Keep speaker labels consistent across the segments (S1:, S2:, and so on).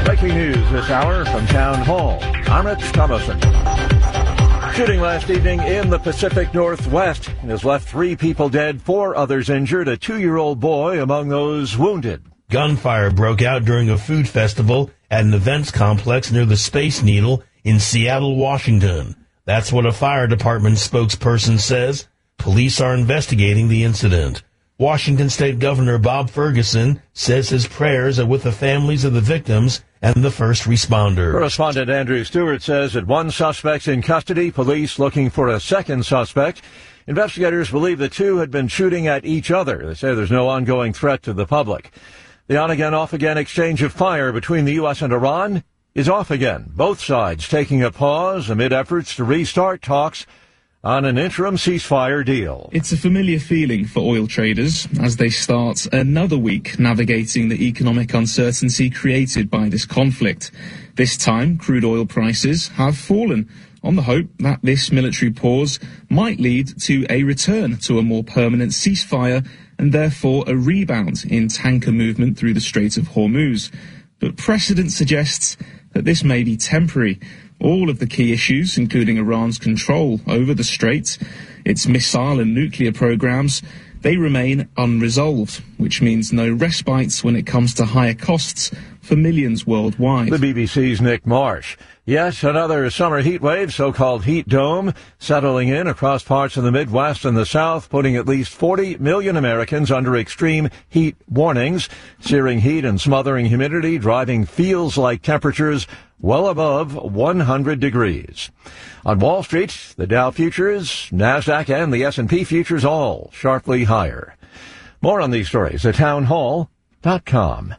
S1: Breaking news this hour from Town Hall. I'm Rich Thomason. Shooting last evening in the Pacific Northwest has left 3 people dead, 4 others injured, a 2-year-old boy among those wounded.
S2: Gunfire broke out during a food festival at an events complex near the Space Needle in Seattle, Washington. That's what a fire department spokesperson says. Police are investigating the incident. Washington State Governor Bob Ferguson says his prayers are with the families of the victims and the first responders.
S1: Correspondent Andrew Stewart says that 1 suspect's in custody, police looking for a 2nd suspect. Investigators believe the 2 had been shooting at each other. They say there's no ongoing threat to the public. The on-again, off-again exchange of fire between the U.S. and Iran is off again. Both sides taking a pause amid efforts to restart talks on an interim ceasefire deal.
S3: It's a familiar feeling for oil traders as they start another week navigating the economic uncertainty created by this conflict. This time, crude oil prices have fallen on the hope that this military pause might lead to a return to a more permanent ceasefire and therefore a rebound in tanker movement through the Strait of Hormuz. But precedent suggests that this may be temporary. All of the key issues, including Iran's control over the strait, its missile and nuclear programs, they remain unresolved, which means no respites when it comes to higher costs for millions worldwide.
S1: The BBC's Nick Marsh. Yes, another summer heat wave, so-called heat dome, settling in across parts of the Midwest and the South, putting at least 40 million Americans under extreme heat warnings. Searing heat and smothering humidity, driving feels-like temperatures well above 100 degrees. On Wall Street, the Dow futures, NASDAQ, and the S&P futures all sharply higher. More on these stories at townhall.com.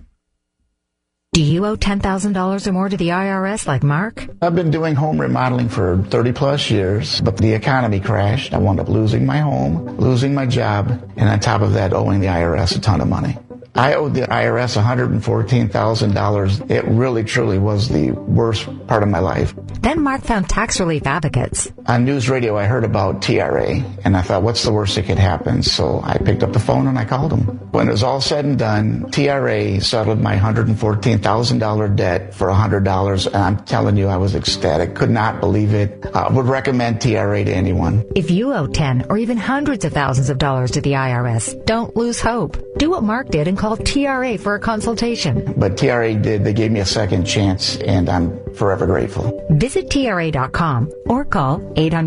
S4: Do you owe $10,000 or more to the IRS like Mark?
S5: I've been doing home remodeling for 30 plus years, but the economy crashed. I wound up losing my home, losing my job, and on top of that, owing the IRS a ton of money. I owed the IRS $114,000. It really, truly was the worst part of my life.
S4: Then Mark found tax relief advocates.
S5: On news radio, I heard about TRA, and I thought, what's the worst that could happen? So I picked up the phone and I called them. When it was all said and done, TRA settled my $114,000 debt for $100, and I'm telling you, I was ecstatic. Could not believe it. I would recommend TRA to anyone.
S4: If you owe 10 or even hundreds of thousands of dollars to the IRS, don't lose hope. Do what Mark did and call TRA for a consultation.
S5: But TRA did. They gave me a second chance, and I'm forever grateful.
S4: Visit TRA.com or call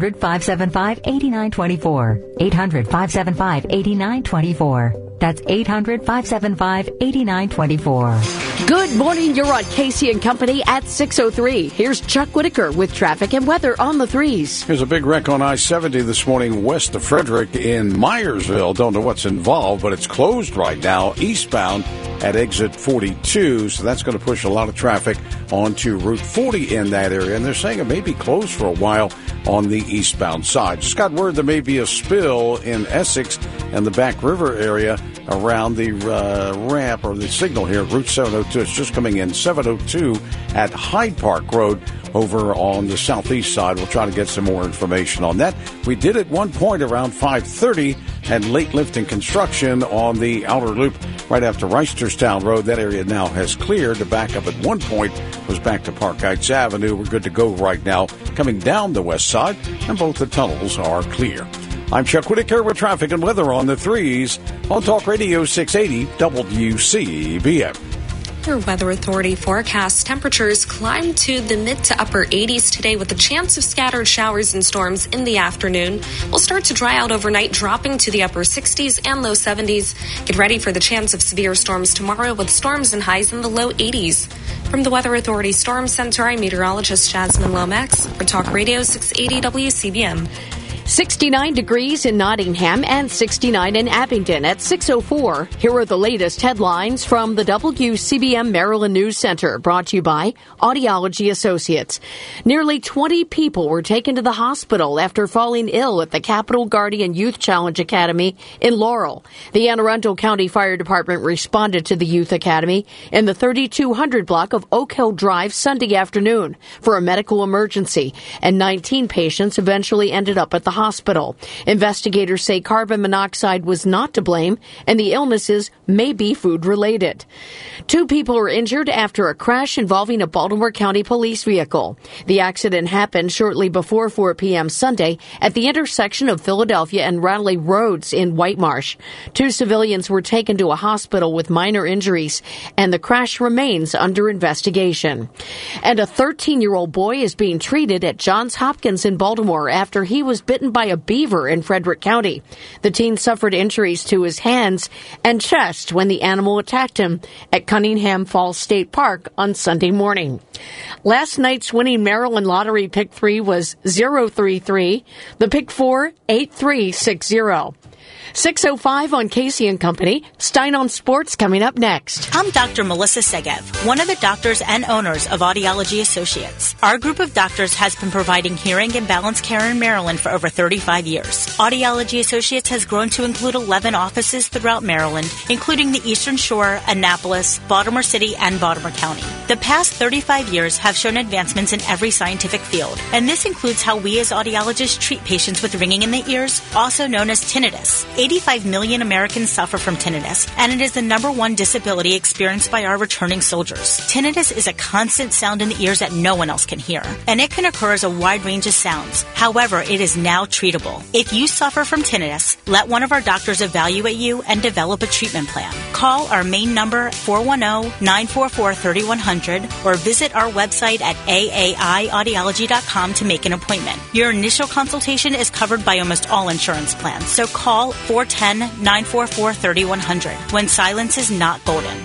S4: 800-575-8924. 800-575-8924. That's 800-575-8924.
S6: Good morning. You're on Casey and Company at 6:03. Here's Chuck Whitaker with traffic and weather on the 3s.
S7: There's a big wreck on I-70 this morning west of Frederick in Myersville. Don't know what's involved, but it's closed right now eastbound at exit 42. So that's going to push a lot of traffic onto Route 40 in that area. And they're saying it may be closed for a while on the eastbound side. Just got word there may be a spill in Essex and the Back River area around the ramp or the signal here, Route 702. It's just coming in 702 at Hyde Park Road over on the southeast side. We'll try to get some more information on that. We did at one point around 5:30 and late lifting construction on the outer loop right after Reisterstown Road. That area now has cleared. The backup at one point was back to Park Heights Avenue. We're good to go right now coming down the west side, and both the tunnels are clear. I'm Chuck Whitaker with traffic and weather on the 3s on Talk Radio 680 WCBM.
S8: Your Weather Authority forecasts temperatures climb to the mid to upper 80s today with a chance of scattered showers and storms in the afternoon. Will start to dry out overnight, dropping to the upper 60s and low 70s. Get ready for the chance of severe storms tomorrow with storms and highs in the low 80s. From the Weather Authority Storm Center, I'm meteorologist Jasmine Lomax for Talk Radio 680 WCBM.
S6: 69 degrees in Nottingham and 69 in Abingdon at 6:04. Here are the latest headlines from the WCBM Maryland News Center, brought to you by Audiology Associates. Nearly 20 people were taken to the hospital after falling ill at the Capital Guardian Youth Challenge Academy in Laurel. The Anne Arundel County Fire Department responded to the Youth Academy in the 3200 block of Oak Hill Drive Sunday afternoon for a medical emergency, and 19 patients eventually ended up at the hospital. Investigators say carbon monoxide was not to blame, and the illnesses may be food-related. 2 people were injured after a crash involving a Baltimore County police vehicle. The accident happened shortly before 4 p.m. Sunday at the intersection of Philadelphia and Raleigh Roads in White Marsh. 2 civilians were taken to a hospital with minor injuries, and the crash remains under investigation. And a 13-year-old boy is being treated at Johns Hopkins in Baltimore after he was bitten by a beaver in Frederick County. The teen suffered injuries to his hands and chest when the animal attacked him at Cunningham Falls State Park on Sunday morning. Last night's winning Maryland Lottery Pick 3 was 033. The Pick 4, 8360. 6:05 on Casey and Company. Stein on Sports coming up next.
S9: I'm Dr. Melissa Segev, one of the doctors and owners of Audiology Associates. Our group of doctors has been providing hearing and balance care in Maryland for over 35 years. Audiology Associates has grown to include 11 offices throughout Maryland, including the Eastern Shore, Annapolis, Baltimore City, and Baltimore County. The past 35 years have shown advancements in every scientific field, and this includes how we as audiologists treat patients with ringing in the ears, also known as tinnitus. 85 million Americans suffer from tinnitus, and it is the #1 disability experienced by our returning soldiers. Tinnitus is a constant sound in the ears that no one else can hear, and it can occur as a wide range of sounds. However, it is now treatable. If you suffer from tinnitus, let one of our doctors evaluate you and develop a treatment plan. Call our main number 410-944-3100 or visit our website at aaiaudiology.com to make an appointment. Your initial consultation is covered by almost all insurance plans, so call 410-944-3100 when silence is not golden.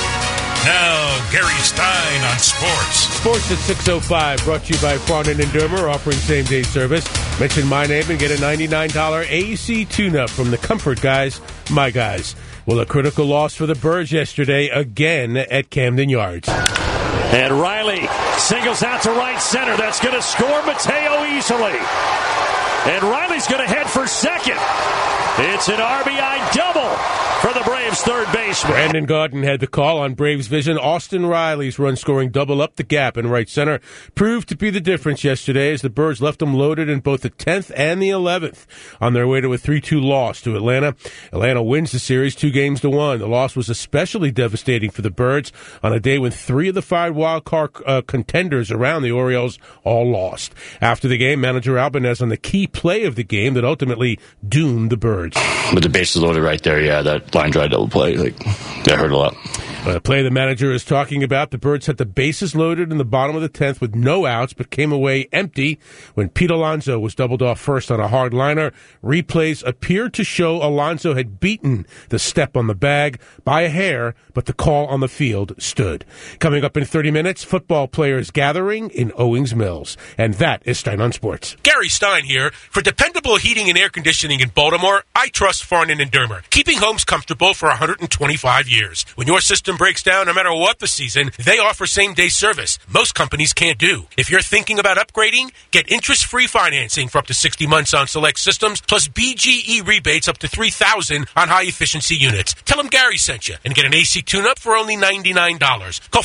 S10: Now, Gary Stein on sports.
S11: Sports at 6:05, brought to you by Farnan and Dermer, offering same-day service. Mention my name and get a $99 AC tune-up from the Comfort Guys, my guys. Well, a critical loss for the Birds yesterday, again at Camden Yards.
S12: And Riley singles out to right center. That's going to score Mateo easily. And Riley's going to head for second. It's an RBI double for the Braves' third baseman.
S11: Brandon Gaudin had the call on Braves Vision. Austin Riley's run-scoring double up the gap in right center proved to be the difference yesterday as the Birds left them loaded in both the 10th and the 11th on their way to a 3-2 loss to Atlanta. Atlanta wins the series 2-1. The loss was especially devastating for the Birds on a day when 3 of the 5 wild-card contenders around the Orioles all lost. After the game, manager Albanez on the key play of the game that ultimately doomed the Birds.
S13: With the bases loaded right there, yeah, that line drive double play, that hurt a lot.
S11: The play the manager is talking about, the Birds had the bases loaded in the bottom of the 10th with no outs, but came away empty when Pete Alonso was doubled off first on a hard liner. Replays appeared to show Alonso had beaten the step on the bag by a hair, but the call on the field stood. Coming up in 30 minutes, football players gathering in Owings Mills. And that is Stein on Sports.
S14: Gary Stein here. For dependable heating and air conditioning in Baltimore, I trust Farnan and Dermer, keeping homes comfortable for 125 years. When your system breaks down, no matter what the season, they offer same-day service. Most companies can't do. If you're thinking about upgrading, get interest-free financing for up to 60 months on select systems, plus BGE rebates up to $3,000 on high-efficiency units. Tell them Gary sent you and get an AC tune-up for only $99. Call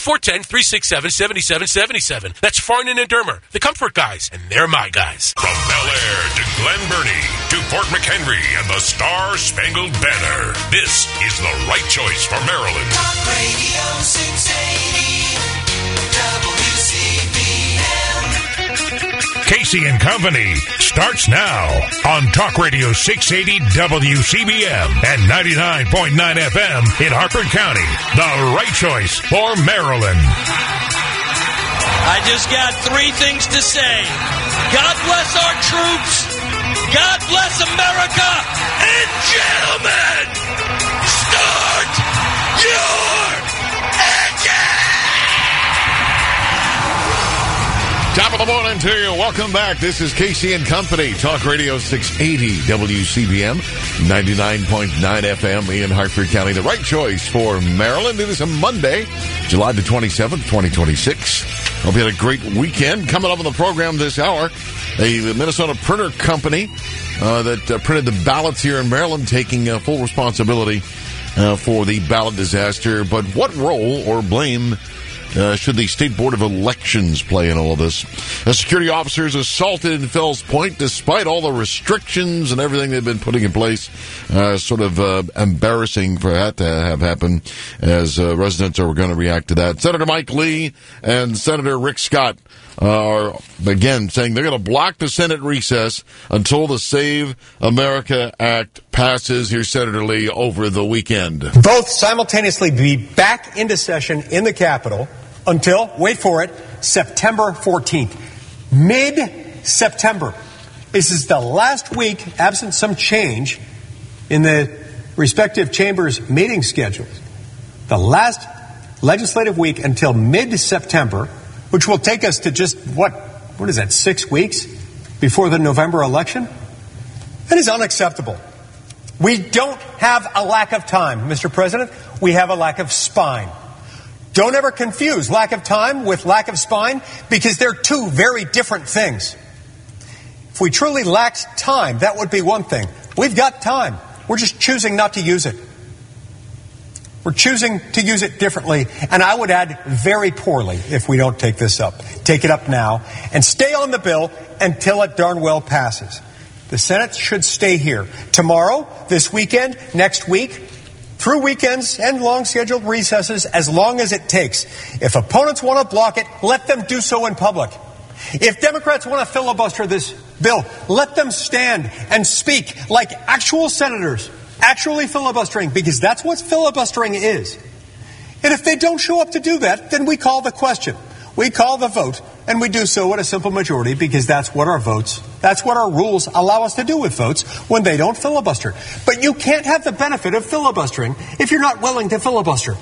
S14: 410-367-7777. That's Farnan and Dermer, the Comfort Guys, and they're my guys.
S10: From Bel Air to Glen Burnie to Fort McHenry and the Star-Spangled Banner, this is the right choice for Maryland.
S15: Talk Radio 680 WCBM.
S10: Casey and Company starts now on Talk Radio 680 WCBM and 99.9 FM in Harford County. The right choice for Maryland.
S16: I just got 3 things to say. God bless our troops. God bless America. And gentlemen, start your engine!
S7: Top of the morning to you. Welcome back. This is Casey and Company. Talk Radio 680 WCBM, 99.9 FM in Hartford County. The right choice for Maryland. It is a Monday, July the 27th, 2026. Hope you had a great weekend. Coming up on the program this hour, the Minnesota Printer Company that printed the ballots here in Maryland, taking full responsibility for the ballot disaster. But what role or blame
S17: should the State Board of Elections play in all of this? A security officer is assaulted in Fells Point despite all the restrictions and everything they've been putting in place. Sort of embarrassing for that to have happened, as residents are going to react to that. Senator Mike Lee and Senator Rick Scott are, again, saying they're going to block the Senate recess until the Save America Act passes. Here's Senator Lee over the weekend.
S18: Both simultaneously be back into session in the Capitol until, wait for it, September 14th. Mid-September. This is the last week, absent some change in the respective chambers' meeting schedules. The last legislative week until mid-September, which will take us to just, what is that, 6 weeks before the November election? That is unacceptable. We don't have a lack of time, Mr. President. We have a lack of spine. Don't ever confuse lack of time with lack of spine, because they're two very different things. If we truly lacked time, that would be one thing. We've got time. We're just choosing not to use it. We're choosing to use it differently, and I would add very poorly if we don't take this up. Take it up now and stay on the bill until it darn well passes. The Senate should stay here tomorrow, this weekend, next week, through weekends and long scheduled recesses, as long as it takes. If opponents want to block it, let them do so in public. If Democrats want to filibuster this bill, let them stand and speak like actual senators, actually filibustering, because that's what filibustering is. And if they don't show up to do that, then we call the question. We call the vote, and we do so at a simple majority, because that's what our rules allow us to do with votes when they don't filibuster. But you can't have the benefit of filibustering if you're not willing to filibuster.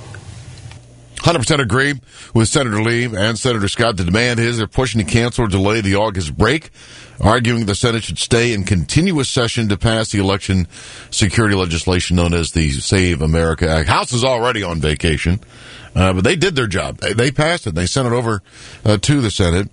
S17: 100% agree with Senator Lee and Senator Scott. The demand is they're pushing to cancel or delay the August break, arguing the Senate should stay in continuous session to pass the election security legislation known as the Save America Act. House is already on vacation, but they did their job. They passed it. They sent it over to the Senate.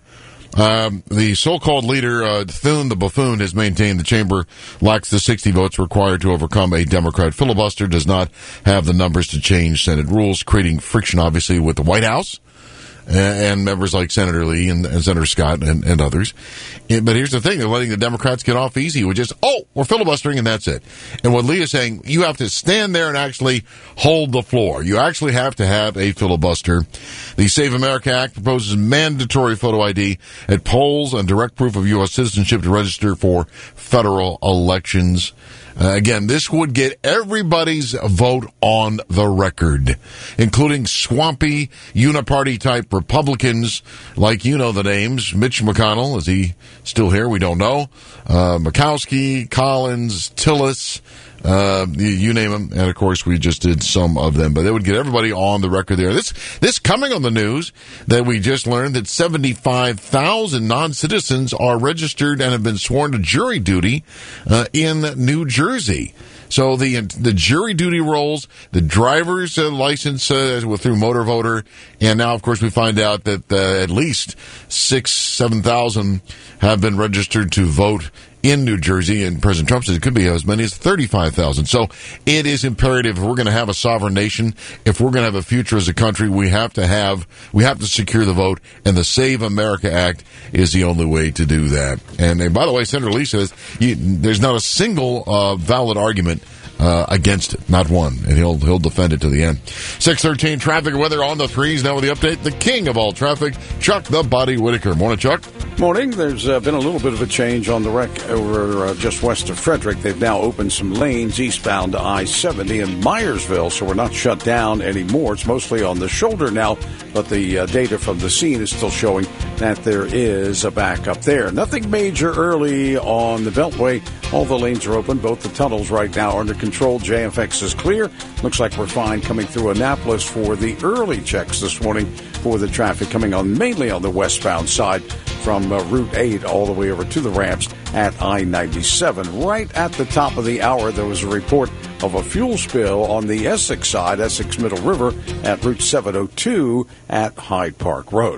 S17: The so-called leader, Thune the Buffoon, has maintained the chamber lacks the 60 votes required to overcome a Democrat filibuster, does not have the numbers to change Senate rules, creating friction, obviously, with the White House and members like Senator Lee and Senator Scott and others. But here's the thing. They're letting the Democrats get off easy with just, we're filibustering and that's it. And what Lee is saying, you have to stand there and actually hold the floor. You actually have to have a filibuster. The Save America Act proposes mandatory photo ID at polls and direct proof of U.S. citizenship to register for federal elections. Again, this would get everybody's vote on the record, including swampy, uniparty-type Republicans, like you know the names. Mitch McConnell, is he still here? We don't know. Murkowski, Collins, Tillis, you name them. And, of course, we just did some of them. But they would get everybody on the record there. This coming on the news that we just learned that 75,000 non-citizens are registered and have been sworn to jury duty in New Jersey. So the jury duty rolls, the driver's license through Motor Voter, and now, of course, we find out that at least 7,000 have been registered to vote in New Jersey, and President Trump says it could be as many as 35,000. So it is imperative if we're going to have a sovereign nation, if we're going to have a future as a country, we have to secure the vote, and the Save America Act is the only way to do that. And by the way, Senator Lee says there's not a single valid argument against it, not one, and he'll defend it to the end. 6:13 traffic and weather on the threes. Now with the update, the king of all traffic, Chuck the Body Whitaker. Morning, Chuck.
S7: Morning. There's been a little bit of a change on the wreck over just west of Frederick. They've now opened some lanes eastbound to I-70 in Myersville, so we're not shut down anymore. It's mostly on the shoulder now, but the data from the scene is still showing that there is a backup there. Nothing major early on the Beltway. All the lanes are open. Both the tunnels right now are under control. JFX is clear. Looks like we're fine coming through Annapolis for the early checks this morning for the traffic coming on mainly on the westbound side from Route 8 all the way over to the ramps at I-97. Right at the top of the hour, there was a report of a fuel spill on the Essex side, Essex Middle River, at Route 702 at Hyde Park Road.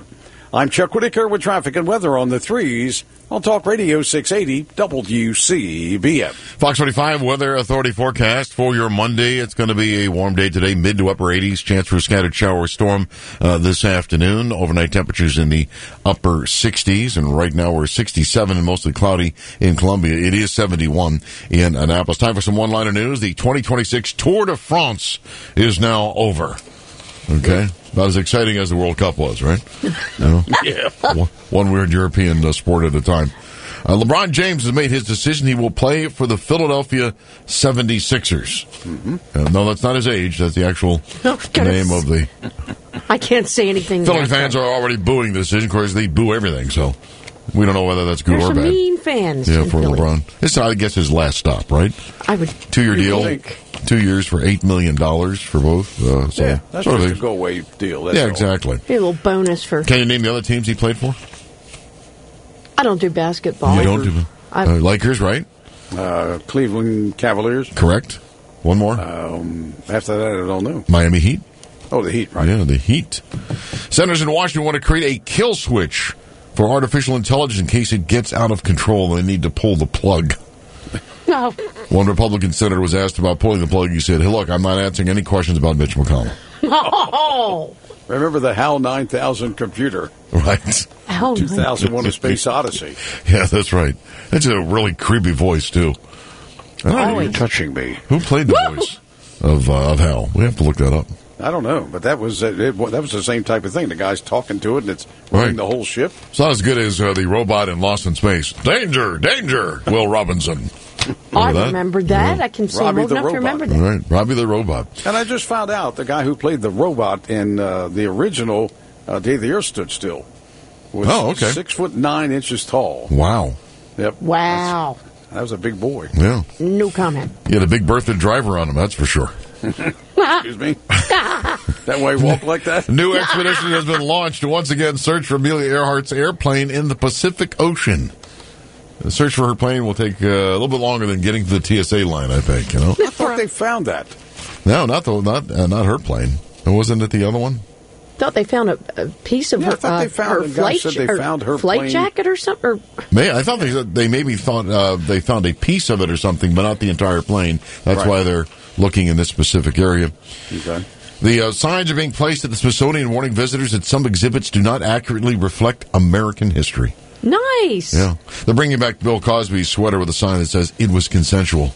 S7: I'm Chuck Whitaker with traffic and weather on the 3s on Talk Radio 680 WCBM.
S17: Fox 45 Weather Authority forecast for your Monday. It's going to be a warm day today, mid to upper 80s. Chance for a scattered shower or storm this afternoon. Overnight temperatures in the upper 60s. And right now we're 67 and mostly cloudy in Columbia. It is 71 in Annapolis. Time for some one-liner news. The 2026 Tour de France is now over. Okay. About as exciting as the World Cup was, right? You know?
S7: Yeah.
S17: One weird European sport at a time. LeBron James has made his decision. He will play for the Philadelphia 76ers. Mm-hmm. No, that's not his age. That's the actual name of the...
S6: I can't say anything.
S17: Philly fans are already booing the decision. Of course, they boo everything, so we don't know whether that's good or bad.
S6: There's some mean fans.
S17: Yeah, for
S6: Philly.
S17: LeBron. It's, I guess, his last stop, right?
S6: I would...
S17: 2-year deal. 2 years for $8 million for both. So
S7: yeah, that's
S17: sort
S7: just
S17: of
S7: a go-away deal. That's
S17: yeah,
S7: all.
S17: exactly.
S6: A little bonus for...
S17: Can you name the other teams he played for?
S6: I don't do basketball.
S17: You don't do... Lakers, right?
S7: Cleveland Cavaliers.
S17: Correct. One more.
S7: After that, I don't know.
S17: Miami Heat.
S7: Oh, the Heat, right.
S17: Yeah, the Heat. Senators in Washington want to create a kill switch for artificial intelligence in case it gets out of control. They need to pull the plug.
S6: No.
S17: One Republican senator was asked about pulling the plug. He said, hey, look, I'm not answering any questions about Mitch McConnell.
S6: No.
S7: Remember the HAL 9000 computer?
S17: Right.
S6: HAL
S7: 2001: A Space Odyssey.
S17: Yeah, that's right. That's a really creepy voice, too.
S7: You're touching me.
S17: Who played the voice of HAL? We have to look that up.
S7: I don't know, but that was that was the same type of thing. The guy's talking to it, and it's running the whole ship.
S17: It's not as good as the robot in Lost in Space. Danger, danger, Will Robinson.
S6: I remember that. Yeah. I can say
S7: Robbie
S6: old enough to remember that.
S17: All right, Robbie the Robot.
S7: And I just found out the guy who played the robot in the original Day the Earth Stood Still was 6'9" tall.
S17: Wow.
S7: Yep.
S6: Wow.
S7: That was a big boy.
S17: Yeah.
S6: No comment.
S17: He had a big Bertha driver on him, that's for sure.
S7: Excuse me. That way walk like that?
S17: New expedition has been launched to once again search for Amelia Earhart's airplane in the Pacific Ocean. The search for her plane will take a little bit longer than getting to the TSA line, I think. You know.
S7: I thought they found that.
S17: No, not her plane. Wasn't it the other one?
S6: Thought they found a piece of her flight jacket or something. Or...
S17: I thought they maybe thought they found a piece of it or something, but not the entire plane. That's why they're looking in this specific area.
S7: Okay.
S17: The signs are being placed at the Smithsonian warning visitors that some exhibits do not accurately reflect American history.
S6: Nice.
S17: Yeah. They're bringing back Bill Cosby's sweater with a sign that says, it was consensual.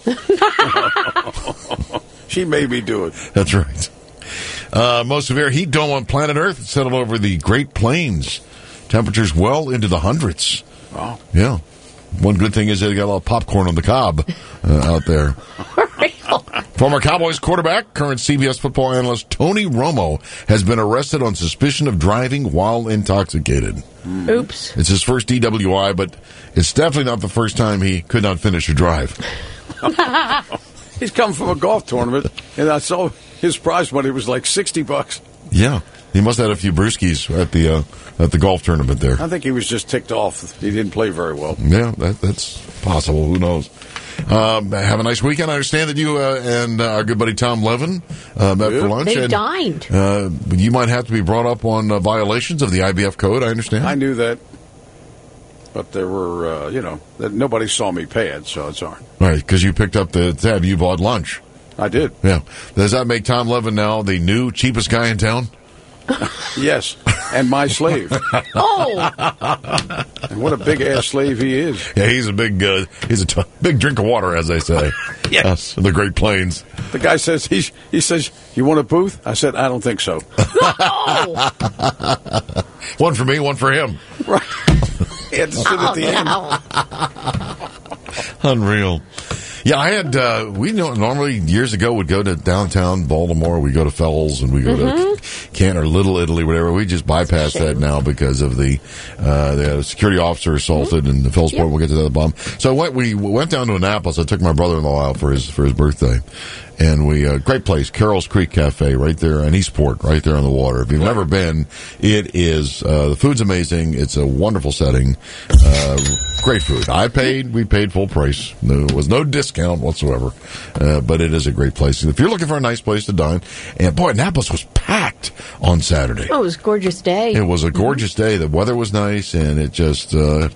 S7: She made me do it.
S17: That's right. Most severe heat dome on planet Earth settled over the Great Plains. Temperatures well into the hundreds.
S7: Wow.
S17: Yeah. One good thing is they got a lot of popcorn on the cob out there. Former Cowboys quarterback, current CBS football analyst Tony Romo has been arrested on suspicion of driving while intoxicated.
S6: Oops.
S17: It's his first DWI, but it's definitely not the first time he could not finish a drive.
S7: He's come from a golf tournament, and I saw his prize money was like $60.
S17: Yeah. He must have had a few brewskis at the golf tournament there.
S7: I think he was just ticked off. He didn't play very well.
S17: Yeah, that's possible. Who knows? Have a nice weekend. I understand that you and our good buddy Tom Levin met for lunch.
S6: They dined.
S17: You might have to be brought up on violations of the IBF code, I understand.
S7: I knew that. But there were, that nobody saw me pay it, so it's all right.
S17: Right, because you picked up the tab. You bought lunch.
S7: I did.
S17: Yeah. Does that make Tom Levin now the new cheapest guy in town?
S7: Yes, and my slave.
S6: Oh!
S7: And what a big-ass slave he is.
S17: Yeah, he's a big big drink of water, as they say.
S7: Yes.
S17: The Great Plains.
S7: The guy says, he says, you want a booth? I said, I don't think so.
S6: No!
S17: One for me, one for him.
S7: Right. He had to sit at the end.
S17: Unreal. Yeah, I had, we normally years ago would go to downtown Baltimore, we go to Fells, and we go to Canton or Little Italy, whatever. We just bypass that now because of the security officer assaulted in the Fells Port. We'll get to that bomb. So we went down to Annapolis. I took my brother-in-law out for his birthday. And great place, Carroll's Creek Cafe, right there in Eastport, right there on the water. If you've never been, it is, the food's amazing. It's a wonderful setting. Great food. We paid full price. There was no discount whatsoever. But it is a great place. If you're looking for a nice place to dine, and boy, Annapolis was packed on Saturday.
S6: Oh, it was a gorgeous day.
S17: It was a gorgeous day. The weather was nice, and it just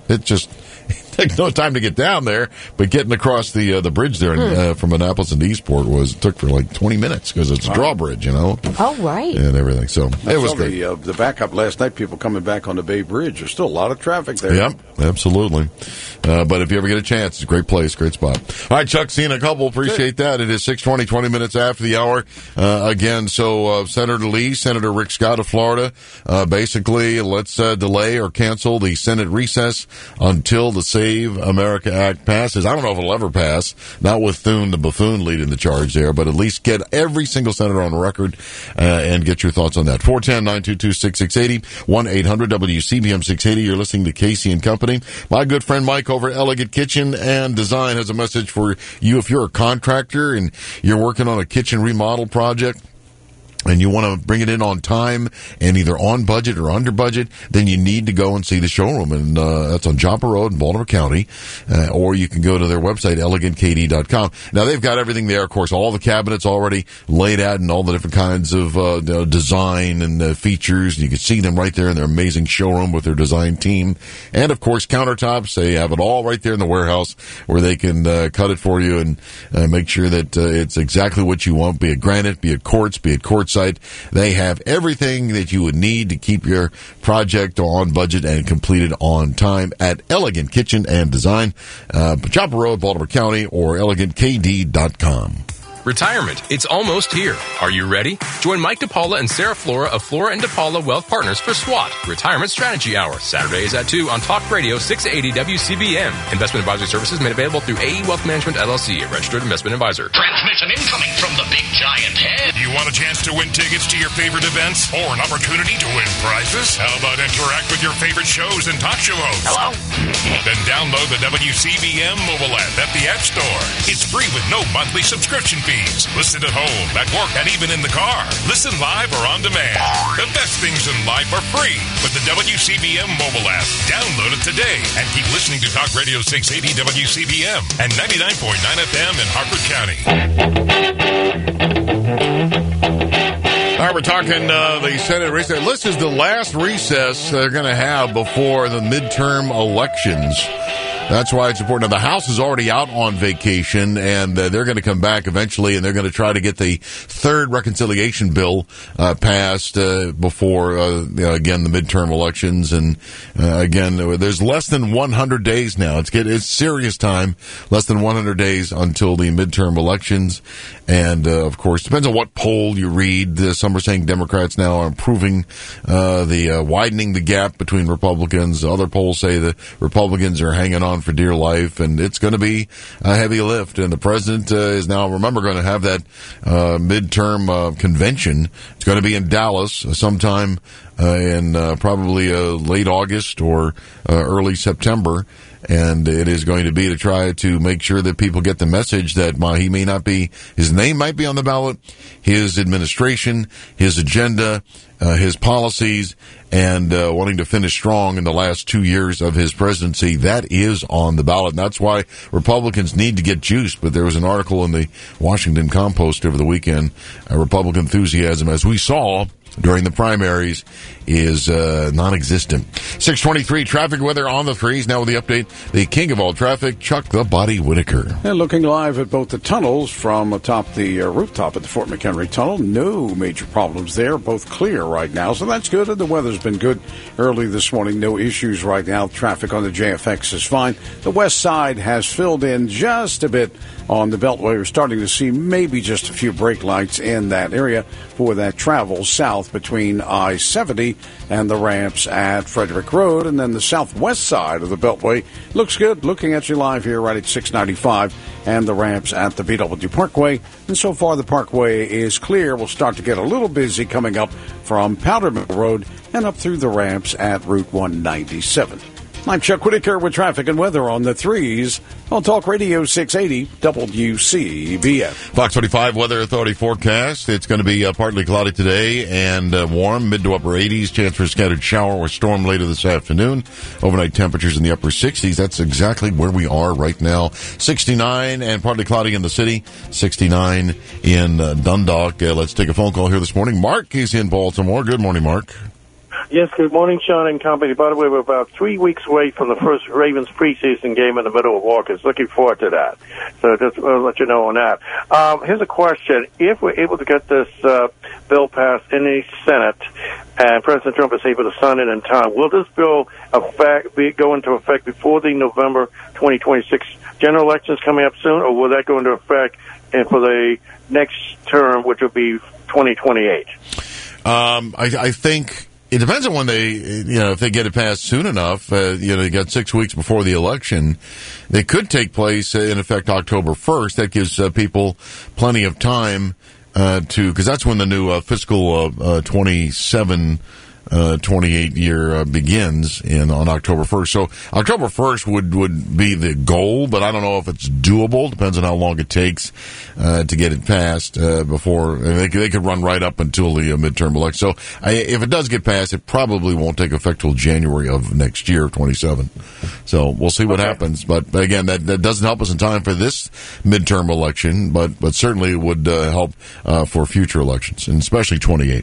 S17: took no time to get down there, but getting across the bridge there from Annapolis into Eastport took for like 20 minutes because it's a drawbridge,
S6: Oh, right.
S17: and everything. So it was great.
S7: The backup last night, people coming back on the Bay Bridge. There's still a lot of traffic there.
S17: Yep, absolutely. But if you ever get a chance, it's a great place, great spot. All right, Chuck, seeing a couple. Appreciate that. It is 6:20, 20 minutes after the hour. Again, so Senator Lee, Senator Rick Scott of Florida, basically let's delay or cancel the Senate recess until the Save America Act passes. I don't know if it'll ever pass, not with Thune the buffoon leading the charge there, but at least get every single senator on the record and get your thoughts on that. 410-922-6680, 1-800-WCBM 680. You're listening to Casey and Company. My good friend Mike over at Elegant Kitchen and Design has a message for you. If you're a contractor and you're working on a kitchen remodel project, and you want to bring it in on time and either on budget or under budget, then you need to go and see the showroom. And that's on Joppa Road in Baltimore County. Or you can go to their website, elegantkd.com. Now, they've got everything there. Of course, all the cabinets already laid out and all the different kinds of design and features. You can see them right there in their amazing showroom with their design team. And, of course, countertops. They have it all right there in the warehouse where they can cut it for you and make sure that it's exactly what you want, be it granite, be it quartz, be it quartzite. They have everything that you would need to keep your project on budget and completed on time at Elegant Kitchen and Design, Joppa Road, Baltimore County, or elegantkd.com.
S19: Retirement, it's almost here. Are you ready? Join Mike DePaula and Sarah Flora of Flora & DePaula Wealth Partners for SWAT, Retirement Strategy Hour, Saturdays at 2 on Talk Radio 680 WCBM. Investment advisory services made available through AE Wealth Management, LLC, a registered investment advisor.
S10: Transmission incoming from the big giant head. You want a chance to win tickets to your favorite events or an opportunity to win prizes? How about interact with your favorite shows and talk show hosts?
S15: Hello?
S10: Then download the WCBM mobile app at the App Store. It's free with no monthly subscription fees. Listen at home, at work, and even in the car. Listen live or on demand. The best things in life are free with the WCBM mobile app. Download it today and keep listening to Talk Radio 680 WCBM and 99.9 FM in Harford County.
S17: All right, we're talking the Senate recess. This is the last recess they're going to have before the midterm elections. That's why it's important. Now, the House is already out on vacation, and they're going to come back eventually, and they're going to try to get the third reconciliation bill passed before, again, the midterm elections. And, again, there's less than 100 days now. It's serious time, less than 100 days until the midterm elections. And, of course, depends on what poll you read. Some are saying Democrats now are improving widening the gap between Republicans. Other polls say the Republicans are hanging on for dear life, and it's going to be a heavy lift. And the president is now, remember, going to have that midterm convention. It's going to be in Dallas sometime in probably late August or early September. And it is going to be to try to make sure that people get the message that he may not be, his name might be on the ballot, his administration, his agenda, his policies, and wanting to finish strong in the last 2 years of his presidency. That is on the ballot. And that's why Republicans need to get juiced. But there was an article in the Washington Compost over the weekend, Republican enthusiasm, as we saw during the primaries, is non-existent. 623 traffic weather on the threes. Now with the update, the king of all traffic, Chuck the Body Whitaker.
S7: And looking live at both the tunnels from atop the rooftop at the Fort McHenry Tunnel. No major problems there. Both clear right now, so that's good. And the weather's been good early this morning. No issues right now. Traffic on the JFX is fine. The west side has filled in just a bit on the Beltway. We're starting to see maybe just a few brake lights in that area for that travel south between I-70 and the ramps at Frederick Road. And then the southwest side of the Beltway looks good. Looking at you live here right at 695 and the ramps at the BW Parkway. And so far the Parkway is clear. We'll start to get a little busy coming up from Powder Mill Road and up through the ramps at Route 197. I'm Chuck Whitaker with traffic and weather on the threes on Talk Radio 680 WCBM.
S17: Fox 25 Weather Authority forecast. It's going to be partly cloudy today and warm, mid to upper 80s. Chance for a scattered shower or storm later this afternoon. Overnight temperatures in the upper 60s. That's exactly where we are right now. 69 and partly cloudy in the city. 69 in Dundalk. Let's take a phone call here this morning. Mark is in Baltimore. Good morning, Mark.
S20: Yes, good morning, Sean and company. By the way, we're about 3 weeks away from the first Ravens preseason game in the middle of August. Looking forward to that. So just I'll let you know on that. Here's a question. If we're able to get this bill passed in the Senate and President Trump is able to sign it in time, will this bill go into effect before the November 2026 general elections coming up soon, or will that go into effect for the next term, which will be 2028?
S17: I think it depends on when they, if they get it passed soon enough. They got 6 weeks before the election. They could take place in effect October 1st. That gives people plenty of time because that's when the new fiscal 28 year begins on October 1st. So October 1st would be the goal, but I don't know if it's doable. Depends on how long it takes to get it passed before they could run right up until the midterm election. So if it does get passed, it probably won't take effect till January of next year, 27. So we'll see what happens. But again, that doesn't help us in time for this midterm election, but certainly it would help for future elections, and especially 28.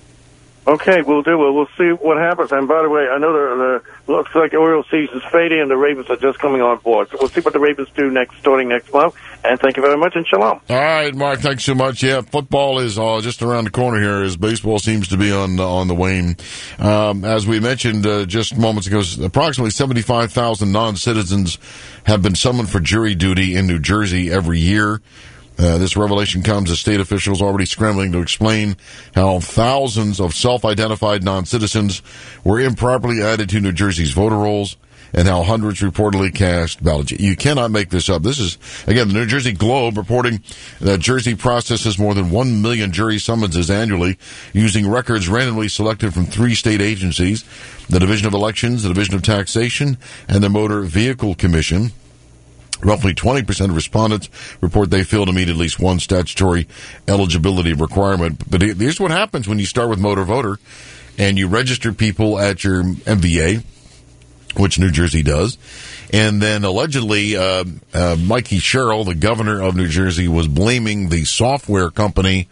S20: Okay, we'll do it. We'll see what happens. And by the way, I know the looks like the Orioles season's fading and the Ravens are just coming on board. So we'll see what the Ravens do starting next month. And thank you very much, and shalom.
S17: All right, Mark, thanks so much. Yeah, football is just around the corner here as baseball seems to be on the wane. As we mentioned just moments ago, approximately 75,000 non-citizens have been summoned for jury duty in New Jersey every year. This revelation comes as state officials already scrambling to explain how thousands of self-identified non-citizens were improperly added to New Jersey's voter rolls and how hundreds reportedly cast ballots. You cannot make this up. This is, again, the New Jersey Globe reporting that Jersey processes more than 1 million jury summonses annually using records randomly selected from 3 state agencies, the Division of Elections, the Division of Taxation, and the Motor Vehicle Commission. Roughly 20% of respondents report they fail to meet at least one statutory eligibility requirement. But here's what happens when you start with Motor Voter and you register people at your MVA, which New Jersey does. And then allegedly, Mikey Sherrill, the governor of New Jersey, was blaming the software company,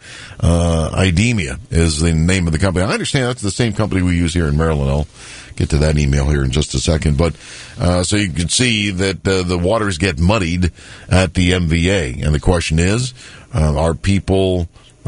S17: IDEMIA is the name of the company. I understand that's the same company we use here in Maryland. I'll get to that email here in just a second. But so you can see that the waters get muddied at the MVA. And the question is, are people,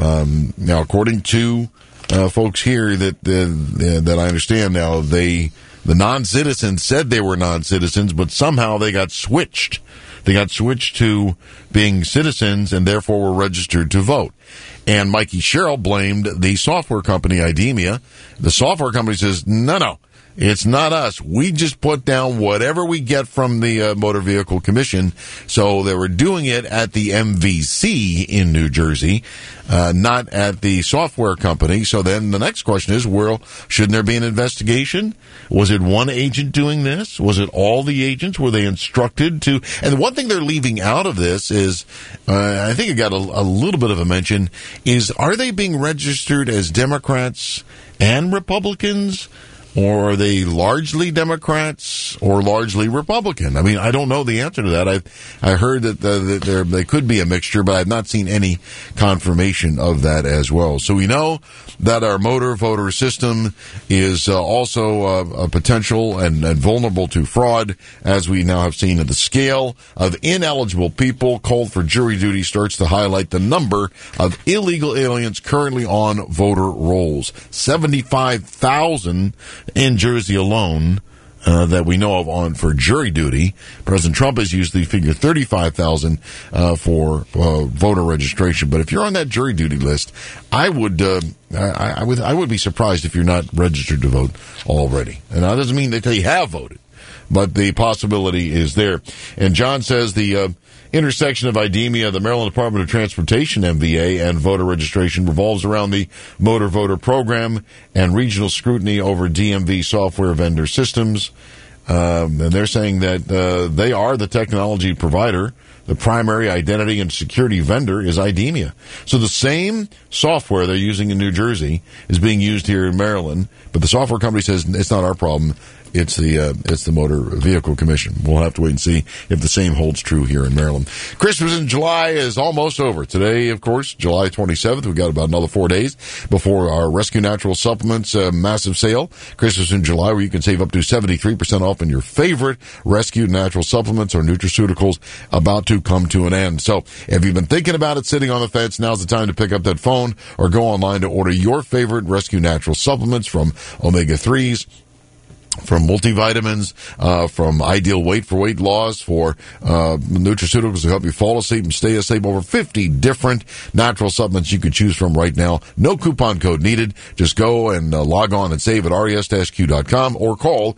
S17: now according to folks here that I understand now, the non-citizens said they were non-citizens, but somehow they got switched. They got switched to being citizens and therefore were registered to vote. And Mikey Sherrill blamed the software company, IDEMIA. The software company says, no, it's not us. We just put down whatever we get from the Motor Vehicle Commission. So they were doing it at the MVC in New Jersey, not at the software company. So then the next question is, well, shouldn't there be an investigation? Was it one agent doing this? Was it all the agents? Were they instructed to? And one thing they're leaving out of this is, I think it got a little bit of a mention, is are they being registered as Democrats and Republicans? Or are they largely Democrats or largely Republican? I mean, I don't know the answer to that. I heard that they could be a mixture, but I've not seen any confirmation of that as well. So we know that our motor voter system is also a potential and vulnerable to fraud, as we now have seen at the scale of ineligible people called for jury duty starts to highlight the number of illegal aliens currently on voter rolls. 75,000 in Jersey alone that we know of on for jury duty. President Trump has used the figure 35,000 for voter registration. But if you're on that jury duty list, I would be surprised if you're not registered to vote already. And that doesn't mean that you have voted, but the possibility is there. And John says the intersection of IDEMIA, the Maryland Department of Transportation, MVA, and voter registration revolves around the Motor Voter Program and regional scrutiny over DMV software vendor systems. And they're saying that they are the technology provider. The primary identity and security vendor is IDEMIA. So the same software they're using in New Jersey is being used here in Maryland, but the software company says it's not our problem. It's the Motor Vehicle Commission. We'll have to wait and see if the same holds true here in Maryland. Christmas in July is almost over. Today, of course, July 27th. We've got about another 4 days before our Rescue Natural Supplements massive sale. Christmas in July, where you can save up to 73% off on your favorite Rescue Natural Supplements or nutraceuticals, about to come to an end. So if you've been thinking about it, sitting on the fence, now's the time to pick up that phone or go online to order your favorite Rescue Natural Supplements from omega-3s, from multivitamins, from Ideal Weight for weight loss, for nutraceuticals to help you fall asleep and stay asleep. Over 50 different natural supplements you can choose from right now. No coupon code needed. Just go and log on and save at res-q.com or call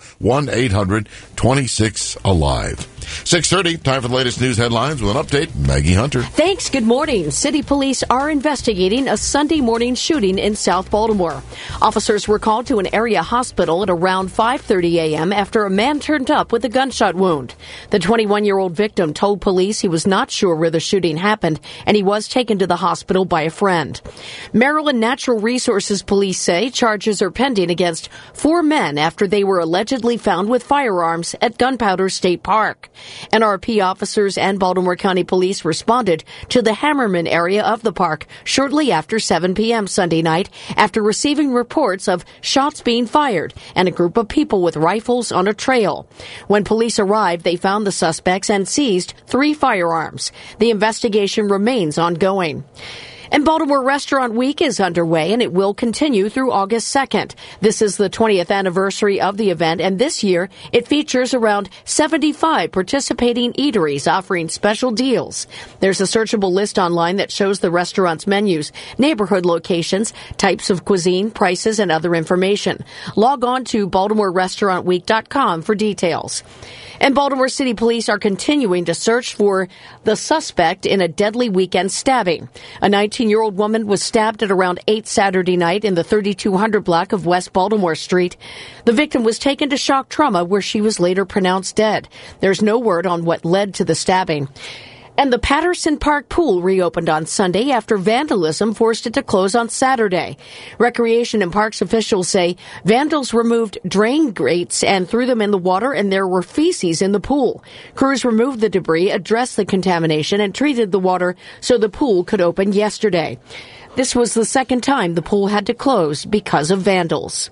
S17: 1-800-26-ALIVE. 6:30, time for the latest news headlines with an update. Maggie Hunter.
S6: Thanks. Good morning. City police are investigating a Sunday morning shooting in South Baltimore. Officers were called to an area hospital at around 5:30 a.m. after a man turned up with a gunshot wound. The 21-year-old victim told police he was not sure where the shooting happened, and he was taken to the hospital by a friend. Maryland Natural Resources Police say charges are pending against 4 men after they were allegedly found with firearms at Gunpowder State Park. NRP officers and Baltimore County Police responded to the Hammerman area of the park shortly after 7 p.m. Sunday night after receiving reports of shots being fired and a group of people with rifles on a trail. When police arrived, they found the suspects and seized 3 firearms. The investigation remains ongoing. And Baltimore Restaurant Week is underway, and it will continue through August 2nd. This is the 20th anniversary of the event, and this year it features around 75 participating eateries offering special deals. There's a searchable list online that shows the restaurant's menus, neighborhood locations, types of cuisine, prices, and other information. Log on to BaltimoreRestaurantWeek.com for details. And Baltimore City Police are continuing to search for the suspect in a deadly weekend stabbing. A 19-year-old woman was stabbed at around 8 Saturday night in the 3200 block of West Baltimore Street. The victim was taken to shock trauma, where she was later pronounced dead. There's no word on what led to the stabbing. And the Patterson Park pool reopened on Sunday after vandalism forced it to close on Saturday. Recreation and Parks officials say vandals removed drain grates and threw them in the water, and there were feces in the pool. Crews removed the debris, addressed the contamination, and treated the water so the pool could open yesterday. This was the second time the pool had to close because of vandals.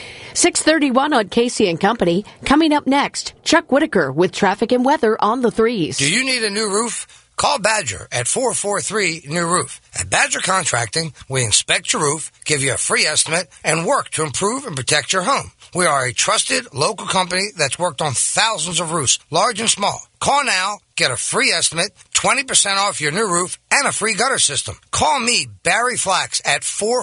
S6: 6:31 on Casey and Company. Coming up next, Chuck Whitaker with traffic and weather on the 3s.
S21: Do you need a new roof? Call Badger at 443-NEW-ROOF. At Badger Contracting, we inspect your roof, give you a free estimate, and work to improve and protect your home. We are a trusted local company that's worked on thousands of roofs, large and small. Call now, get a free estimate, 20% off your new roof, and a free gutter system. Call me, Barry Flax, at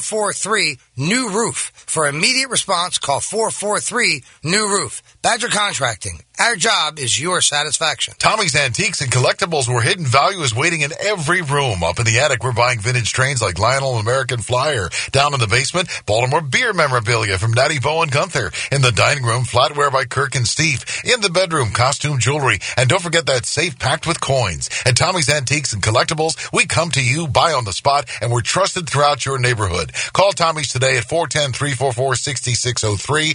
S21: 443-NEW-ROOF. For immediate response, call 443-NEW-ROOF. Badger Contracting. Our job is your satisfaction.
S22: Tommy's Antiques and Collectibles, where hidden value is waiting in every room. Up in the attic, we're buying vintage trains like Lionel and American Flyer. Down in the basement, Baltimore beer memorabilia from Natty Bo and Gunther. In the dining room, flatware by Kirk and Steve. In the bedroom, costume jewelry. And don't forget that safe packed with coins. At Tommy's Antiques and Collectibles, we come to you, buy on the spot, and we're trusted throughout your neighborhood. Call Tommy's today at 410-344-6603,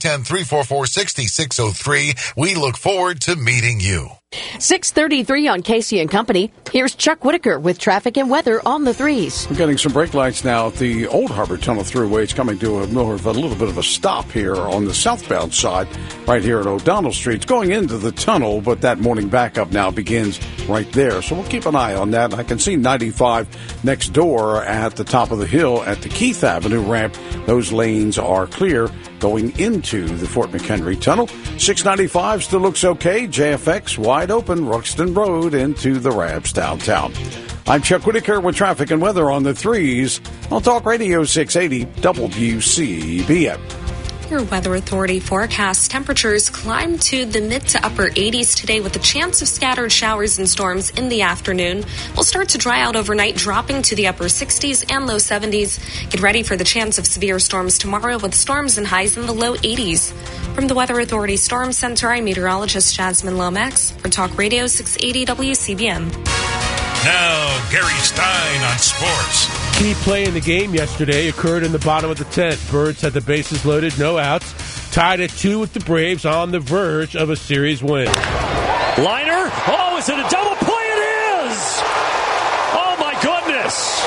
S22: 410-344-6603. We look forward to meeting you.
S6: 6:33 on Casey and Company. Here's Chuck Whitaker with traffic and weather on the 3s.
S7: We're getting some brake lights now at the Old Harbor Tunnel Thruway. It's coming to a little bit of a stop here on the southbound side, right here at O'Donnell Street. It's going into the tunnel, but that morning backup now begins right there. So we'll keep an eye on that. I can see 95 next door at the top of the hill at the Keith Avenue ramp. Those lanes are clear going into the Fort McHenry Tunnel. 695 still looks okay. JFX wide open, Ruxton Road into the Rabs downtown. I'm Chuck Whitaker with traffic and weather on the 3s on Talk Radio 680 WCBM.
S8: Your Weather Authority forecasts temperatures climb to the mid to upper 80s today with a chance of scattered showers and storms in the afternoon. Will start to dry out overnight, dropping to the upper 60s and low 70s. Get ready for the chance of severe storms tomorrow with storms and highs in the low 80s. From the Weather Authority Storm Center, I'm meteorologist Jasmine Lomax for Talk Radio 680 WCBM.
S10: Now, Gary Stein on sports.
S11: Key play in the game yesterday occurred in the bottom of the 10th. Birds had the bases loaded, no outs, tied at 2 with the Braves on the verge of a series win.
S12: Liner. Oh, is it a double play? It is! Oh, my goodness.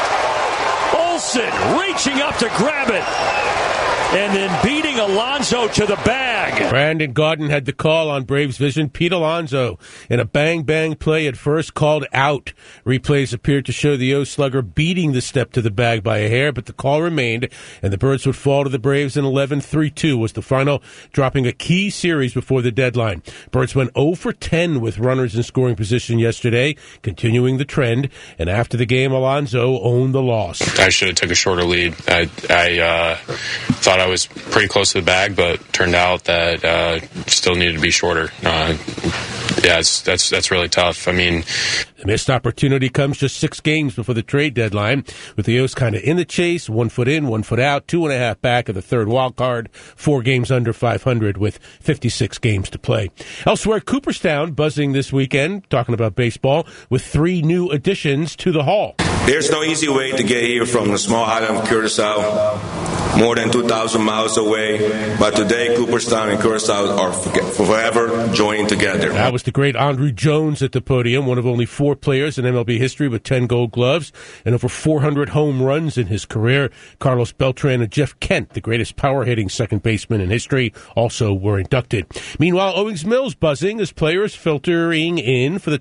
S12: Olsen reaching up to grab it. And then beating Alonso to the bag.
S11: Brandon Gaudin had the call on Braves Vision. Pete Alonso in a bang-bang play at first called out. Replays appeared to show the O slugger beating the step to the bag by a hair, but the call remained, and the Birds would fall to the Braves in 11-3-2 was the final, dropping a key series before the deadline. Birds went 0 for 10 with runners in scoring position yesterday, continuing the trend, and after the game, Alonso owned the loss.
S13: I should have took a shorter lead. I thought I was pretty close to the bag, but turned out that still needed to be shorter. That's really tough. I mean,
S11: the missed opportunity comes just 6 games before the trade deadline, with the O's kind of in the chase, 1 foot in, 1 foot out, 2.5 back of the third wild card, 4 games under 500 with 56 games to play. Elsewhere, Cooperstown buzzing this weekend, talking about baseball, with 3 new additions to the Hall.
S2: There's no easy way to get here from the small island of Curacao, more than 2,000 miles away, but today Cooperstown and Curacao are forever joining together.
S11: That was the great Andrew Jones at the podium, one of only 4 players in MLB history with 10 gold gloves and over 400 home runs in his career. Carlos Beltran and Jeff Kent, the greatest power-hitting second baseman in history, also were inducted. Meanwhile, Owings Mills buzzing as players filtering in for the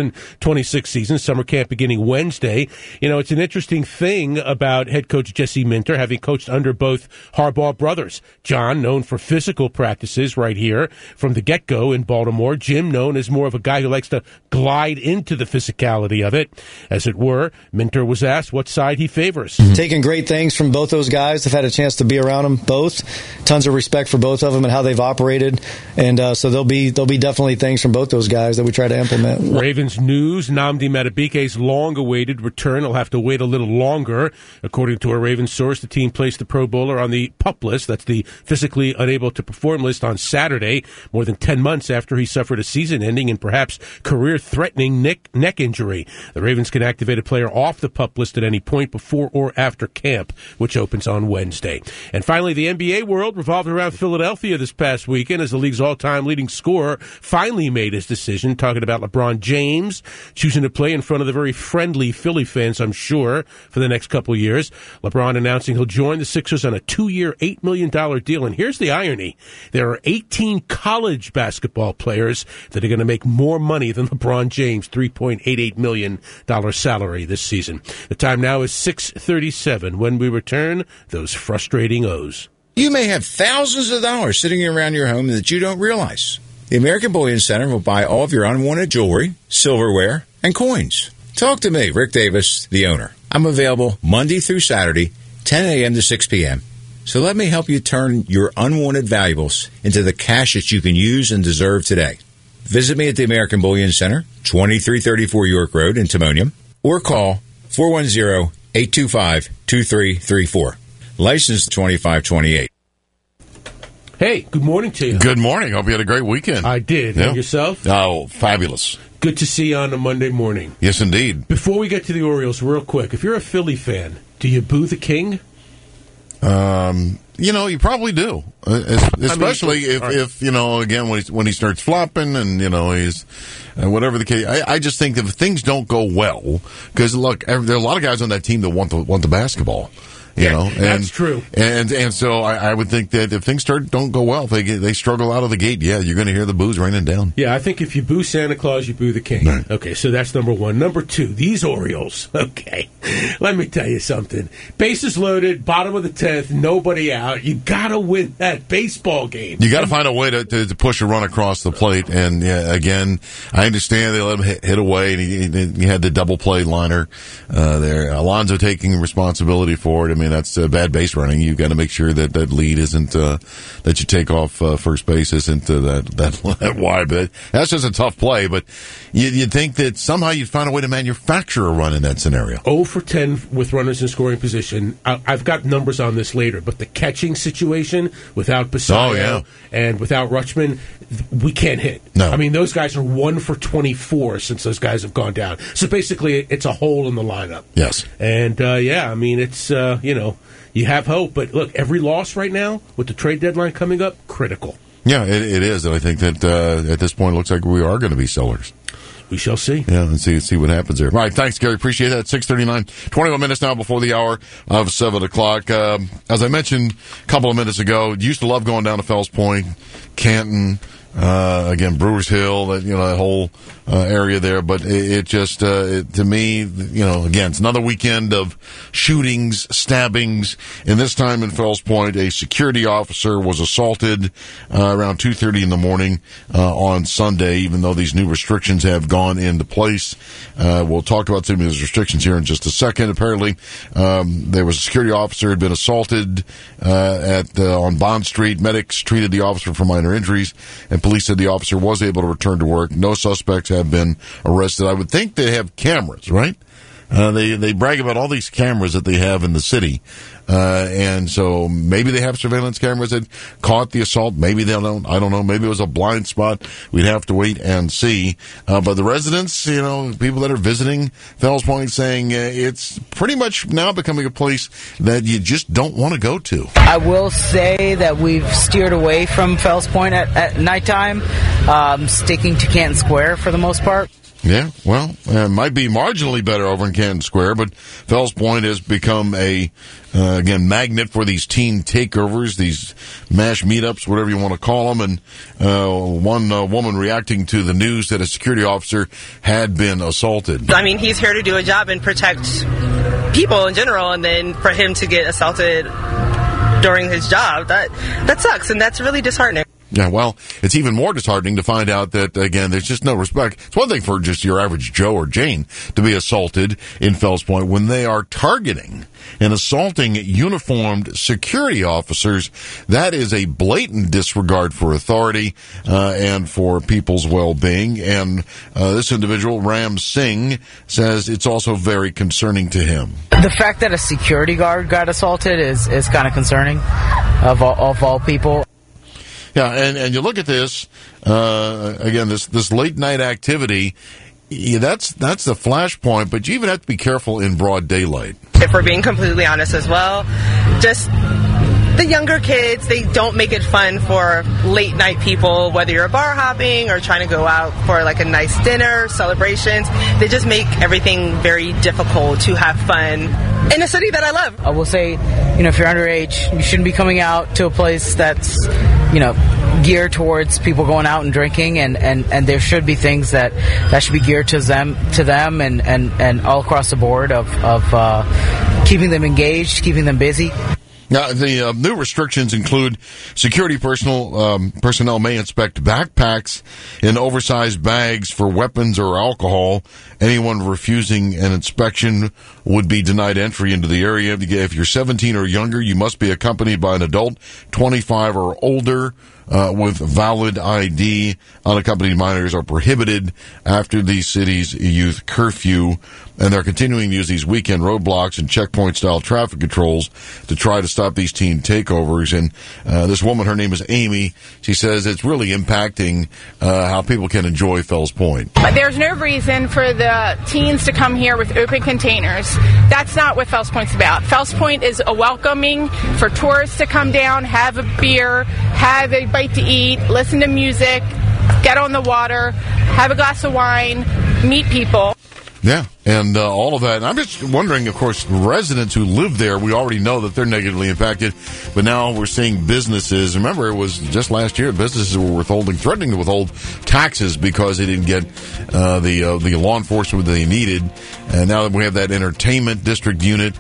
S11: 2026 season, summer camp beginning Wednesday. You know, it's an interesting thing about head coach Jesse Minter, having coached under both Harbaugh brothers. John, known for physical practices right here from the get-go in Baltimore. Jim, known as more of a guy who likes to glide into the physicality of it, as it were. Minter was asked what side he favors.
S3: Taking great things from both those guys. I've had a chance to be around them both. Tons of respect for both of them and how they've operated. And so there'll be definitely things from both those guys that we try to implement.
S11: Ravens news, Nnamdi Madubuike's long-awaited return will have to wait a little longer. According to a Ravens source, the team placed the Pro Bowler on the PUP list, that's the physically unable to perform list, on Saturday, more than 10 months after he suffered a season-ending and perhaps career-threatening neck injury. The Ravens can activate a player off the PUP list at any point before or after camp, which opens on Wednesday. And finally, the NBA world revolved around Philadelphia this past weekend as the league's all-time leading scorer finally made his decision, talking about LeBron James choosing to play in front of the very friendly Philly fans, I'm sure, for the next couple of years. LeBron announcing he'll join the Sixers on a 2-year, $8 million deal. And here's the irony. There are 18 college basketball players that are going to make more money than LeBron James' $3.88 million salary this season. The time now is 6:37. When we return, those frustrating O's.
S23: You may have thousands of dollars sitting around your home that you don't realize. The American Bullion Center will buy all of your unwanted jewelry, silverware, and coins. Talk to me, Rick Davis, the owner. I'm available Monday through Saturday, 10 a.m. to 6 p.m. So let me help you turn your unwanted valuables into the cash that you can use and deserve today. Visit me at the American Bullion Center, 2334 York Road in Timonium, or call 410-825-2334. License 2528.
S11: Hey, good morning to you.
S17: Good morning. Hope you had a great weekend.
S11: I did.
S17: Yeah.
S11: And yourself?
S17: Oh, fabulous.
S11: Good to see you on a Monday morning.
S17: Yes, indeed.
S11: Before we get to the Orioles, real quick, if you're a Philly fan, do you boo the king?
S17: You know, you probably do, especially if you know, again, when he starts flopping and, you know, he's whatever the case. I just think that if things don't go well, because look, there are a lot of guys on that team that want the basketball. You know, and
S11: that's true.
S17: And so I would think that if things don't go well, if they struggle out of the gate, yeah, you're going to hear the boos raining down.
S11: Yeah, I think if you boo Santa Claus, you boo the king. Right. Okay, so that's number one. Number two, these Orioles. Okay, let me tell you something. Bases loaded, bottom of the 10th, nobody out. You got to win that baseball game.
S17: You got to find a way to push a run across the plate. And yeah, again, I understand they let him hit away, and he had the double play liner there. Alonso taking responsibility for it. I mean, mean, that's bad base running. You've got to make sure that that lead isn't that you take off first base isn't that wide. But that's just a tough play. But you'd think that somehow you'd find a way to manufacture a run in that scenario.
S11: 0 for 10 with runners in scoring position. I've got numbers on this later, but the catching situation without Basayo and without Rutschman, we can't hit.
S17: No.
S11: I mean, those guys are 1 for 24 since those guys have gone down. So basically, it's a hole in the lineup.
S17: Yes.
S11: And, I mean, it's, you have hope. But look, every loss right now with the trade deadline coming up, critical.
S17: Yeah, it is. And I think that at this point, it looks like we are going to be sellers.
S11: We shall see.
S17: Yeah, and see what happens there. All right, thanks, Gary. Appreciate that. 6:39, 21 minutes now before the hour of 7 o'clock. As I mentioned a couple of minutes ago, used to love going down to Fells Point, Canton, again, Brewers Hill, that whole area there. But it just, to me, again, it's another weekend of shootings, stabbings. And this time in Fells Point, a security officer was assaulted around 2:30 in the morning on Sunday, even though these new restrictions have gone into place. We'll talk about some of these restrictions here in just a second. Apparently, there was a security officer who had been assaulted on Bond Street. Medics treated the officer for minor injuries, and police said the officer was able to return to work. No suspects have been arrested. I would think they have cameras, right? They brag about all these cameras that they have in the city. And so maybe they have surveillance cameras that caught the assault. Maybe they don't. I don't know. Maybe it was a blind spot. We'd have to wait and see. But the residents, people that are visiting Fells Point saying it's pretty much now becoming a place that you just don't want to go to.
S1: I will say that we've steered away from Fells Point at nighttime, sticking to Canton Square for the most part.
S17: Yeah, well, it might be marginally better over in Canton Square, but Fells Point has become a magnet for these teen takeovers, these MASH meetups, whatever you want to call them. And one woman reacting to the news that a security officer had been assaulted.
S4: I mean, he's here to do a job and protect people in general, and then for him to get assaulted during his job, that sucks, and that's really disheartening.
S17: Yeah, well, it's even more disheartening to find out that, again, there's just no respect. It's one thing for just your average Joe or Jane to be assaulted in Fells Point. When they are targeting and assaulting uniformed security officers, that is a blatant disregard for authority and for people's well-being. And this individual, Ram Singh, says it's also very concerning to him.
S1: The fact that a security guard got assaulted is kind of concerning of all people.
S17: Yeah, and you look at this, again, this late-night activity, that's the flashpoint, but you even have to be careful in broad daylight.
S4: If we're being completely honest as well, just the younger kids, they don't make it fun for late-night people, whether you're bar hopping or trying to go out for like a nice dinner, celebrations. They just make everything very difficult to have fun in a city that I love.
S1: I will say, if you're underage, you shouldn't be coming out to a place that's, geared towards people going out and drinking, and there should be things that should be geared to them and all across the board of keeping them engaged, keeping them busy.
S17: Now, the new restrictions include security personnel may inspect backpacks and oversized bags for weapons or alcohol. Anyone refusing an inspection would be denied entry into the area. If you're 17 or younger, you must be accompanied by an adult, 25 or older, with valid ID. Unaccompanied minors are prohibited after the city's youth curfew. And they're continuing to use these weekend roadblocks and checkpoint-style traffic controls to try to stop these teen takeovers. And this woman, her name is Amy, she says it's really impacting how people can enjoy Fells Point.
S5: But there's no reason for the teens to come here with open containers. That's not what Fells Point's about. Fells Point is a welcoming for tourists to come down, have a beer, have a bite to eat, listen to music, get on the water, have a glass of wine, meet people.
S17: Yeah, and all of that. And I'm just wondering, of course, residents who live there, we already know that they're negatively impacted, but now we're seeing businesses. Remember, it was just last year, businesses were threatening to withhold taxes because they didn't get the law enforcement they needed. And now that we have that entertainment district unit,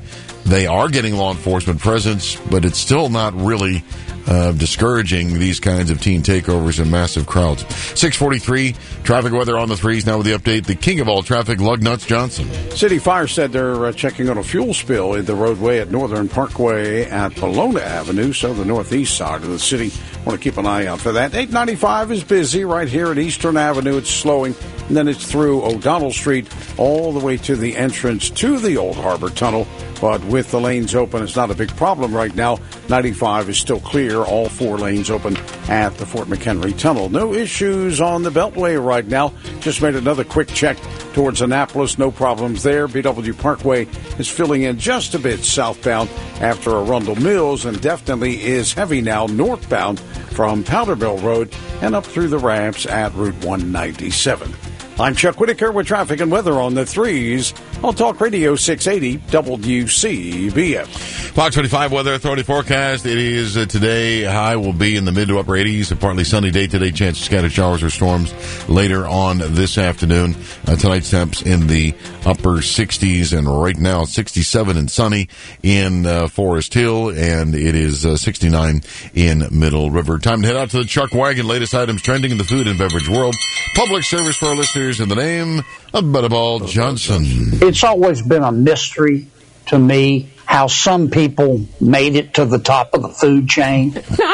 S17: They are getting law enforcement presence, but it's still not really discouraging these kinds of teen takeovers and massive crowds. 6:43, traffic weather on the threes now with the update. The king of all traffic, Lugnuts Johnson.
S7: City Fire said they're checking on a fuel spill in the roadway at Northern Parkway at Pelona Avenue, so the northeast side of the city. Want to keep an eye out for that. 895 is busy right here at Eastern Avenue. It's slowing, and then it's through O'Donnell Street all the way to the entrance to the Old Harbor Tunnel. But with the lanes open, it's not a big problem right now. 95 is still clear, all 4 lanes open at the Fort McHenry Tunnel. No issues on the Beltway right now. Just made another quick check towards Annapolis. No problems there. BW Parkway is filling in just a bit southbound after Arundel Mills, and definitely is heavy now northbound from Powdermill Road and up through the ramps at Route 197. I'm Chuck Whitaker with traffic and weather on the threes on Talk Radio 680 WCBM.
S17: Fox 25 Weather Authority forecast. It is today. High will be in the mid to upper 80s. A partly sunny day today. Chance of scattered showers or storms later on this afternoon. Tonight's temps in the upper 60s, and right now 67 and sunny in Forest Hill, and it is 69 in Middle River. Time to head out to the Chuck Wagon. Latest items trending in the food and beverage world. Public service for our listeners in the name of Butterball Johnson.
S9: It's always been a mystery to me how some people made it to the top of the food chain.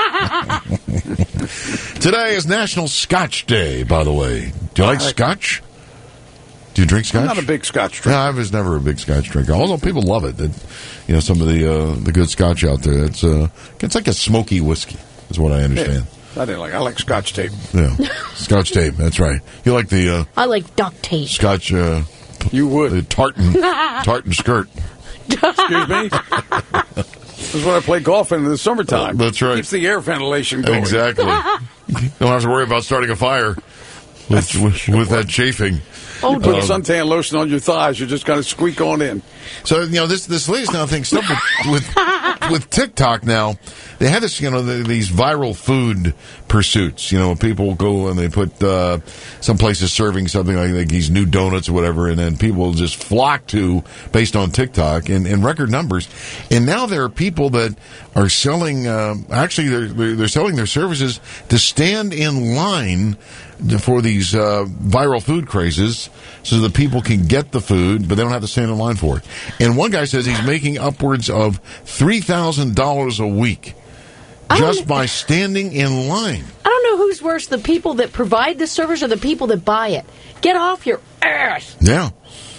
S17: Today is National Scotch Day, by the way. Do you like Scotch? Do you drink Scotch?
S7: I'm not a big Scotch drinker.
S17: No, I was never a big Scotch drinker. Although people love it. Some of the good Scotch out there. It's like a smoky whiskey, is what I understand.
S7: Yeah. I like Scotch tape.
S17: Yeah, Scotch tape. That's right. You like the?
S6: I like duct tape.
S17: Scotch.
S7: You would
S17: the tartan skirt.
S7: Excuse me. This is what I play golf in the summertime.
S17: That's right.
S7: Keeps the air ventilation going.
S17: Exactly. You don't have to worry about starting a fire with that chafing.
S7: You put suntan lotion on your thighs, you just kind of squeak on in.
S17: So, this latest now thing, stuff with TikTok now, they have this, these viral food pursuits. People go and they put, some places serving something like these new donuts or whatever, and then people just flock to based on TikTok in record numbers. And now there are people that are selling, they're selling their services to stand in line for these viral food crazes so that people can get the food, but they don't have to stand in line for it. And one guy says he's making upwards of $3,000 a week just by standing in line.
S6: I don't know who's worse, the people that provide the service or the people that buy it. Get off your ass.
S17: Yeah.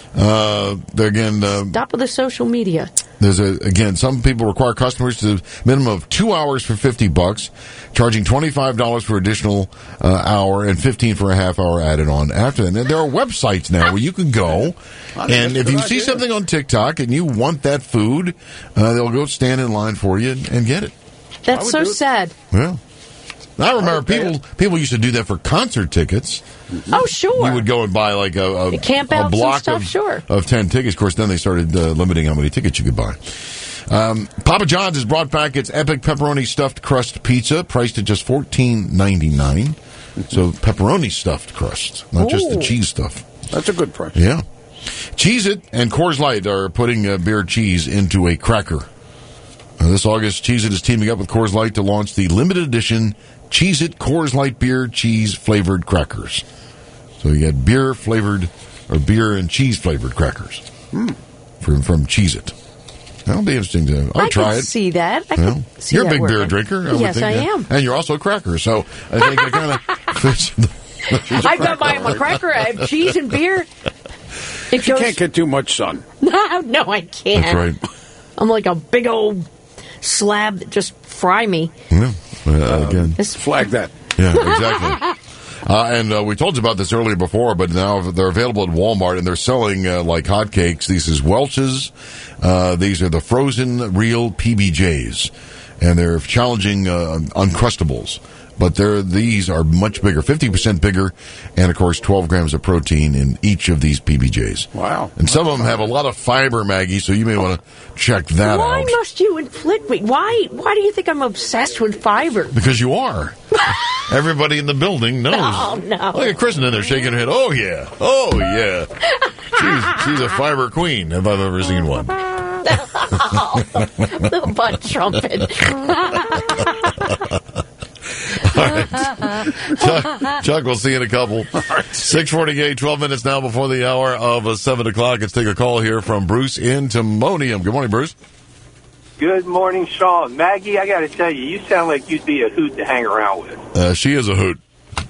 S17: Stop
S6: with the social media.
S17: There's some people require customers to minimum of 2 hours for $50, charging $25 for additional hour and $15 for a half hour added on after that. And there are websites now where you can go, and if you see something on TikTok and you want that food, they'll go stand in line for you and get it.
S6: That's so sad.
S17: Yeah. I remember people used to do that for concert tickets.
S6: Oh, sure.
S17: You would go and buy like a block of 10 tickets. Of course, then they started limiting how many tickets you could buy. Papa John's has brought back its epic pepperoni stuffed crust pizza, priced at just $14.99. So pepperoni stuffed crust, not just the cheese stuff.
S7: That's a good price.
S17: Yeah. Cheez-It and Coors Light are putting beer cheese into a cracker. This August, Cheez-It is teaming up with Coors Light to launch the limited edition Cheez-It Coors Light beer cheese flavored crackers. So you get beer and cheese flavored crackers from Cheez-It. That'll be interesting I'll try it.
S6: See that.
S17: You're a big beer drinker.
S6: Yes, I am.
S17: And you're also a cracker, so I think it kind of fits.
S6: I've got my cracker. I have cheese and beer.
S7: You can't get too much sun.
S6: No, I can't.
S17: That's right.
S6: I'm like a big old slab that just fry me.
S17: Yeah. Again,
S7: flag that.
S17: Yeah, exactly. And we told you about this earlier before, but now they're available at Walmart, and they're selling like hotcakes. This is Welch's. These are the frozen real PBJs, and they're challenging Uncrustables. But these are much bigger, 50% bigger, and, of course, 12 grams of protein in each of these PBJs.
S7: Wow.
S17: And some of them have a lot of fiber, Maggie, so you may want to check that out.
S6: Why must you inflict me? Why do you think I'm obsessed with fiber?
S17: Because you are. Everybody in the building knows.
S6: Oh, no.
S17: Look at Kristen in there shaking her head. Oh, yeah. She's a fiber queen, if I've ever seen one.
S6: The butt trumpet.
S17: All right. Chuck, we'll see you in a couple. 6:48, 12 minutes now before the hour of 7 o'clock. Let's take a call here from Bruce in Timonium. Good morning, Bruce.
S14: Good morning, Sean. Maggie, I got to tell you, you sound like you'd be a hoot to hang around with.
S17: She is a hoot.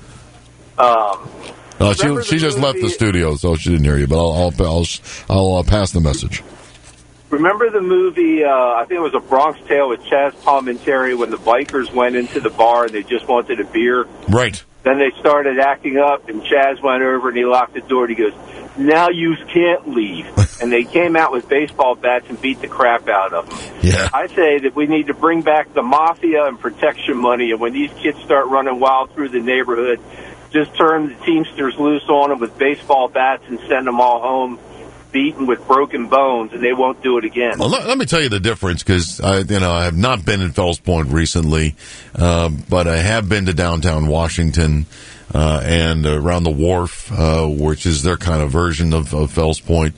S17: She just left the studio, so she didn't hear you. But I'll pass the message.
S14: Remember the movie? I think it was A Bronx Tale with Chaz Palminteri when the bikers went into the bar and they just wanted a beer.
S17: Right.
S14: Then they started acting up, and Chaz went over and he locked the door. And he goes, "Now you can't leave." And they came out with baseball bats and beat the crap out of them.
S17: Yeah.
S14: I say that we need to bring back the mafia and protection money, and when these kids start running wild through the neighborhood, just turn the Teamsters loose on them with baseball bats and send them all home beaten with broken bones, and they won't do it again.
S17: Well, let me tell you the difference, because I have not been in Fells Point recently, but I have been to downtown Washington and around the wharf, which is their kind of version of Fells Point.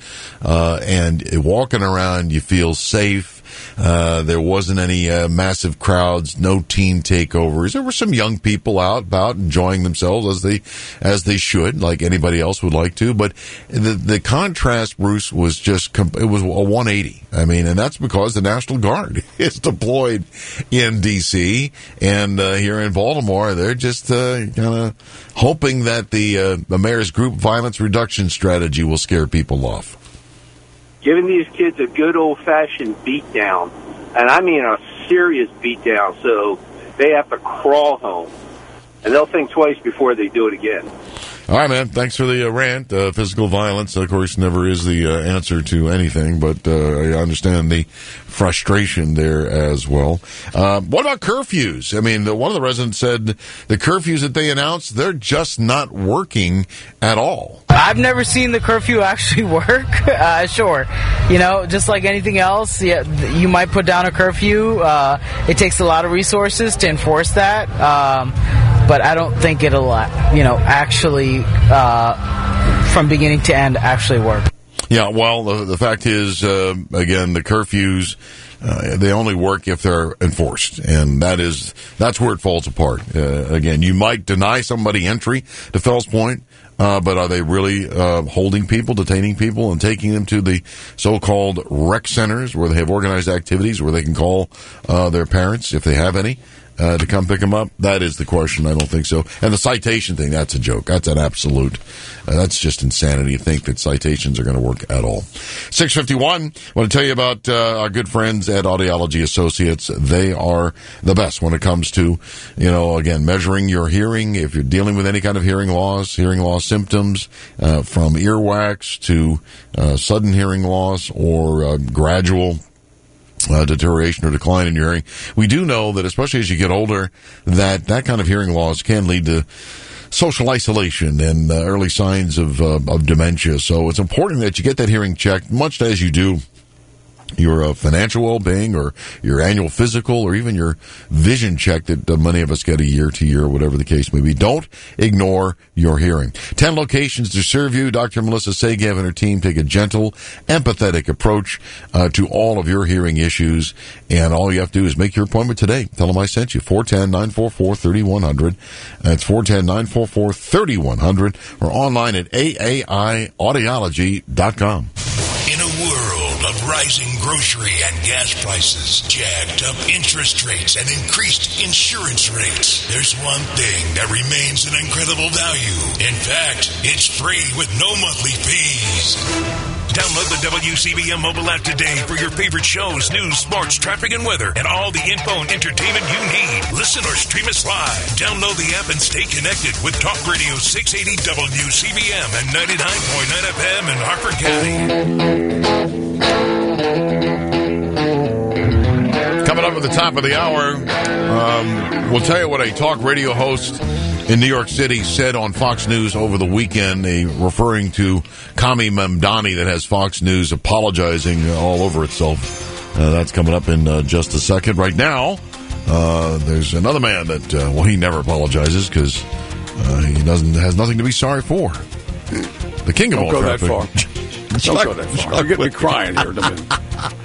S17: And walking around, you feel safe. There wasn't any massive crowds, no teen takeovers. There were some young people out about enjoying themselves as they should, like anybody else would like to. But the contrast, Bruce, was it was a 180. I mean, and that's because the National Guard is deployed in D.C. and here in Baltimore, they're just kind of hoping that the mayor's group violence reduction strategy will scare people off.
S14: Giving these kids a good old-fashioned beatdown, and I mean a serious beatdown, so they have to crawl home. And they'll think twice before they do it again.
S17: All right, man. Thanks for the rant. Physical violence, of course, never is the answer to anything, but I understand the frustration there as well. What about curfews? I mean, one of the residents said the curfews that they announced, they're just not working at all.
S1: I've never seen the curfew actually work. Sure. Just like anything else, you might put down a curfew. It takes a lot of resources to enforce that. But I don't think it'll, actually, from beginning to end, actually work.
S17: Yeah, well, the fact is, again, the curfews, they only work if they're enforced, and that's where it falls apart. Again, you might deny somebody entry to Fells Point, but are they really holding people, detaining people, and taking them to the so-called rec centers where they have organized activities where they can call their parents, if they have any, to come pick them up? That is the question. I don't think so. And the citation thing, that's a joke. That's an absolute, that's just insanity to think that citations are going to work at all. 6:51, I want to tell you about our good friends at Audiology Associates. They are the best when it comes to, again, measuring your hearing. If you're dealing with any kind of hearing loss symptoms, from earwax to sudden hearing loss or gradual deterioration or decline in your hearing. We do know that, especially as you get older, that kind of hearing loss can lead to social isolation and early signs of dementia. So it's important that you get that hearing checked, much as you do your financial well-being or your annual physical or even your vision check that many of us get a year to year, whatever the case may be. Don't ignore your hearing. 10 locations to serve you. Dr. Melissa Segev and her team take a gentle, empathetic approach to all of your hearing issues, and all you have to do is make your appointment today. Tell them I sent you. 410-944-3100. That's 410-944-3100 or online at aaiaudiology.com.
S10: In a world of rising grocery and gas prices, jacked up interest rates, and increased insurance rates, there's one thing that remains an incredible value. In fact, it's free with no monthly fees. Download the WCBM mobile app today for your favorite shows, news, sports, traffic, and weather, and all the info and entertainment you need. Listen or stream us live. Download the app and stay connected with Talk Radio 680 WCBM and 99.9 FM in Harford County.
S17: Coming up at the top of the hour, we'll tell you what a talk radio host in New York City said on Fox News over the weekend, referring to Kami Mamdani, that has Fox News apologizing all over itself. That's coming up in just a second. Right now, there's another man that, he never apologizes because he has nothing to be sorry for. The king of all traffic.
S7: Don't go that far. Don't go that far. You're getting me crying here in a minute.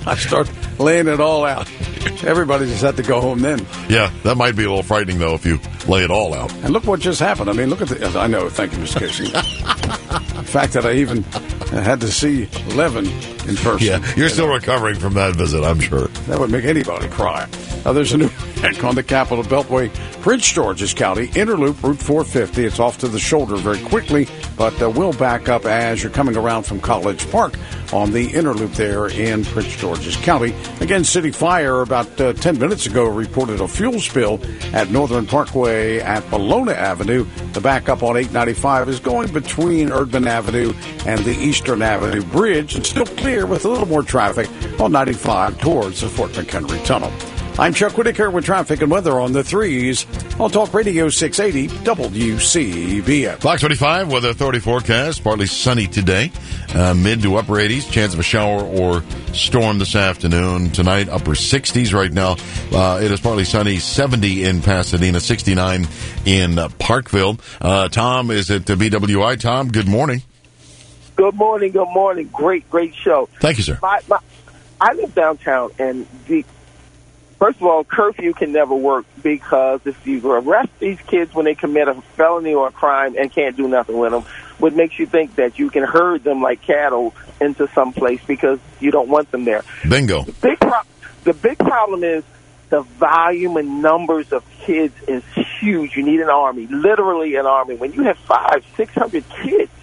S7: I start laying it all out. Everybody just had to go home then.
S17: Yeah, that might be a little frightening, though, if you lay it all out.
S7: And look what just happened. I mean, look at the... I know, thank you, Mr. Casey. The fact that I even had to see Levin in person.
S17: Yeah, you're still recovering from that visit, I'm sure.
S7: That would make anybody cry. There's a new wreck on the Capital Beltway, Prince George's County, Interloop, Route 450. It's off to the shoulder very quickly, but will back up as you're coming around from College Park on the Interloop there in Prince George's County. Again, City Fire about 10 minutes ago reported a fuel spill at Northern Parkway at Bologna Avenue. The backup on 895 is going between Erdman Avenue and the Eastern Avenue Bridge. It's still clear with a little more traffic on 95 towards the Fort McHenry Tunnel. I'm Chuck Whitaker with traffic and weather on the 3s on Talk Radio 680 WCBM.
S17: Clock 25, Weather Authority forecast. Partly sunny today. Mid to upper 80s. Chance of a shower or storm this afternoon. Tonight, upper 60s. Right now, it is partly sunny. 70 in Pasadena. 69 in Parkville. Tom is at the BWI. Tom, good morning.
S16: Good morning. Good morning. Great show.
S17: Thank you, sir.
S16: I live downtown, and first of all, curfew can never work because if you arrest these kids when they commit a felony or a crime and can't do nothing with them, what makes you think that you can herd them like cattle into some place because you don't want them there.
S17: Bingo.
S16: The big problem is the volume and numbers of kids is huge. You need an army, literally an army. When you have 500-600 kids,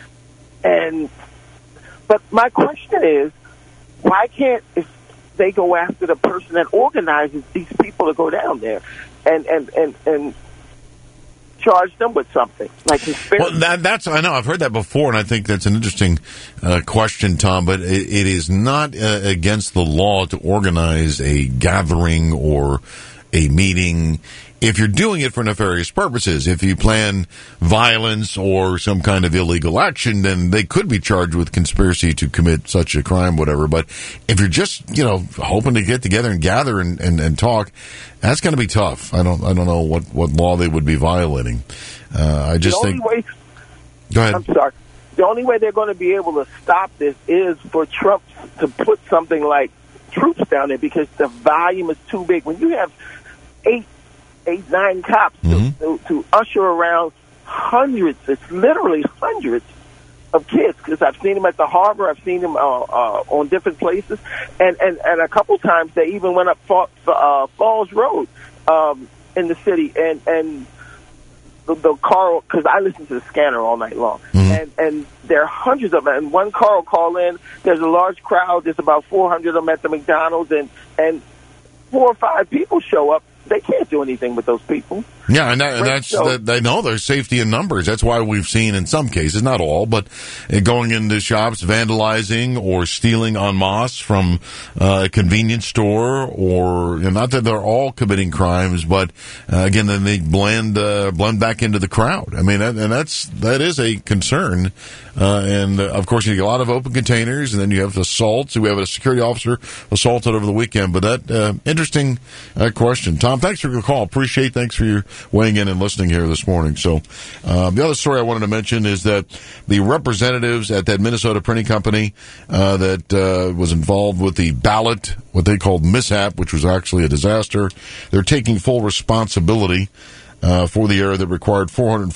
S16: but my question is, why can't they go after the person that organizes these people to go down there and charge them with something like conspiracy?
S17: Well, that's I know I've heard that before, and I think that's an interesting question, Tom. But it is not against the law to organize a gathering or a meeting if you're doing it for nefarious purposes. If you plan violence or some kind of illegal action, then they could be charged with conspiracy to commit such a crime, whatever. But if you're just, hoping to get together and gather and talk, that's going to be tough. I don't know what law they would be violating. I just think. Go ahead.
S16: I'm sorry. The only way they're going to be able to stop this is for Trump to put something like troops down there because the volume is too big. When you have 8-9 cops to usher around hundreds, it's literally hundreds of kids, because I've seen them at the harbor, I've seen them on different places, and a couple times they even went up Falls Road in the city, and the car, because I listen to the scanner all night long, and there are hundreds of them, and one car will call in, there's a large crowd, there's about 400 of them at the McDonald's, and 4 or 5 people show up. They can't do anything with those people.
S17: Yeah, and they know there's safety in numbers. That's why we've seen in some cases, not all, but going into shops, vandalizing or stealing en masse from a convenience store, or not that they're all committing crimes, but again, then they blend back into the crowd. I mean, that is a concern. And of course, you get a lot of open containers, and then you have assaults. We have a security officer assaulted over the weekend. But that interesting question, Tom. Thanks for your call. Thanks for your weighing in and listening here this morning. So, the other story I wanted to mention is that the representatives at that Minnesota printing company that was involved with the ballot, what they called mishap, which was actually a disaster, they're taking full responsibility for the error that required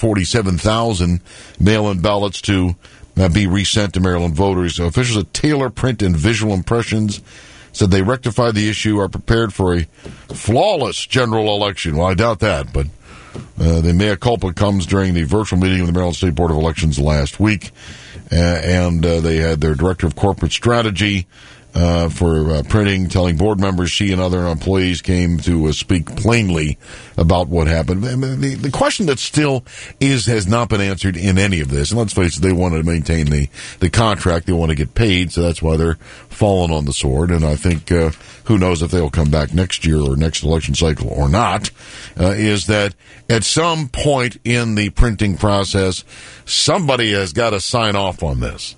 S17: 447,000 mail-in ballots to be resent to Maryland voters. Officials at Taylor Print and Visual Impressions said they rectified the issue, are prepared for a flawless general election. Well, I doubt that, but the mea culpa comes during the virtual meeting of the Maryland State Board of Elections last week, and they had their director of corporate strategy for printing telling board members she and other employees came to speak plainly about what happened. The question that still has not been answered in any of this, and let's face it, they want to maintain the contract, they want to get paid, so that's why they're falling on the sword, and I think who knows if they'll come back next year or next election cycle or not, is that at some point in the printing process, somebody has got to sign off on this.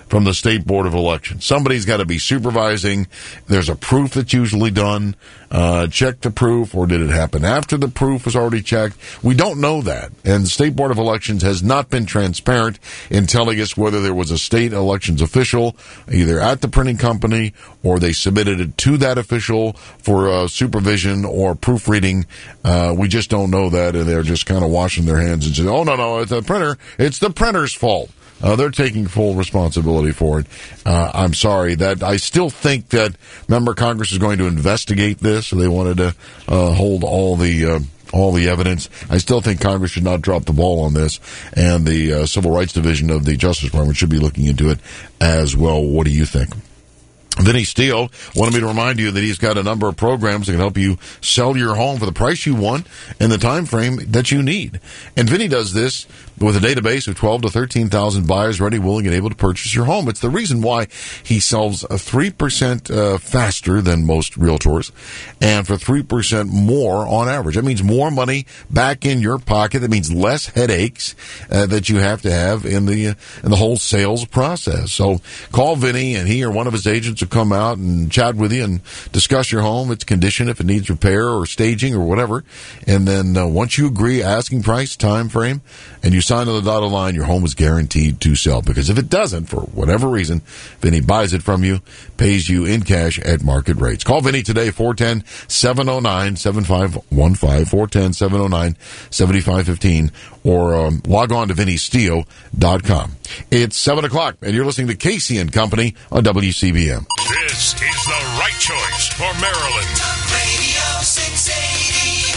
S17: from the State Board of Elections. Somebody's got to be supervising. There's a proof that's usually done. Check the proof, or did it happen after the proof was already checked? We don't know that. And the State Board of Elections has not been transparent in telling us whether there was a state elections official either at the printing company or they submitted it to that official for supervision or proofreading. We just don't know that, and they're just kind of washing their hands and saying, oh, no, it's the printer. It's the printer's fault. They're taking full responsibility for it. I'm sorry that I still think that member Congress is going to investigate this. So they wanted to hold all the evidence. I still think Congress should not drop the ball on this, and the Civil Rights Division of the Justice Department should be looking into it as well. What do you think? Vinny Steele wanted me to remind you that he's got a number of programs that can help you sell your home for the price you want and the time frame that you need. And Vinny does this with a database of 12 to 13,000 buyers ready, willing, and able to purchase your home. It's the reason why he sells 3% faster than most realtors and for 3% more on average. That means more money back in your pocket. That means less headaches that you have to have in the whole sales process. So call Vinny, and he or one of his agents will come out and chat with you and discuss your home, its condition, if it needs repair or staging or whatever. And then once you agree, asking price, time frame, and you sign on the dotted line, your home is guaranteed to sell. Because if it doesn't, for whatever reason, Vinny buys it from you, pays you in cash at market rates. Call Vinny today, 410-709-7515, 410-709-7515, or log on to VinnySteele.com. It's 7 o'clock, and you're listening to Casey and Company on WCBM.
S10: This is the right choice for Maryland. Talk Radio 680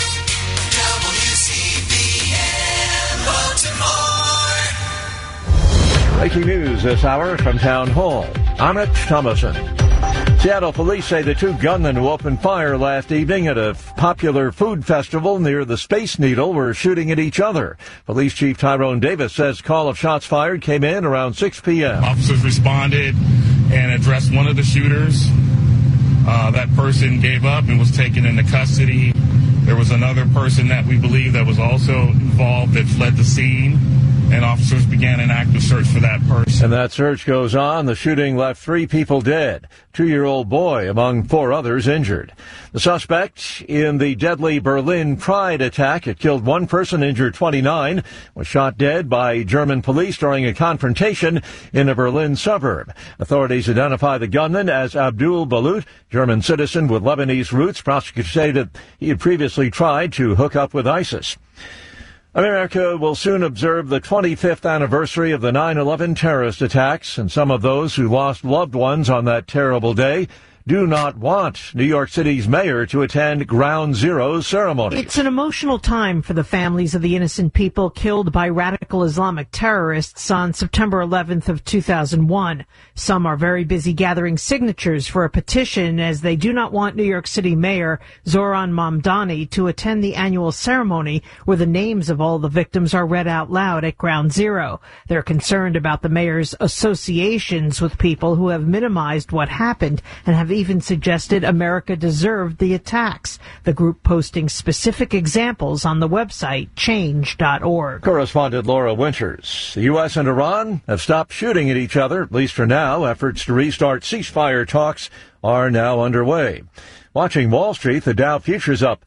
S10: WCBM Baltimore.
S15: Breaking news this hour from Town Hall. I'm Rich Thomason. Seattle police say the two gunmen who opened fire last evening at a popular food festival near the Space Needle were shooting at each other. Police Chief Tyrone Davis says call of shots fired came in around 6 p.m.
S18: Officers responded and addressed one of the shooters. That person gave up and was taken into custody. There was another person that we believe that was also involved that fled the scene, and officers began an active search for that person.
S15: And that search goes on. The shooting left 3 people dead, 2-year-old boy among 4 others injured. The suspect in the deadly Berlin Pride attack, it killed 1 person, injured 29, was shot dead by German police during a confrontation in a Berlin suburb. Authorities identify the gunman as Abdul Balut, German citizen with Lebanese roots. Prosecutors say that he had previously tried to hook up with ISIS. America will soon observe the 25th anniversary of the 9/11 terrorist attacks, and some of those who lost loved ones on that terrible day do not want New York City's mayor to attend Ground Zero's ceremony.
S19: It's an emotional time for the families of the innocent people killed by radical Islamic terrorists on September 11th of 2001. Some are very busy gathering signatures for a petition as they do not want New York City Mayor Zohran Mamdani to attend the annual ceremony where the names of all the victims are read out loud at Ground Zero. They're concerned about the mayor's associations with people who have minimized what happened and have even suggested America deserved the attacks. The group posting specific examples on the website change.org.
S15: Correspondent Laura Winters. The U.S. and Iran have stopped shooting at each other, at least for now. Efforts to restart ceasefire talks are now underway. Watching Wall Street, the Dow futures up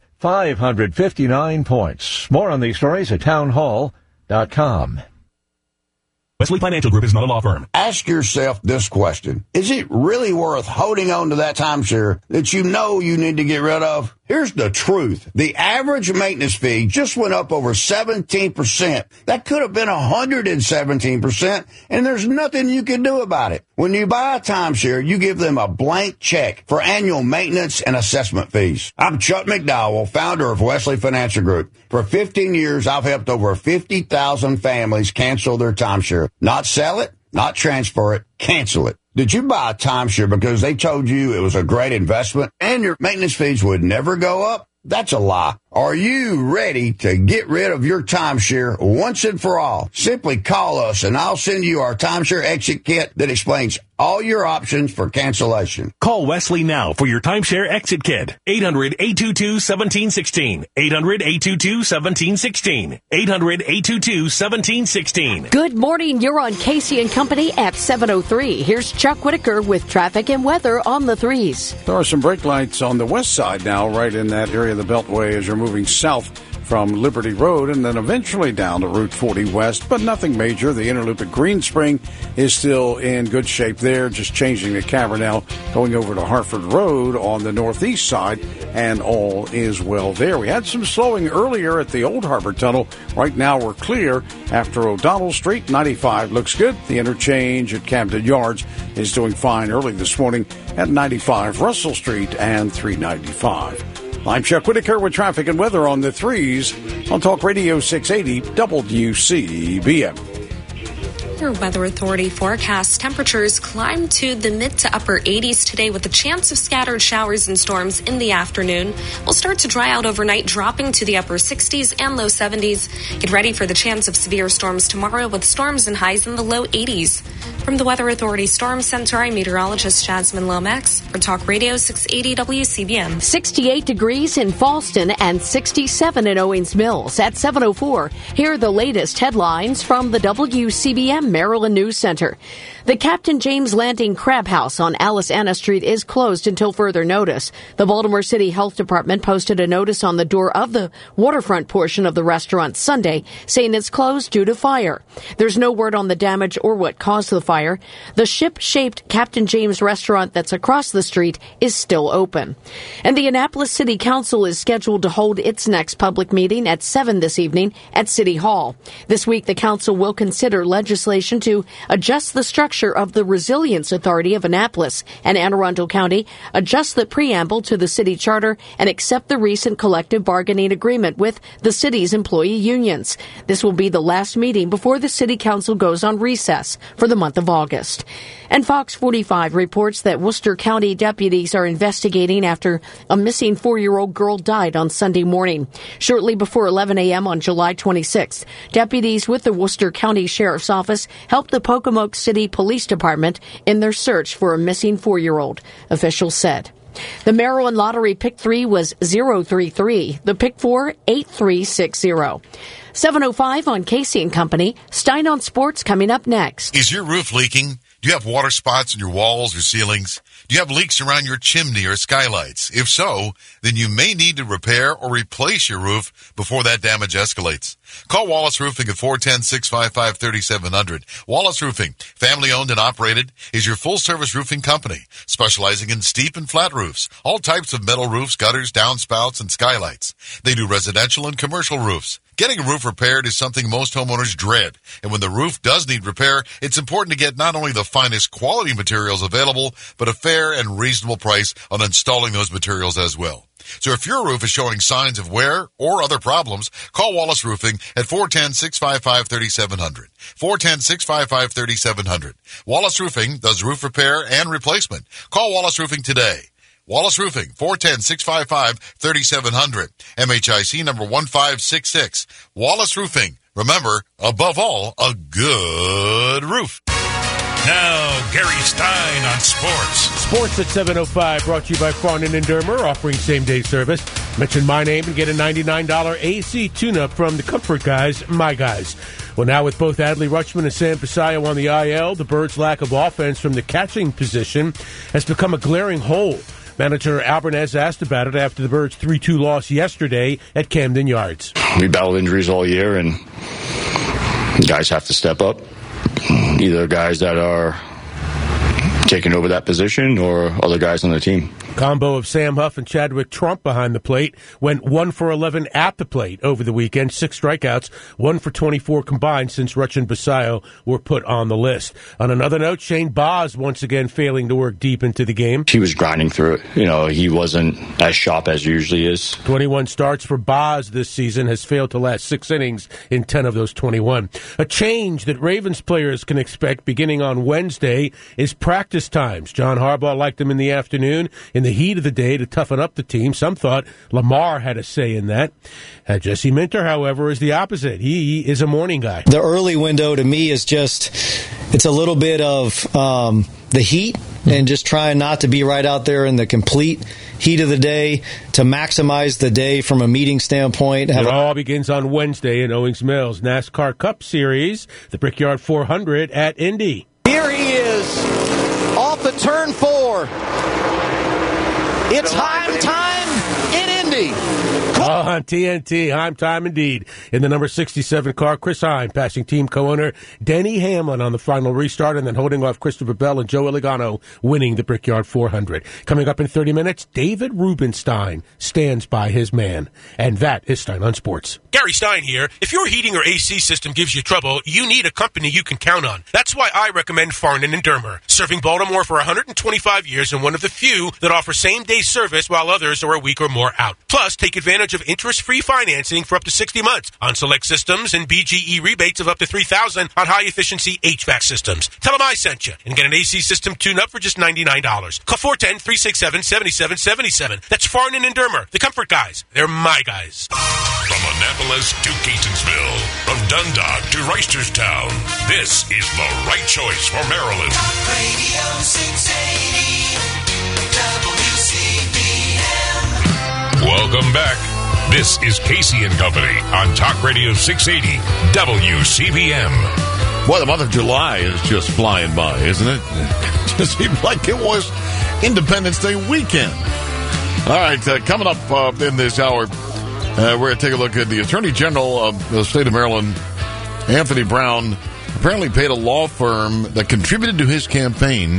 S15: 559 points. More on these stories at townhall.com.
S24: Wesley Financial Group is not a law firm.
S25: Ask yourself this question. Is it really worth holding on to that timeshare that you know you need to get rid of? Here's the truth. The average maintenance fee just went up over 17%. That could have been 117%, and there's nothing you can do about it. When you buy a timeshare, you give them a blank check for annual maintenance and assessment fees. I'm Chuck McDowell, founder of Wesley Financial Group. For 15 years, I've helped over 50,000 families cancel their timeshare. Not sell it, not transfer it, cancel it. Did you buy a timeshare because they told you it was a great investment and your maintenance fees would never go up? That's a lie. Are you ready to get rid of your timeshare once and for all? Simply call us and I'll send you our timeshare exit kit that explains all your options for cancellation.
S24: Call Wesley now for your timeshare exit kit. 800-822-1716. 800-822-1716. 800-822-1716.
S6: Good morning. You're on Casey and Company at 7:03. Here's Chuck Whitaker with traffic and weather on the 3s.
S7: There are some brake lights on the west side now, right in that area of the Beltway as you're moving south from Liberty Road and then eventually down to Route 40 West, but nothing major. The inner loop at Green Spring is still in good shape there, just changing the Cavernell going over to Hartford Road on the northeast side, and all is well there. We had some slowing earlier at the Old Harbor Tunnel. Right now we're clear after O'Donnell Street. 95 looks good. The interchange at Camden Yards is doing fine early this morning at 95 Russell Street and 395. I'm Chuck Whitaker with traffic and weather on the 3s on Talk Radio 680 WCBM.
S8: Your Weather Authority forecasts temperatures climb to the mid to upper 80s today with a chance of scattered showers and storms in the afternoon. We'll start to dry out overnight, dropping to the upper 60s and low 70s. Get ready for the chance of severe storms tomorrow with storms and highs in the low 80s. From the Weather Authority Storm Center, I'm meteorologist Jasmine Lomax for Talk Radio 680 WCBM.
S6: 68 degrees in Falston and 67 in Owings Mills at 7:04. Here are the latest headlines from the WCBM Maryland News Center. The Captain James Landing Crab House on Alice Anna Street is closed until further notice. The Baltimore City Health Department posted a notice on the door of the waterfront portion of the restaurant Sunday, saying it's closed due to fire. There's no word on the damage or what caused the fire. The ship-shaped Captain James restaurant that's across the street is still open. And the Annapolis City Council is scheduled to hold its next public meeting at 7 this evening at City Hall. This week, the council will consider legislation to adjust the structure of the Resilience Authority of Annapolis and Anne Arundel County, adjust the preamble to the city charter, and accept the recent collective bargaining agreement with the city's employee unions. This will be the last meeting before the city council goes on recess for the month of August. And Fox 45 reports that Worcester County deputies are investigating after a missing 4-year-old girl died on Sunday morning. Shortly before 11 a.m. on July 26th, deputies with the Worcester County Sheriff's Office helped the Pocomoke City Police Department in their search for a missing 4-year-old, officials said. The Maryland Lottery Pick 3 was 033. The Pick 4, 8360. 7:05 on Casey and Company. Stein on Sports coming up next.
S17: Is your roof leaking? Do you have water spots in your walls or ceilings? Do you have leaks around your chimney or skylights? If so, then you may need to repair or replace your roof before that damage escalates. Call Wallace Roofing at 410-655-3700. Wallace Roofing, family-owned and operated, is your full-service roofing company, specializing in steep and flat roofs, all types of metal roofs, gutters, downspouts, and skylights. They do residential and commercial roofs. Getting a roof repaired is something most homeowners dread, and when the roof does need repair, it's important to get not only the finest quality materials available, but a fair and reasonable price on installing those materials as well. So if your roof is showing signs of wear or other problems, call Wallace Roofing at 410-655-3700. 410-655-3700. Wallace Roofing does roof repair and replacement. Call Wallace Roofing today. Wallace Roofing, 410-655-3700. MHIC number 1566. Wallace Roofing. Remember, above all, a good roof.
S10: Now, Gary Stein on sports.
S11: Sports at 7:05, brought to you by Farnan and Dermer, offering same-day service. Mention my name and get a $99 AC tune-up from the Comfort Guys, my guys. Well, now with both Adley Rutschman and Sam Pasayo on the IL, the Birds' lack of offense from the catching position has become a glaring hole. Manager Albanese asked about it after the Birds' 3-2 loss yesterday at Camden Yards.
S12: We battled injuries all year, and guys have to step up. Either guys that are taking over that position or other guys on the team.
S11: Combo of Sam Huff and Chadwick Trump behind the plate went 1 for 11 at the plate over the weekend. 6 strikeouts, 1 for 24 combined since Rutsch and Basayo were put on the list. On another note, Shane Baz once again failing to work deep into the game.
S12: He was grinding through it. You know, he wasn't as sharp as he usually is.
S11: 21 starts for Baz this season, has failed to last 6 innings in 10 of those 21. A change that Ravens players can expect beginning on Wednesday is practice times. John Harbaugh liked them in the afternoon in the heat of the day to toughen up the team. Some thought Lamar had a say in that. Jesse Minter, however, is the opposite. He is a morning guy.
S3: The early window to me is just, it's a little bit of the heat and just trying not to be right out there in the complete heat of the day to maximize the day from a meeting standpoint.
S11: It all begins on Wednesday in Owings Mills. NASCAR Cup Series, the Brickyard 400 at Indy.
S2: Here he is, off the turn 4. It's Heim time in Indy.
S11: On TNT, Heim time indeed. In the number 67 car, Chris Heim passing team co-owner Denny Hamlin on the final restart and then holding off Christopher Bell and Joe Iligano, winning the Brickyard 400. Coming up in 30 minutes, David Rubenstein stands by his man. And that is Stein on Sports.
S13: Gary Stein here. If your heating or AC system gives you trouble, you need a company you can count on. That's why I recommend Farnan and Dermer, serving Baltimore for 125 years and one of the few that offer same-day service while others are a week or more out. Plus, take advantage of interest-free financing for up to 60 months on select systems and BGE rebates of up to $3,000 on high-efficiency HVAC systems. Tell them I sent you and get an AC system tune-up for just $99. Call 410-367-7777. That's Farnan and Dermer, the comfort guys. They're my guys.
S10: From Annapolis to Catonsville, from Dundalk to Reisterstown, this is the right choice for Maryland.
S20: Talk Radio 680 WCBM.
S10: Welcome back. This is Casey and Company on Talk Radio 680 WCBM.
S17: Well, the month of July is just flying by, isn't it? It just seems like it was Independence Day weekend. All right, coming up in this hour, we're going to take a look at the Attorney General of the state of Maryland, Anthony Brown, apparently paid a law firm that contributed to his campaign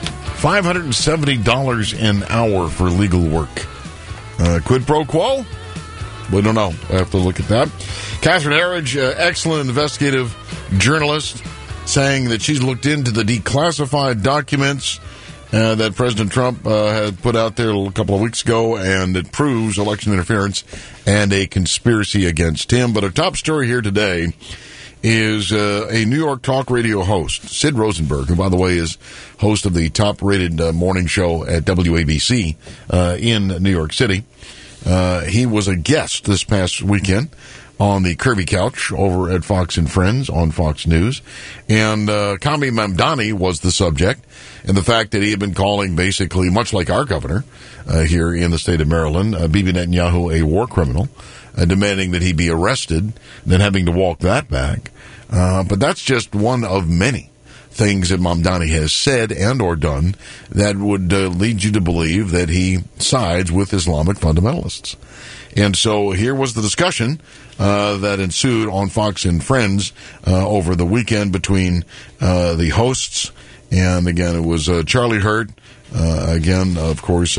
S17: $570 an hour for legal work. Quid pro quo? We don't know. I have to look at that. Catherine Herridge, excellent investigative journalist, saying that she's looked into the declassified documents that President Trump had put out there a couple of weeks ago, and it proves election interference and a conspiracy against him. But our top story here today is a New York talk radio host, Sid Rosenberg, who, by the way, is host of the top-rated morning show at WABC in New York City. He was a guest this past weekend on the Curvy Couch over at Fox and Friends on Fox News. And Kami Mamdani was the subject, and the fact that he had been calling basically, much like our governor here in the state of Maryland, Bibi Netanyahu a war criminal, demanding that he be arrested, then having to walk that back. But that's just one of many things that Mamdani has said and or done that would lead you to believe that he sides with Islamic fundamentalists. And so here was the discussion that ensued on Fox and Friends over the weekend between the hosts. And again, it was Charlie Hurt. Again, of course,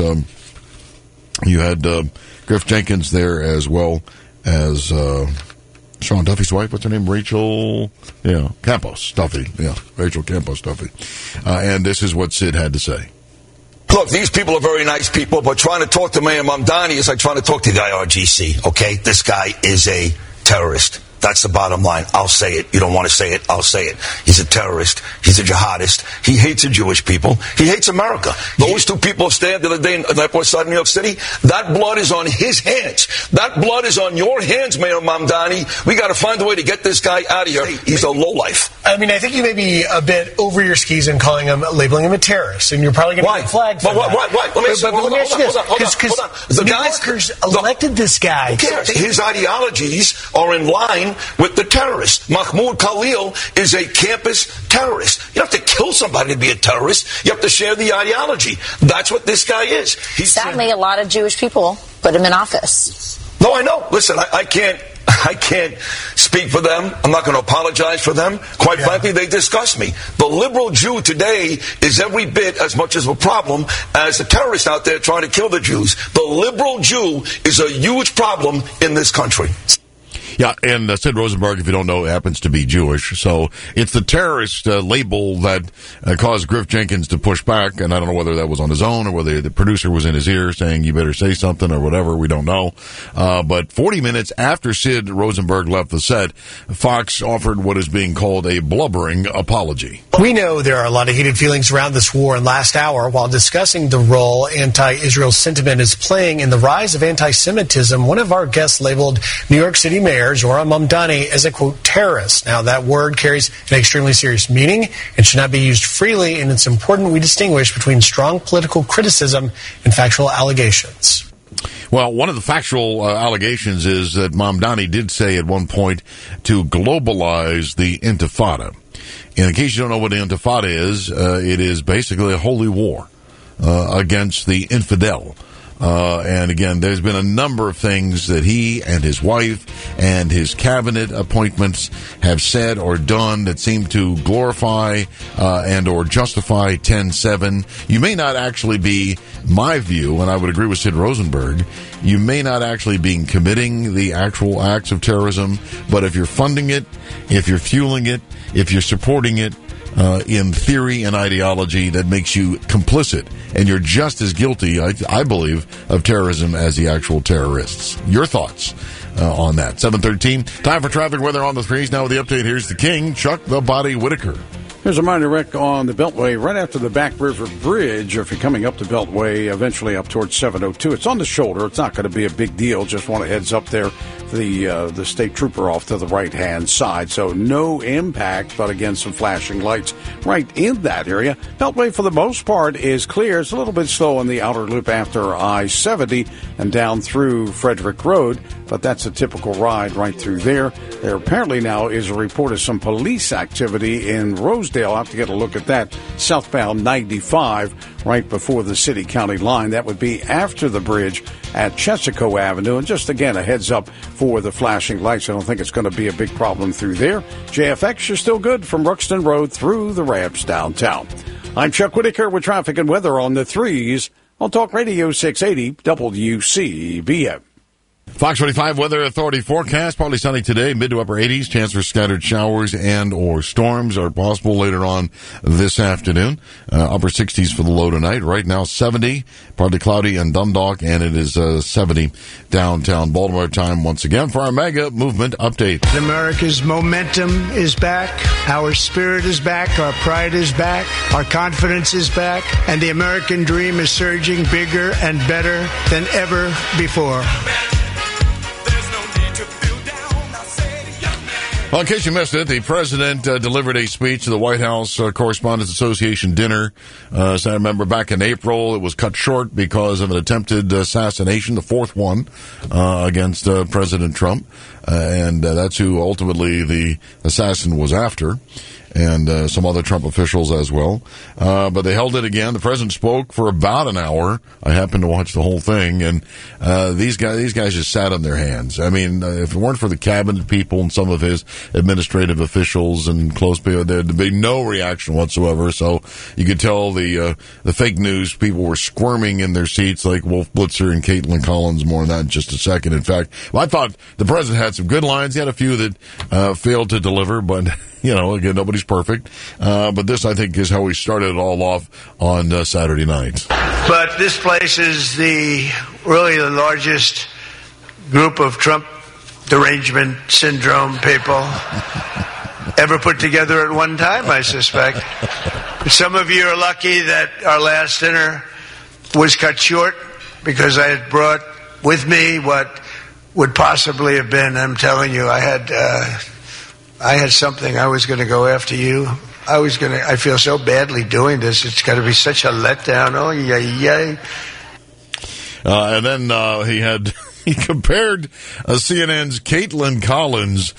S17: you had Griff Jenkins there, as well as Sean Duffy's wife. What's her name? Rachel Campos Duffy. Yeah, Rachel Campos Duffy. And this is what Sid had to say.
S21: Look, these people are very nice people, but trying to talk to Mayor Mamdani is like trying to talk to the IRGC, okay? This guy is a terrorist. That's the bottom line. I'll say it. You don't want to say it, I'll say it. He's a terrorist. He's a jihadist. He hates the Jewish people. He hates America. Those two people stabbed the other day in the Upper Side of New York City. That blood is on his hands. That blood is on your hands, Mayor Mamdani. We got to find a way to get this guy out of here. He's a lowlife.
S22: I mean, I think you may be a bit over your skis in labeling him a terrorist, and you're probably going to get flagged for that.
S21: Why? Let me ask you this.
S22: Because New Yorkers elected this guy.
S21: Who cares? His ideologies are in line with the terrorists. Mahmoud Khalil is a campus terrorist. You don't have to kill somebody to be a terrorist. You have to share the ideology. That's what this guy is.
S26: Sadly, a lot of Jewish people put him in office.
S21: No, I know. Listen, I can't speak for them. I'm not going to apologize for them. Quite frankly, they disgust me. The liberal Jew today is every bit as much of a problem as the terrorist out there trying to kill the Jews. The liberal Jew is a huge problem in this country.
S17: Yeah, and Sid Rosenberg, if you don't know, happens to be Jewish. So it's the terrorist label that caused Griff Jenkins to push back, and I don't know whether that was on his own or whether the producer was in his ear saying, you better say something or whatever. We don't know. But 40 minutes after Sid Rosenberg left the set, Fox offered what is being called a blubbering apology.
S22: We know there are a lot of heated feelings around this war, and last hour, while discussing the role anti-Israel sentiment is playing in the rise of anti-Semitism, one of our guests labeled New York City Mayor Zohran Mamdani as a, quote, terrorist. Now, that word carries an extremely serious meaning and should not be used freely, and it's important we distinguish between strong political criticism and factual allegations.
S17: Well, one of the factual allegations is that Mamdani did say at one point to globalize the Intifada. In case you don't know what the Intifada is, it is basically a holy war against the infidel. And again, there's been a number of things that he and his wife and his cabinet appointments have said or done that seem to glorify and or justify 10-7. You may not actually be, my view, and I would agree with Sid Rosenberg, you may not actually be committing the actual acts of terrorism, but if you're funding it, if you're fueling it, if you're supporting it, in theory and ideology, that makes you complicit, and you're just as guilty, I believe, of terrorism as the actual terrorists. Your thoughts on that? 7:13. Time for traffic weather on the threes. Now with the update, here's the king, Chuck the Body Whitaker.
S7: Here's a minor wreck on the Beltway right after the Back River Bridge. If you're coming up the Beltway, eventually up towards 702, it's on the shoulder. It's not going to be a big deal. Just want a heads up there. The state trooper off to the right-hand side. So no impact, but again, some flashing lights right in that area. Beltway, for the most part, is clear. It's a little bit slow on the outer loop after I-70 and down through Frederick Road, but that's a typical ride right through there. There apparently now is a report of some police activity in Rosedale. I'll have to get a look at that. Southbound 95, right before the city-county line. That would be after the bridge at Chesapeake Avenue. And just, again, a heads up for the flashing lights. I don't think it's going to be a big problem through there. JFX, you're still good from Brookston Road through the ramps downtown. I'm Chuck Whitaker with traffic and weather on the threes on Talk Radio 680 WCBM.
S17: Fox 25 Weather Authority forecast. Partly sunny today, mid to upper 80s. Chance for scattered showers and or storms are possible later on this afternoon. Upper 60s for the low tonight. Right now 70, partly cloudy in Dundalk, and it is 70 downtown Baltimore time once again for our mega movement update.
S1: America's momentum is back. Our spirit is back. Our pride is back. Our confidence is back. And the American dream is surging bigger and better than ever before.
S17: Well, in case you missed it, the president delivered a speech to the White House Correspondents Association dinner. So I remember back in April, it was cut short because of an attempted assassination, the fourth one, against President Trump. And that's who ultimately the assassin was after. And some other Trump officials as well. But they held it again. The president spoke for about an hour. I happened to watch the whole thing, and these guys just sat on their hands. I mean, if it weren't for the cabinet people and some of his administrative officials and close people, there'd be no reaction whatsoever. So you could tell the fake news people were squirming in their seats like Wolf Blitzer and Caitlin Collins. More on that in just a second. In fact, I thought the president had some good lines. He had a few that failed to deliver, but you know, again, nobody's perfect. But this, I think, is how we started it all off on Saturday night.
S1: But this place is really the largest group of Trump derangement syndrome people ever put together at one time, I suspect. Some of you are lucky that our last dinner was cut short because I had brought with me what would possibly have been, I'm telling you, I had something. I was going to go after you. I feel so badly doing this. It's got to be such a letdown. Oh, yay.
S17: And then he compared CNN's Caitlin Collins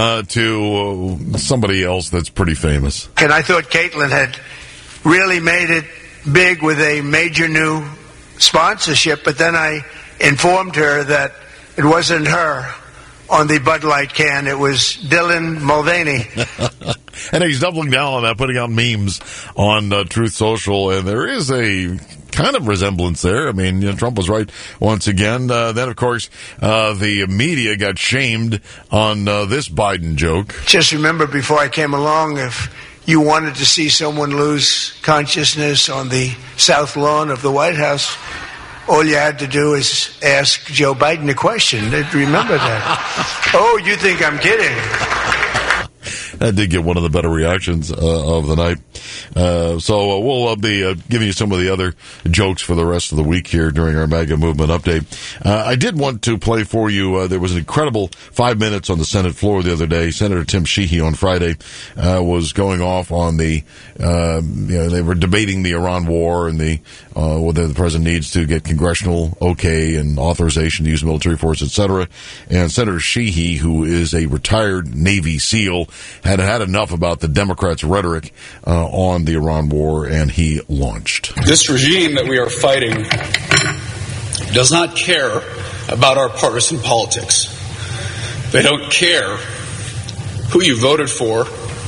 S17: to somebody else that's pretty famous.
S1: And I thought Caitlin had really made it big with a major new sponsorship, but then I informed her that it wasn't her on the Bud Light can. It was Dylan Mulvaney.
S17: And he's doubling down on that, putting out memes on Truth Social, and there is a kind of resemblance there. I mean, Trump was right once again. Then, of course, the media got shamed on this Biden joke.
S1: Just remember, before I came along, if you wanted to see someone lose consciousness on the South Lawn of the White House, all you had to do is ask Joe Biden a question. They'd remember that. Oh, you think I'm kidding?
S17: That did get one of the better reactions of the night. So we'll be giving you some of the other jokes for the rest of the week here during our MAGA movement update. I did want to play for you. There was an incredible 5 minutes on the Senate floor the other day. Senator Tim Sheehy on Friday was going off on the, they were debating the Iran war and whether the president needs to get congressional okay and authorization to use military force, etc. And Senator Sheehy, who is a retired Navy SEAL, had enough about the Democrats' rhetoric on the Iran war, and he launched.
S4: This regime that we are fighting does not care about our partisan politics. They don't care who you voted for,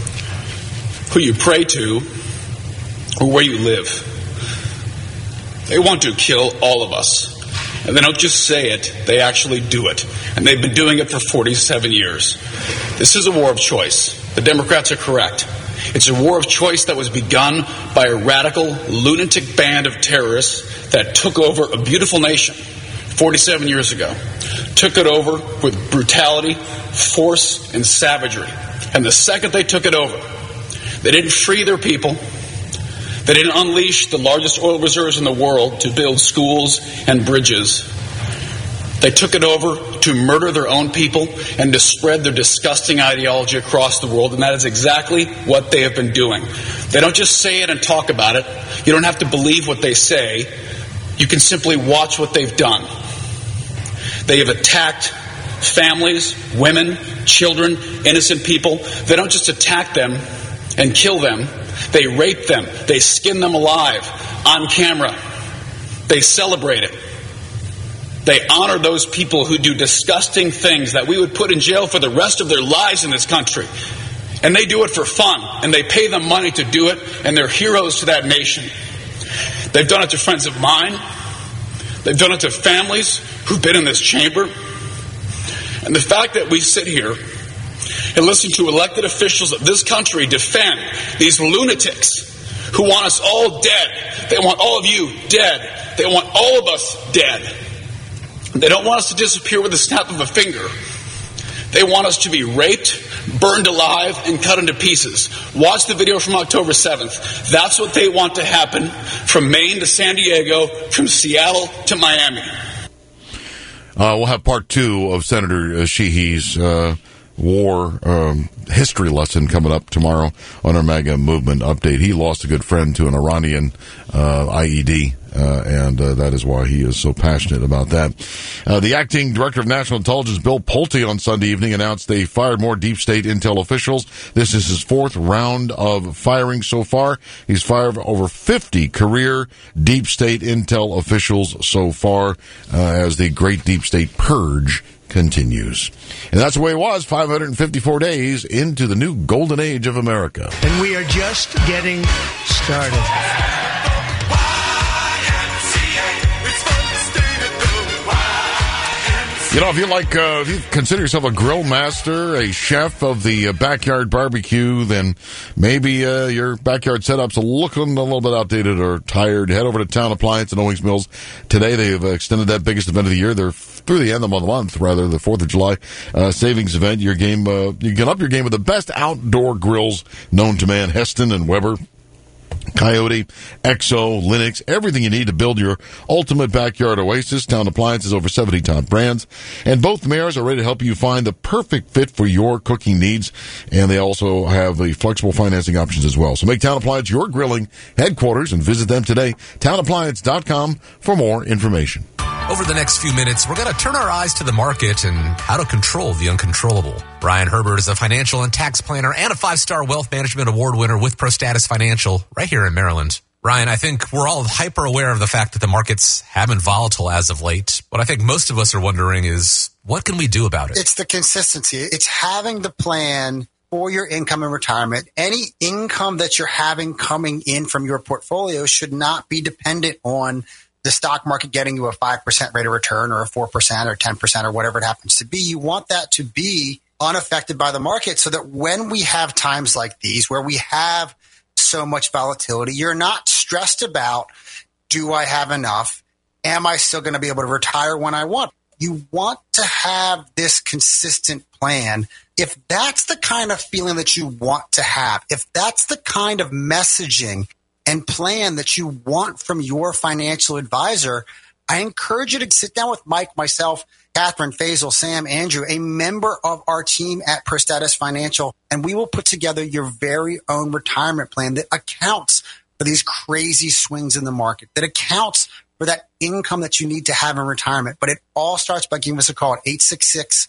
S4: who you pray to, or where you live. They want to kill all of us. And they don't just say it, they actually do it. And they've been doing it for 47 years. This is a war of choice. The Democrats are correct. It's a war of choice that was begun by a radical, lunatic band of terrorists that took over a beautiful nation 47 years ago. Took it over with brutality, force, and savagery. And the second they took it over, they didn't free their people. They didn't unleash the largest oil reserves in the world to build schools and bridges. They took it over to murder their own people and to spread their disgusting ideology across the world, and that is exactly what they have been doing. They don't just say it and talk about it. You don't have to believe what they say. You can simply watch what they've done. They have attacked families, women, children, innocent people. They don't just attack them and kill them. They rape them. They skin them alive on camera. They celebrate it. They honor those people who do disgusting things that we would put in jail for the rest of their lives in this country. And they do it for fun. And they pay them money to do it. And they're heroes to that nation. They've done it to friends of mine. They've done it to families who've been in this chamber. And the fact that we sit here and listen to elected officials of this country defend these lunatics who want us all dead. They want all of you dead. They want all of us dead. They don't want us to disappear with the snap of a finger. They want us to be raped, burned alive, and cut into pieces. Watch the video from October 7th. That's what they want to happen from Maine to San Diego, from Seattle to Miami.
S17: We'll have part 2 of Senator Sheehy's war history lesson coming up tomorrow on our MAGA movement update. He lost a good friend to an Iranian IED, and that is why he is so passionate about that. The acting director of national intelligence, Bill Pulte, on Sunday evening announced they fired more deep state intel officials. This is his 4th round of firing so far. He's fired over 50 career deep state intel officials so far as the great deep state purge continues. And that's the way it was 554 days into the new golden age of America.
S1: And we are just getting started.
S17: You know, if you consider yourself a grill master, a chef of the backyard barbecue, then maybe your backyard setup's looking a little bit outdated or tired. Head over to Town Appliance in Owings Mills. Today they've extended that biggest event of the year. They're through the end of the month, rather, the 4th of July savings event. You can up your game with the best outdoor grills known to man. Heston and Weber, Coyote, Exo, Linux, everything you need to build your ultimate backyard oasis. Town Appliances, over 70 top brands. And both mayors are ready to help you find the perfect fit for your cooking needs. And they also have the flexible financing options as well. So make Town Appliance your grilling headquarters and visit them today. TownAppliance.com for more information.
S5: Over the next few minutes, we're going to turn our eyes to the market and how to control the uncontrollable. Brian Herbert is a financial and tax planner and a 5-star wealth management award winner with ProStatus Financial right here in Maryland. Brian, I think we're all hyper aware of the fact that the markets have been volatile as of late. What I think most of us are wondering is, what can we do about it?
S9: It's the consistency. It's having the plan for your income and retirement. Any income that you're having coming in from your portfolio should not be dependent on the stock market getting you a 5% rate of return or a 4% or 10% or whatever it happens to be. You want that to be unaffected by the market so that when we have times like these where we have so much volatility, you're not stressed about, do I have enough? Am I still going to be able to retire when I want? You want to have this consistent plan If that's the kind of feeling that you want to have, if that's the kind of messaging and plan that you want from your financial advisor, I encourage you to sit down with Mike, myself, Catherine, Faisal, Sam, Andrew, a member of our team at ProStatus Financial, and we will put together your very own retirement plan that accounts for these crazy swings in the market, that accounts for that income that you need to have in retirement. But it all starts by giving us a call at 866-597-1040,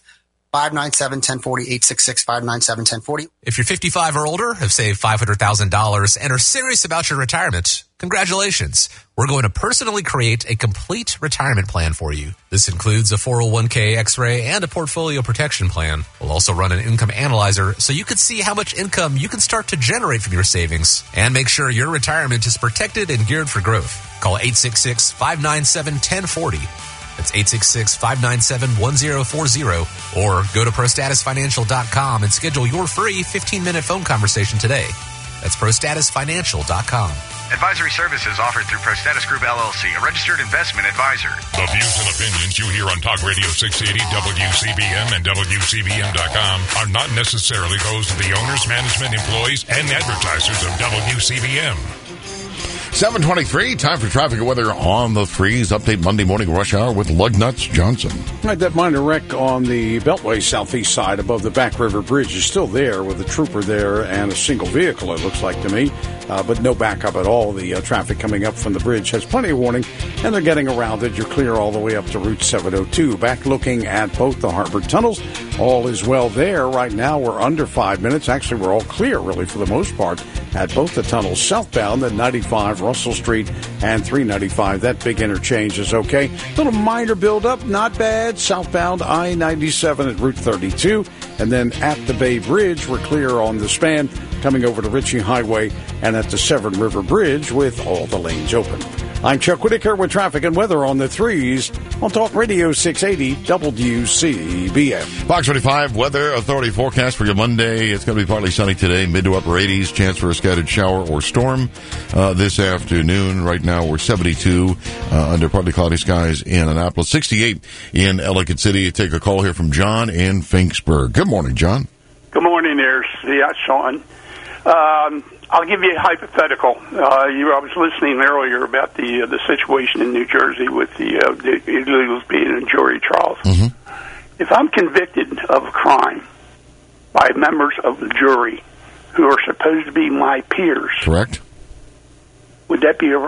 S9: 866-597-1040.
S5: If you're 55 or older, have saved $500,000, and are serious about your retirement, congratulations. We're going to personally create a complete retirement plan for you. This includes a 401k, X-ray, and a portfolio protection plan. We'll also run an income analyzer so you can see how much income you can start to generate from your savings and make sure your retirement is protected and geared for growth. Call 866-597-1040. That's 866-597-1040, or go to ProStatusFinancial.com and schedule your free 15-minute phone conversation today. That's ProStatusFinancial.com.
S14: Advisory services offered through ProStatus Group LLC, a registered investment advisor.
S10: The views and opinions you hear on Talk Radio 680, WCBM, and WCBM.com are not necessarily those of the owners, management, employees, and advertisers of WCBM.
S17: 7:23, time for traffic and weather on the Freeze. Update Monday morning rush hour with Lugnuts Johnson.
S7: Right, that minor wreck on the Beltway southeast side above the Back River Bridge is still there with a trooper there and a single vehicle, it looks like to me, but no backup at all. The traffic coming up from the bridge has plenty of warning, and they're getting around it. You're clear all the way up to Route 702. Back looking at both the Harbor tunnels, all is well there. Right now we're under 5 minutes. Actually, we're all clear, really, for the most part, at both the tunnels southbound at 95 Russell Street and 395. That big interchange is okay. Little minor buildup, not bad. Southbound I-97 at Route 32. And then at the Bay Bridge, we're clear on the span coming over to Ritchie Highway and at the Severn River Bridge with all the lanes open. I'm Chuck Whitaker with traffic and weather on the Threes on Talk Radio 680 WCBM.
S17: Fox 25 Weather Authority forecast for your Monday. It's going to be partly sunny today, mid to upper 80s. Chance for a scattered shower or storm this afternoon. Right now we're 72 under partly cloudy skies in Annapolis, 68 in Ellicott City. Take a call here from John in Finksburg. Good morning, John.
S15: Good morning there, Sean. I'll give you a hypothetical. I was listening earlier about the situation in New Jersey with the illegals being in jury trials.
S17: Mm-hmm.
S15: If I'm convicted of a crime by members of the jury who are supposed to be my peers,
S17: correct?
S15: Would that be a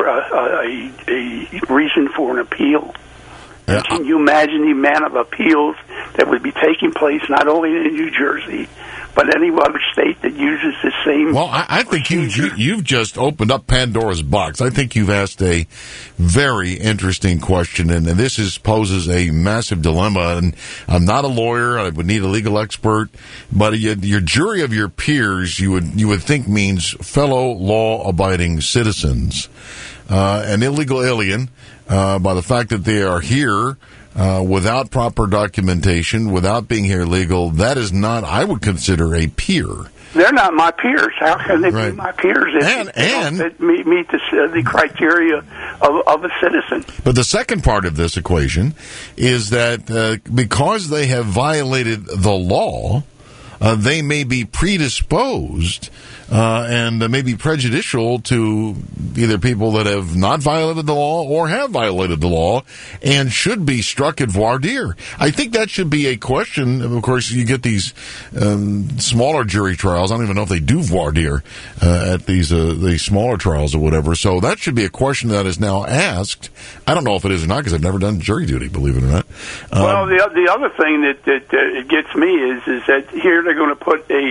S15: reason for an appeal? Yeah. Can you imagine the amount of appeals that would be taking place not only in New Jersey, but any other state that uses the same?
S17: Well, I think you've just opened up Pandora's box. I think you've asked a very interesting question, and this poses a massive dilemma. And I'm not a lawyer; I would need a legal expert. But your jury of your peers, you would think means fellow law-abiding citizens. An illegal alien, by the fact that they are here without proper documentation, without being here legal, that is not, I would consider, a peer.
S15: They're not my peers. How can they be my peers if they don't meet the criteria of a citizen?
S17: But the second part of this equation is that because they have violated the law, they may be predisposed and may be prejudicial to either people that have not violated the law or have violated the law and should be struck at voir dire. I think that should be a question. Of course, you get these smaller jury trials. I don't even know if they do voir dire at these smaller trials or whatever. So that should be a question that is now asked. I don't know if it is or not because I've never done jury duty, believe it or not.
S15: Well, the other thing that it gets me is that here they're going to put a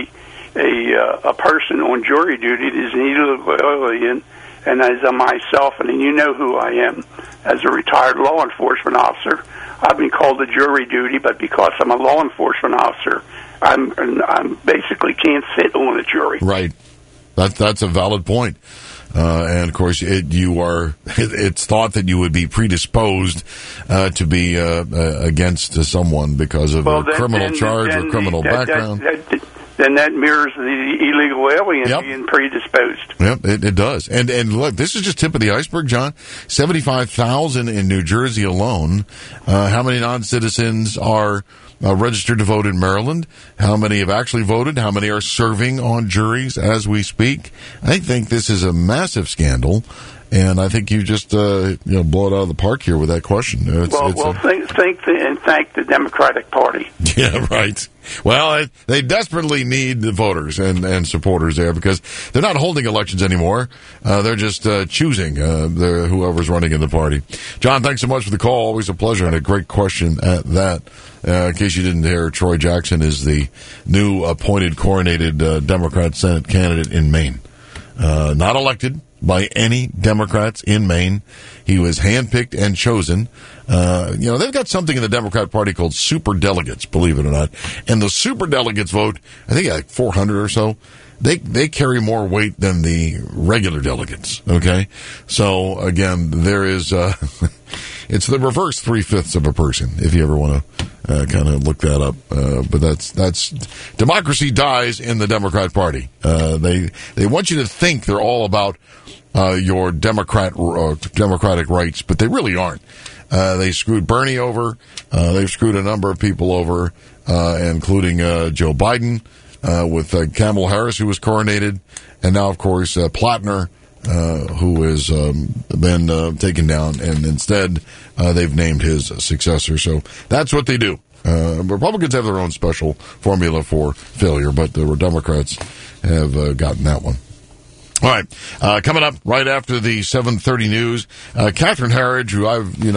S15: person on jury duty that is an illegal alien, and as a myself, and you know who I am, as a retired law enforcement officer, I've been called to jury duty, but because I'm a law enforcement officer, I'm basically can't sit on a jury.
S17: Right. That's a valid point. And of course, it's thought that you would be predisposed to be against someone because of a criminal charge or criminal background.
S15: Then that mirrors the illegal alien being predisposed.
S17: Yep, it does. And look, this is just tip of the iceberg, John. 75,000 in New Jersey alone. How many non-citizens are registered to vote in Maryland, how many have actually voted, how many are serving on juries as we speak. I think this is a massive scandal, and I think you just blow it out of the park here with that question.
S15: Thank the Democratic Party.
S17: Yeah, right. Well, they desperately need the voters and supporters there because they're not holding elections anymore. They're just choosing whoever's running in the party. John, thanks so much for the call. Always a pleasure and a great question at that. In case you didn't hear, Troy Jackson is the new appointed, coronated Democrat Senate candidate in Maine. Not elected by any Democrats in Maine. He was handpicked and chosen. They've got something in the Democrat Party called super delegates, believe it or not. And the super delegates vote, I think like 400 or so. They carry more weight than the regular delegates. Okay. So again, there is, it's the reverse 3/5 of a person, if you ever want to kind of look that up. But that's democracy dies in the Democrat Party. They want you to think they're all about your democratic rights, but they really aren't. They screwed Bernie over. They've screwed a number of people over, including Joe Biden, with Kamala Harris, who was coronated, and now, of course, Plattner, who has been taken down, and instead they've named his successor. So that's what they do. Republicans have their own special formula for failure, but the Democrats have gotten that one. All right, coming up right after the 7:30 news, Catherine Herridge, who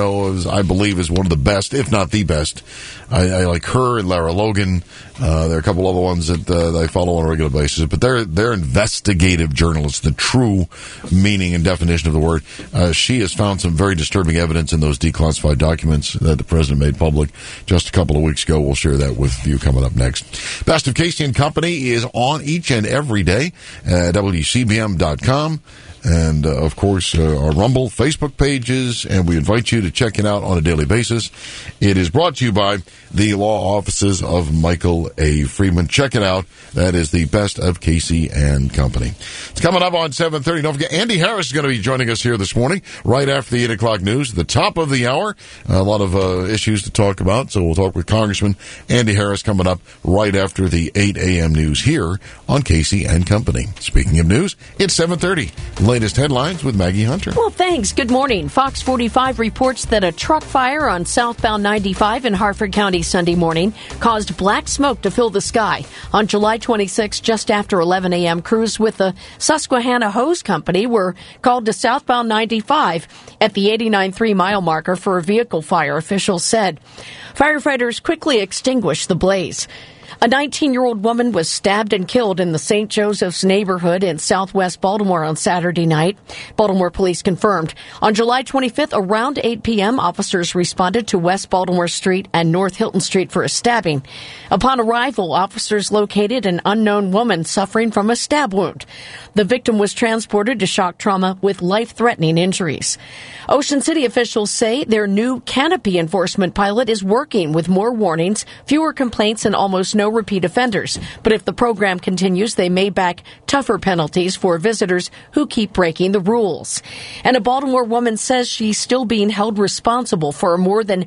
S17: I believe is one of the best, if not the best. I like her and Lara Logan. There are a couple other ones that I follow on a regular basis, but they're investigative journalists, the true meaning and definition of the word. She has found some very disturbing evidence in those declassified documents that the president made public just a couple of weeks ago. We'll share that with you coming up next. Best of Casey and Company is on each and every day at WCBM.com. And, of course, our Rumble Facebook pages, and we invite you to check it out on a daily basis. It is brought to you by the law offices of Michael A. Friedman. Check it out. That is the Best of Casey and Company. It's coming up on 7:30. Don't forget, Andy Harris is going to be joining us here this morning, right after the 8 o'clock news, the top of the hour. A lot of issues to talk about, so we'll talk with Congressman Andy Harris coming up right after the 8 a.m. news here on Casey and Company. Speaking of news, it's 7:30. Latest headlines with Maggie Hunter.
S6: Well, thanks. Good morning. Fox 45 reports that a truck fire on southbound 95 in Harford County Sunday morning caused black smoke to fill the sky. On July 26, just after 11 a.m., crews with the Susquehanna Hose Company were called to southbound 95 at the 89.3 mile marker for a vehicle fire, officials said. Firefighters quickly extinguished the blaze. A 19-year-old woman was stabbed and killed in the St. Joseph's neighborhood in southwest Baltimore on Saturday night. Baltimore police confirmed. On July 25th, around 8 p.m., officers responded to West Baltimore Street and North Hilton Street for a stabbing. Upon arrival, officers located an unknown woman suffering from a stab wound. The victim was transported to shock trauma with life-threatening injuries. Ocean City officials say their new canopy enforcement pilot is working with more warnings, fewer complaints, and almost no repeat offenders. But if the program continues, they may back tougher penalties for visitors who keep breaking the rules. And a Baltimore woman says she's still being held responsible for a more than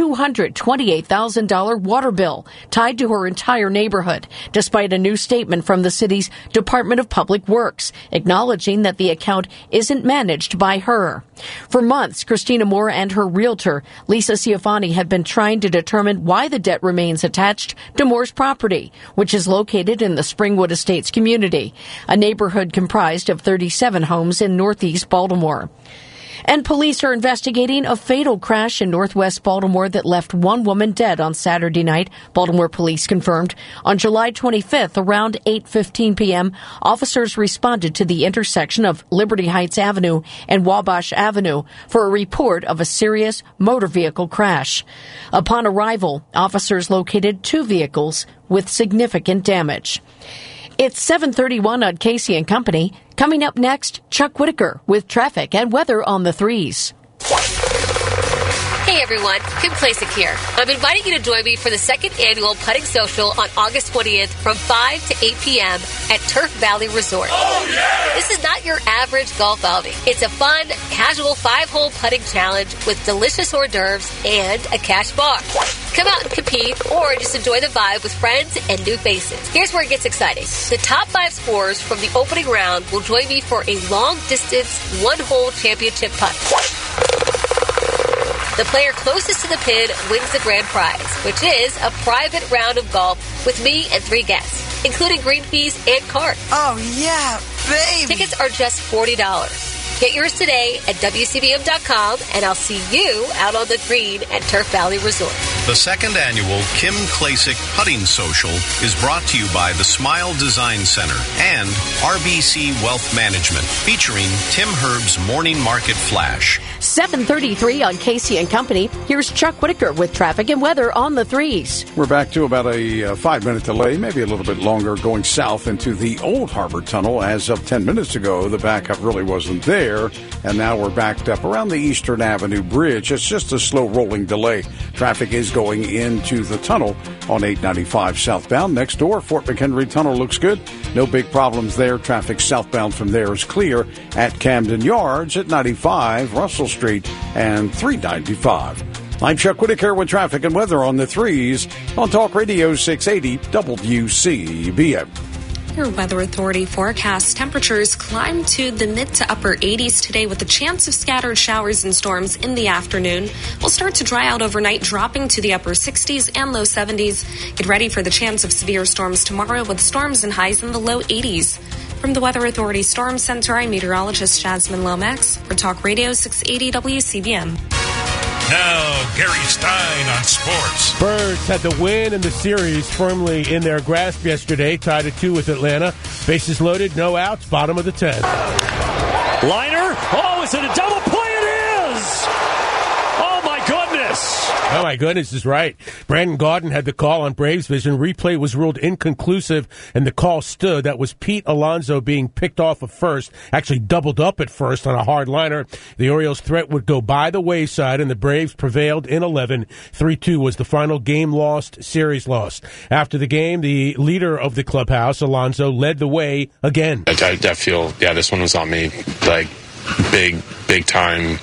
S6: $228,000 water bill tied to her entire neighborhood, despite a new statement from the city's Department of Public Works, acknowledging that the account isn't managed by her. For months, Christina Moore and her realtor, Lisa Ciafani, have been trying to determine why the debt remains attached to Moore's property, which is located in the Springwood Estates community, a neighborhood comprised of 37 homes in northeast Baltimore. And police are investigating a fatal crash in northwest Baltimore that left one woman dead on Saturday night, Baltimore police confirmed. On July 25th, around 8:15 p.m., officers responded to the intersection of Liberty Heights Avenue and Wabash Avenue for a report of a serious motor vehicle crash. Upon arrival, officers located two vehicles with significant damage. It's 7:31 on Casey and Company. Coming up next, Chuck Whitaker with traffic and weather on the 3s.
S8: Hey,
S16: Hey everyone, Kim Klasick here. I'm inviting you to join me for the second annual Putting Social on August 20th from 5 to 8 p.m. at Turf Valley Resort. Oh, yeah! This is not your average golf outing. It's a fun, casual 5-hole putting challenge with delicious hors d'oeuvres and a cash bar. Come out and compete or just enjoy the vibe with friends and new faces. Here's where it gets exciting. The top 5 scorers from the opening round will join me for a long-distance, 1-hole championship putt. The player closest to the pin wins the grand prize, which is a private round of golf with me and 3 guests, including green fees and card.
S20: Oh, yeah, baby.
S16: Tickets are just $40. Get yours today at WCBM.com, and I'll see you out on the green at Turf Valley Resort.
S18: The second annual Kim Klasick Putting Social is brought to you by the Smile Design Center and RBC Wealth Management, featuring Tim Herb's Morning Market Flash.
S6: 7:33 on Casey and Company. Here's Chuck Whitaker with traffic and weather on the 3s.
S7: We're back to about a 5-minute delay, maybe a little bit longer, going south into the Old Harbor Tunnel. As of 10 minutes ago, the backup really wasn't there, and now we're backed up around the Eastern Avenue Bridge. It's just a slow rolling delay. Traffic is going into the tunnel on 895 southbound. Next door, Fort McHenry Tunnel looks good. No big problems there. Traffic southbound from there is clear at Camden Yards at 95, Russell Street, and 395. I'm Chuck Whitaker with traffic and weather on the 3s on Talk Radio 680 WCBM.
S8: Your Weather Authority forecasts temperatures climb to the mid to upper 80s today with a chance of scattered showers and storms in the afternoon. We'll start to dry out overnight, dropping to the upper 60s and low 70s. Get ready for the chance of severe storms tomorrow with storms and highs in the low 80s. From the Weather Authority Storm Center, I'm meteorologist Jasmine Lomax for Talk Radio 680 WCBM.
S10: Now, Gary Stein on sports.
S11: Birds had the win in the series firmly in their grasp yesterday, tied at 2 with Atlanta. Bases loaded, no outs, bottom of the 10th.
S2: Liner. Oh, is it a double play? It is! Oh, my goodness.
S11: Oh, my goodness, is right. Brandon Gaudin had the call on Braves Vision. Replay was ruled inconclusive, and the call stood. That was Pete Alonso being picked off of first, actually doubled up at first on a hard liner. The Orioles' threat would go by the wayside, and the Braves prevailed in 11. 3-2 was the final game lost, series lost. After the game, the leader of the clubhouse, Alonso, led the way again.
S19: I feel, this one was on me. Like, big time,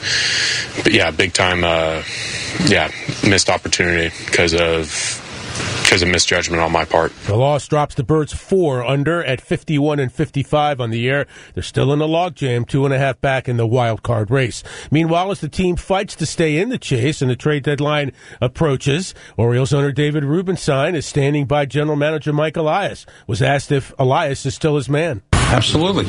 S19: missed opportunity because of misjudgment on my part.
S11: The loss drops the Birds 4 under at 51 and 55 on the year. They're still in the logjam, 2.5 back in the wild card race. Meanwhile, as the team fights to stay in the chase and the trade deadline approaches, Orioles owner David Rubenstein is standing by general manager Mike Elias. Was asked if Elias is still his man.
S23: Absolutely.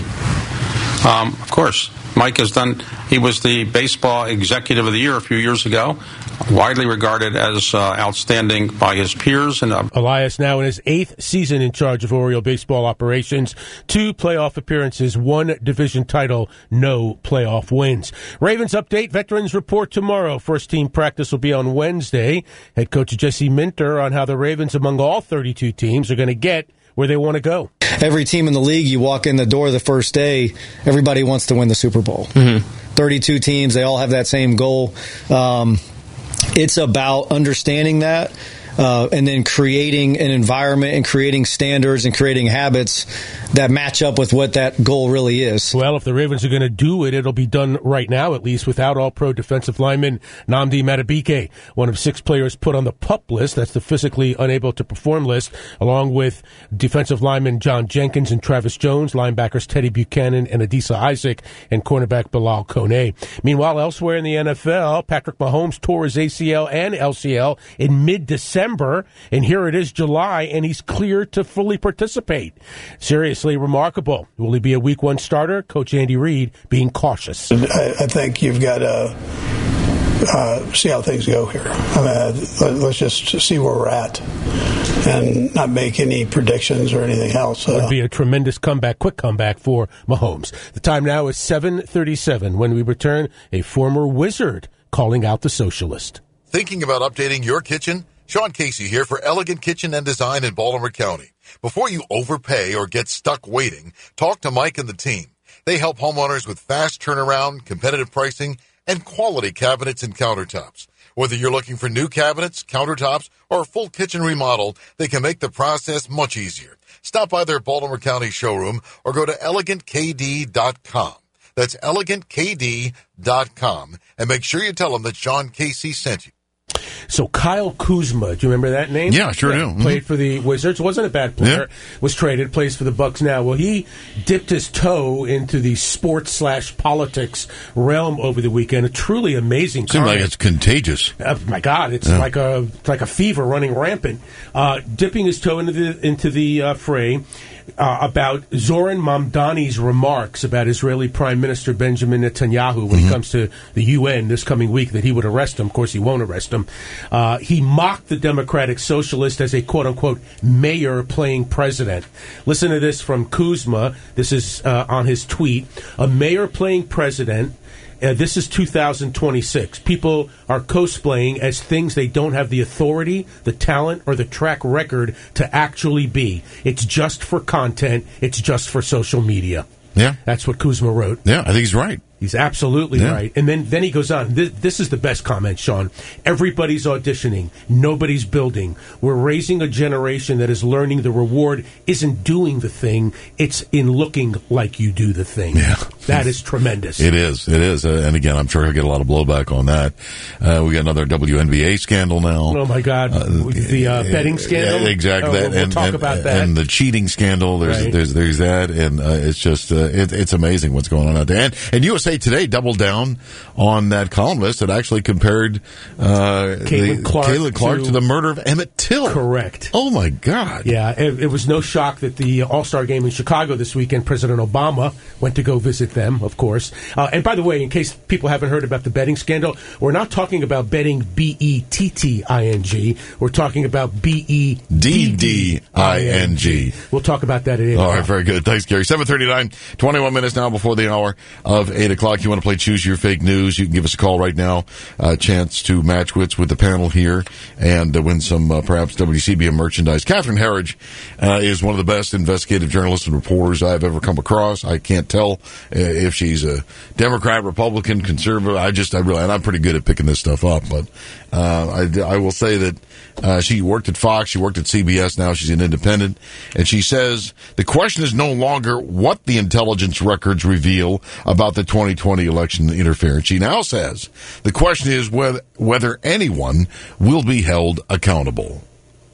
S23: Of course. Mike he was the baseball executive of the year a few years ago, widely regarded as outstanding by his peers. And
S11: Elias now in his 8th season in charge of Oriole baseball operations, 2 playoff appearances, 1 division title, no playoff wins. Ravens update, veterans report tomorrow. First team practice will be on Wednesday. Head coach Jesse Minter on how the Ravens, among all 32 teams, are going to get where they want to go.
S3: Every team in the league, you walk in the door the first day, everybody wants to win the Super Bowl. 32 teams, they all have that same goal. It's about understanding that and then creating an environment and creating standards and creating habits that match up with what that goal really is.
S11: Well, if the Ravens are going to do it, it'll be done right now, at least, without all-pro defensive lineman Nnamdi Madubuike, one of 6 players put on the PUP list, that's the physically unable to perform list, along with defensive lineman John Jenkins and Travis Jones, linebackers Teddy Buchanan and Adisa Isaac, and cornerback Bilal Kone. Meanwhile, elsewhere in the NFL, Patrick Mahomes tore his ACL and LCL in mid-December, and here it is July, and he's cleared to fully participate. Seriously remarkable. Will he be a week 1 starter? Coach Andy Reid being cautious.
S24: I think you've got to see how things go here. Let's just see where we're at and not make any predictions or anything else.
S11: It would be a tremendous comeback, quick comeback for Mahomes. The time now is 7:37. When we return, a former Wizard calling out the socialist.
S25: Thinking about updating your kitchen? Sean Casey here for Elegant Kitchen and Design in Baltimore County. Before you overpay or get stuck waiting, talk to Mike and the team. They help homeowners with fast turnaround, competitive pricing, and quality cabinets and countertops. Whether you're looking for new cabinets, countertops, or a full kitchen remodel, they can make the process much easier. Stop by their Baltimore County showroom or go to ElegantKD.com. That's ElegantKD.com. And make sure you tell them that Sean Casey sent you.
S11: So Kyle Kuzma, do you remember that name?
S17: Yeah, sure do.
S11: Played for the Wizards, wasn't a bad player. Yeah. Was traded, plays for the Bucks now. Well, he dipped his toe into the sports/politics realm over the weekend. A truly amazing.
S17: Seems like it's contagious.
S11: My God, it's like a fever running rampant. Dipping his toe into the fray. About Zoran Mamdani's remarks about Israeli Prime Minister Benjamin Netanyahu when he comes to the UN this coming week, that he would arrest him. Of course, he won't arrest him. He mocked the Democratic Socialist as a quote-unquote mayor playing president. Listen to this from Kuzma. This is on his tweet. A mayor playing president. This is 2026. People are cosplaying as things they don't have the authority, the talent, or the track record to actually be. It's just for content. It's just for social media.
S17: Yeah.
S11: That's what Kuzma wrote.
S17: Yeah, I think he's right.
S11: He's absolutely right. And then he goes on. This is the best comment, Sean. Everybody's auditioning. Nobody's building. We're raising a generation that is learning the reward isn't doing the thing. It's in looking like you do the thing.
S17: Yeah.
S11: That is tremendous.
S17: It is. And again, I'm sure he'll get a lot of blowback on that. We got another WNBA scandal now.
S11: Oh, my God. The betting scandal?
S17: Yeah, exactly.
S11: We'll talk about that.
S17: And the cheating scandal. There's that. And it's just, it's amazing what's going on out there. And USA Today doubled down on that columnist that actually compared
S11: Caitlin
S17: Clark to the murder of Emmett Till.
S11: Correct.
S17: Oh, my God.
S11: Yeah, it was no shock that the All-Star game in Chicago this weekend, President Obama went to go visit them, of course. And by the way, in case people haven't heard about the betting scandal, we're not talking about betting B-E-T-T-I-N-G. We're talking about B-E-D-D-I-N-G. We'll talk about that at 8 o'clock.
S17: All right, very good. Thanks, Gary. 7:39, 21 minutes now before the hour of 8 o'clock. You want to play Choose Your Fake News, you can give us a call right now. Chance to match wits with the panel here and win some perhaps WCBM merchandise. Catherine Herridge is one of the best investigative journalists and reporters I've ever come across. I can't tell if she's a Democrat, Republican, conservative. And I'm pretty good at picking this stuff up, but I will say that she worked at Fox, she worked at CBS, now she's an independent, and she says the question is no longer what the intelligence records reveal about the 2020 election interference. She now says the question is whether anyone will be held accountable.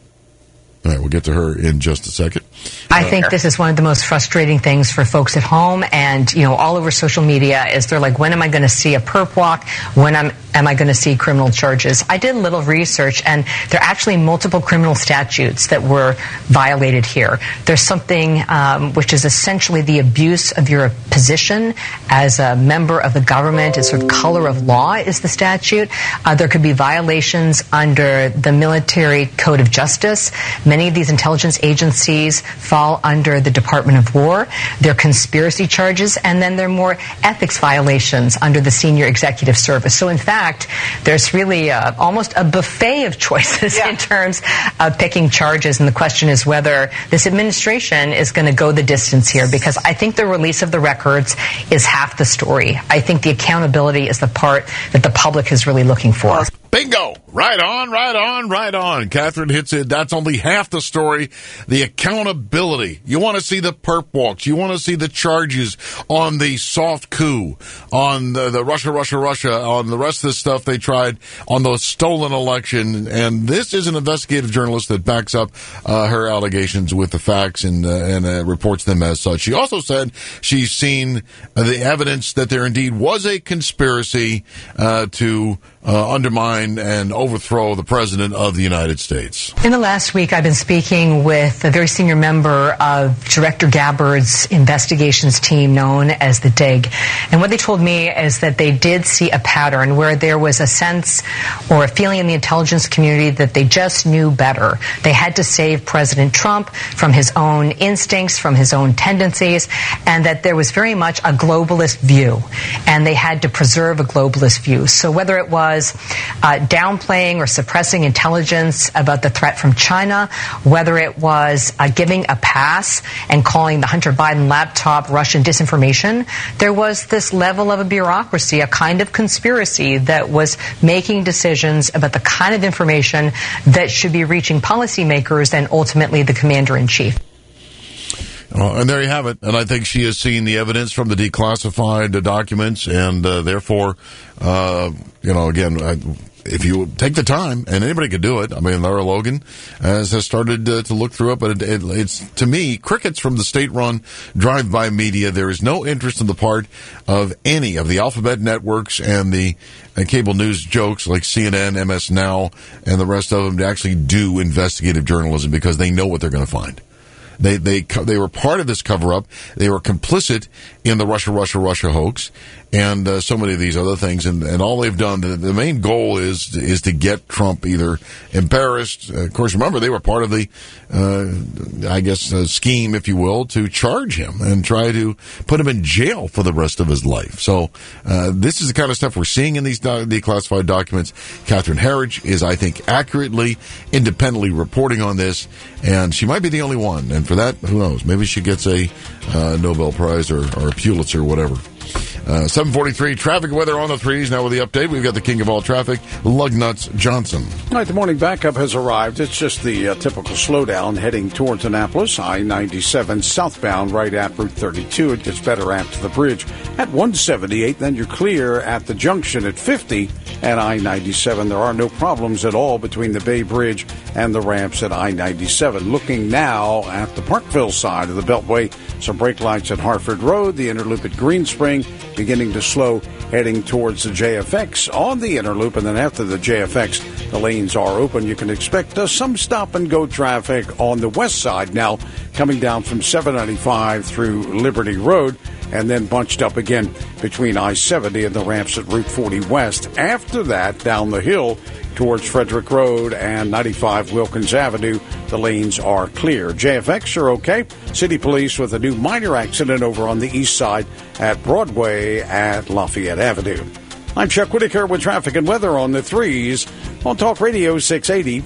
S17: All right, we'll get to her in just a second.
S4: I think this is one of the most frustrating things for folks at home and, all over social media is they're like, when am I going to see a perp walk? When am I going to see criminal charges? I did a little research, and there are actually multiple criminal statutes that were violated here. There's something which is essentially the abuse of your position as a member of the government, as sort of color of law is the statute. There could be violations under the Military Code of Justice. Many of these intelligence agencies fall under the Department of War. There are conspiracy charges, and then there are more ethics violations under the Senior Executive Service. So, in fact, there's really almost a buffet of choices in terms of picking charges, and the question is whether this administration is going to go the distance here, because I think the release of the records is half the story. I think the accountability is the part that the public is really looking for.
S17: Bingo! Right on, right on, right on. Catherine hits it. That's only half the story. The accountability. You want to see the perp walks. You want to see the charges on the soft coup, on the Russia, on the rest of the stuff they tried, on the stolen election. And this is an investigative journalist that backs up her allegations with the facts and reports them as such. She also said she's seen the evidence that there indeed was a conspiracy to undermine and overthrow the President of the United States.
S4: In the last week, I've been speaking with a very senior member of Director Gabbard's investigations team known as the DIG. And what they told me is that they did see a pattern where there was a sense or a feeling in the intelligence community that they just knew better. They had to save President Trump from his own instincts, from his own tendencies, and that there was very much a globalist view. And they had to preserve a globalist view. So whether it was was downplaying or suppressing intelligence about the threat from China, whether it was giving a pass and calling the Hunter Biden laptop Russian disinformation, there was this level of a bureaucracy, a kind of conspiracy that was making decisions about the kind of information that should be reaching policymakers and ultimately the commander-in-chief.
S17: And there you have it. And I think she has seen the evidence from the declassified documents, and therefore, again, if you take the time, and anybody could do it, I mean, Lara Logan has started to look through it, but it's, to me, crickets from the state-run drive-by media. There is no interest on the part of any of the alphabet networks and the cable news jokes like CNN, MS Now, and the rest of them to actually do investigative journalism because they know what they're going to find. They were part of this cover-up. They were complicit in the Russia hoax and so many of these other things. And all they've done, the main goal is to get Trump either embarrassed. Of course, remember, they were part of the, scheme, if you will, to charge him and try to put him in jail for the rest of his life. So this is the kind of stuff we're seeing in these declassified documents. Catherine Herridge is, I think, accurately, independently reporting on this, and she might be the only one. And for that, who knows? Maybe she gets a Nobel Prize or a Pulitzer or whatever. 7:43, traffic weather on the threes. Now with the update, we've got the king of all traffic, Lugnuts Johnson.
S7: All right, the morning backup has arrived. It's just the typical slowdown heading towards Annapolis, I-97 southbound right at Route 32. It gets better after the bridge at 178. Then you're clear at the junction at 50 and I-97. There are no problems at all between the Bay Bridge and the ramps at I-97. Looking now at the Parkville side of the Beltway, some brake lights at Harford Road, the inner loop at Green Spring, beginning to slow heading towards the JFX on the inner loop, and then after the JFX, the lanes are open. You can expect some stop-and-go traffic on the west side now, coming down from 795 through Liberty Road, and then bunched up again between I-70 and the ramps at Route 40 West. After that, down the hill towards Frederick Road and 95 Wilkins Avenue, the lanes are clear. JFX are okay. City Police with a new minor accident over on the east side at Broadway at Lafayette Avenue. I'm Chuck Whitaker with traffic and weather on the threes on Talk Radio 680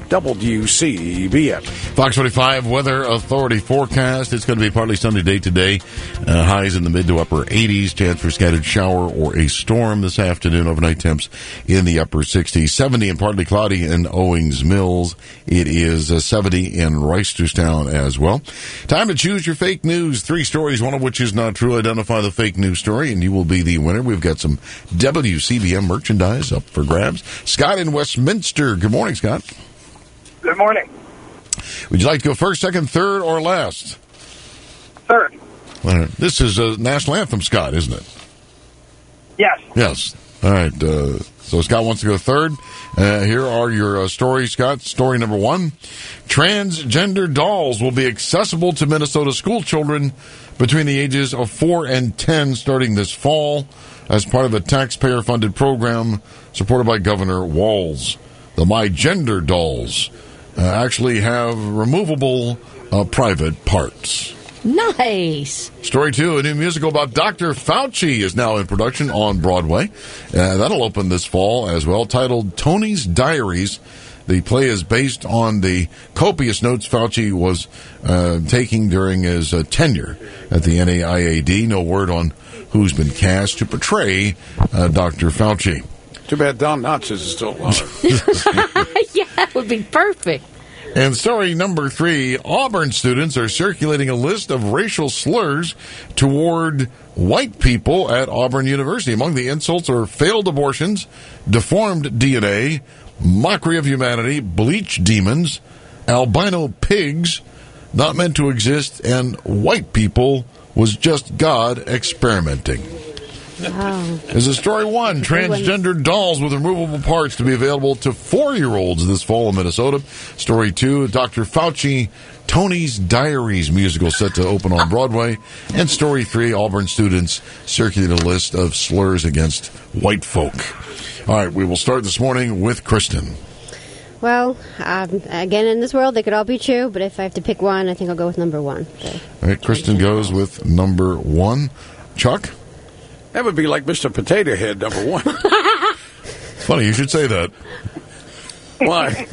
S7: WCBM.
S17: Fox 45 Weather Authority forecast. It's going to be partly sunny day today. Highs in the mid to upper 80s. Chance for scattered shower or a storm this afternoon. Overnight temps in the upper 60s. 70 and partly cloudy in Owings Mills. It is 70 in Reisterstown as well. Time to choose your fake news. 3 stories, one of which is not true. Identify the fake news story, and you will be the winner. We've got some WCBM merchandise up for grabs. Scott in Westminster. Good morning, Scott.
S1: Good morning.
S17: Would you like to go first, second, third, or last?
S1: Third.
S17: All right. This is a national anthem, Scott, isn't it?
S1: Yes.
S17: Yes. All right. So Scott wants to go third. Here are your stories, Scott. Story number 1. Transgender dolls will be accessible to Minnesota school children between the ages of 4 and 10 starting this fall as part of a taxpayer-funded program supported by Governor Walz. The My Gender dolls actually have removable private parts.
S6: Nice.
S17: Story 2, a new musical about Dr. Fauci is now in production on Broadway. That'll open this fall as well, titled Tony's Diaries. The play is based on the copious notes Fauci was taking during his tenure at the NIAID. No word on who's been cast to portray Dr. Fauci.
S7: Too bad Don Knotts is still alive.
S6: Yeah, that would be perfect.
S17: And story number 3, Auburn students are circulating a list of racial slurs toward white people at Auburn University. Among the insults are failed abortions, deformed DNA, mockery of humanity, bleach demons, albino pigs, not meant to exist, and white people was just God experimenting.
S6: Wow.
S17: This is story 1. Transgender dolls with removable parts to be available to 4-year-olds this fall in Minnesota. Story 2, Dr. Fauci, Tony's Diaries musical set to open on Broadway. And story 3, Auburn students circulate a list of slurs against white folk. All right, we will start this morning with Kristen.
S12: Well, again, in this world, they could all be true, but if I have to pick one, I think I'll go with number 1. So.
S17: All right, Kristen goes with number 1. Chuck?
S7: That would be like Mr. Potato Head, number 1.
S17: Funny you should say that.
S7: Why?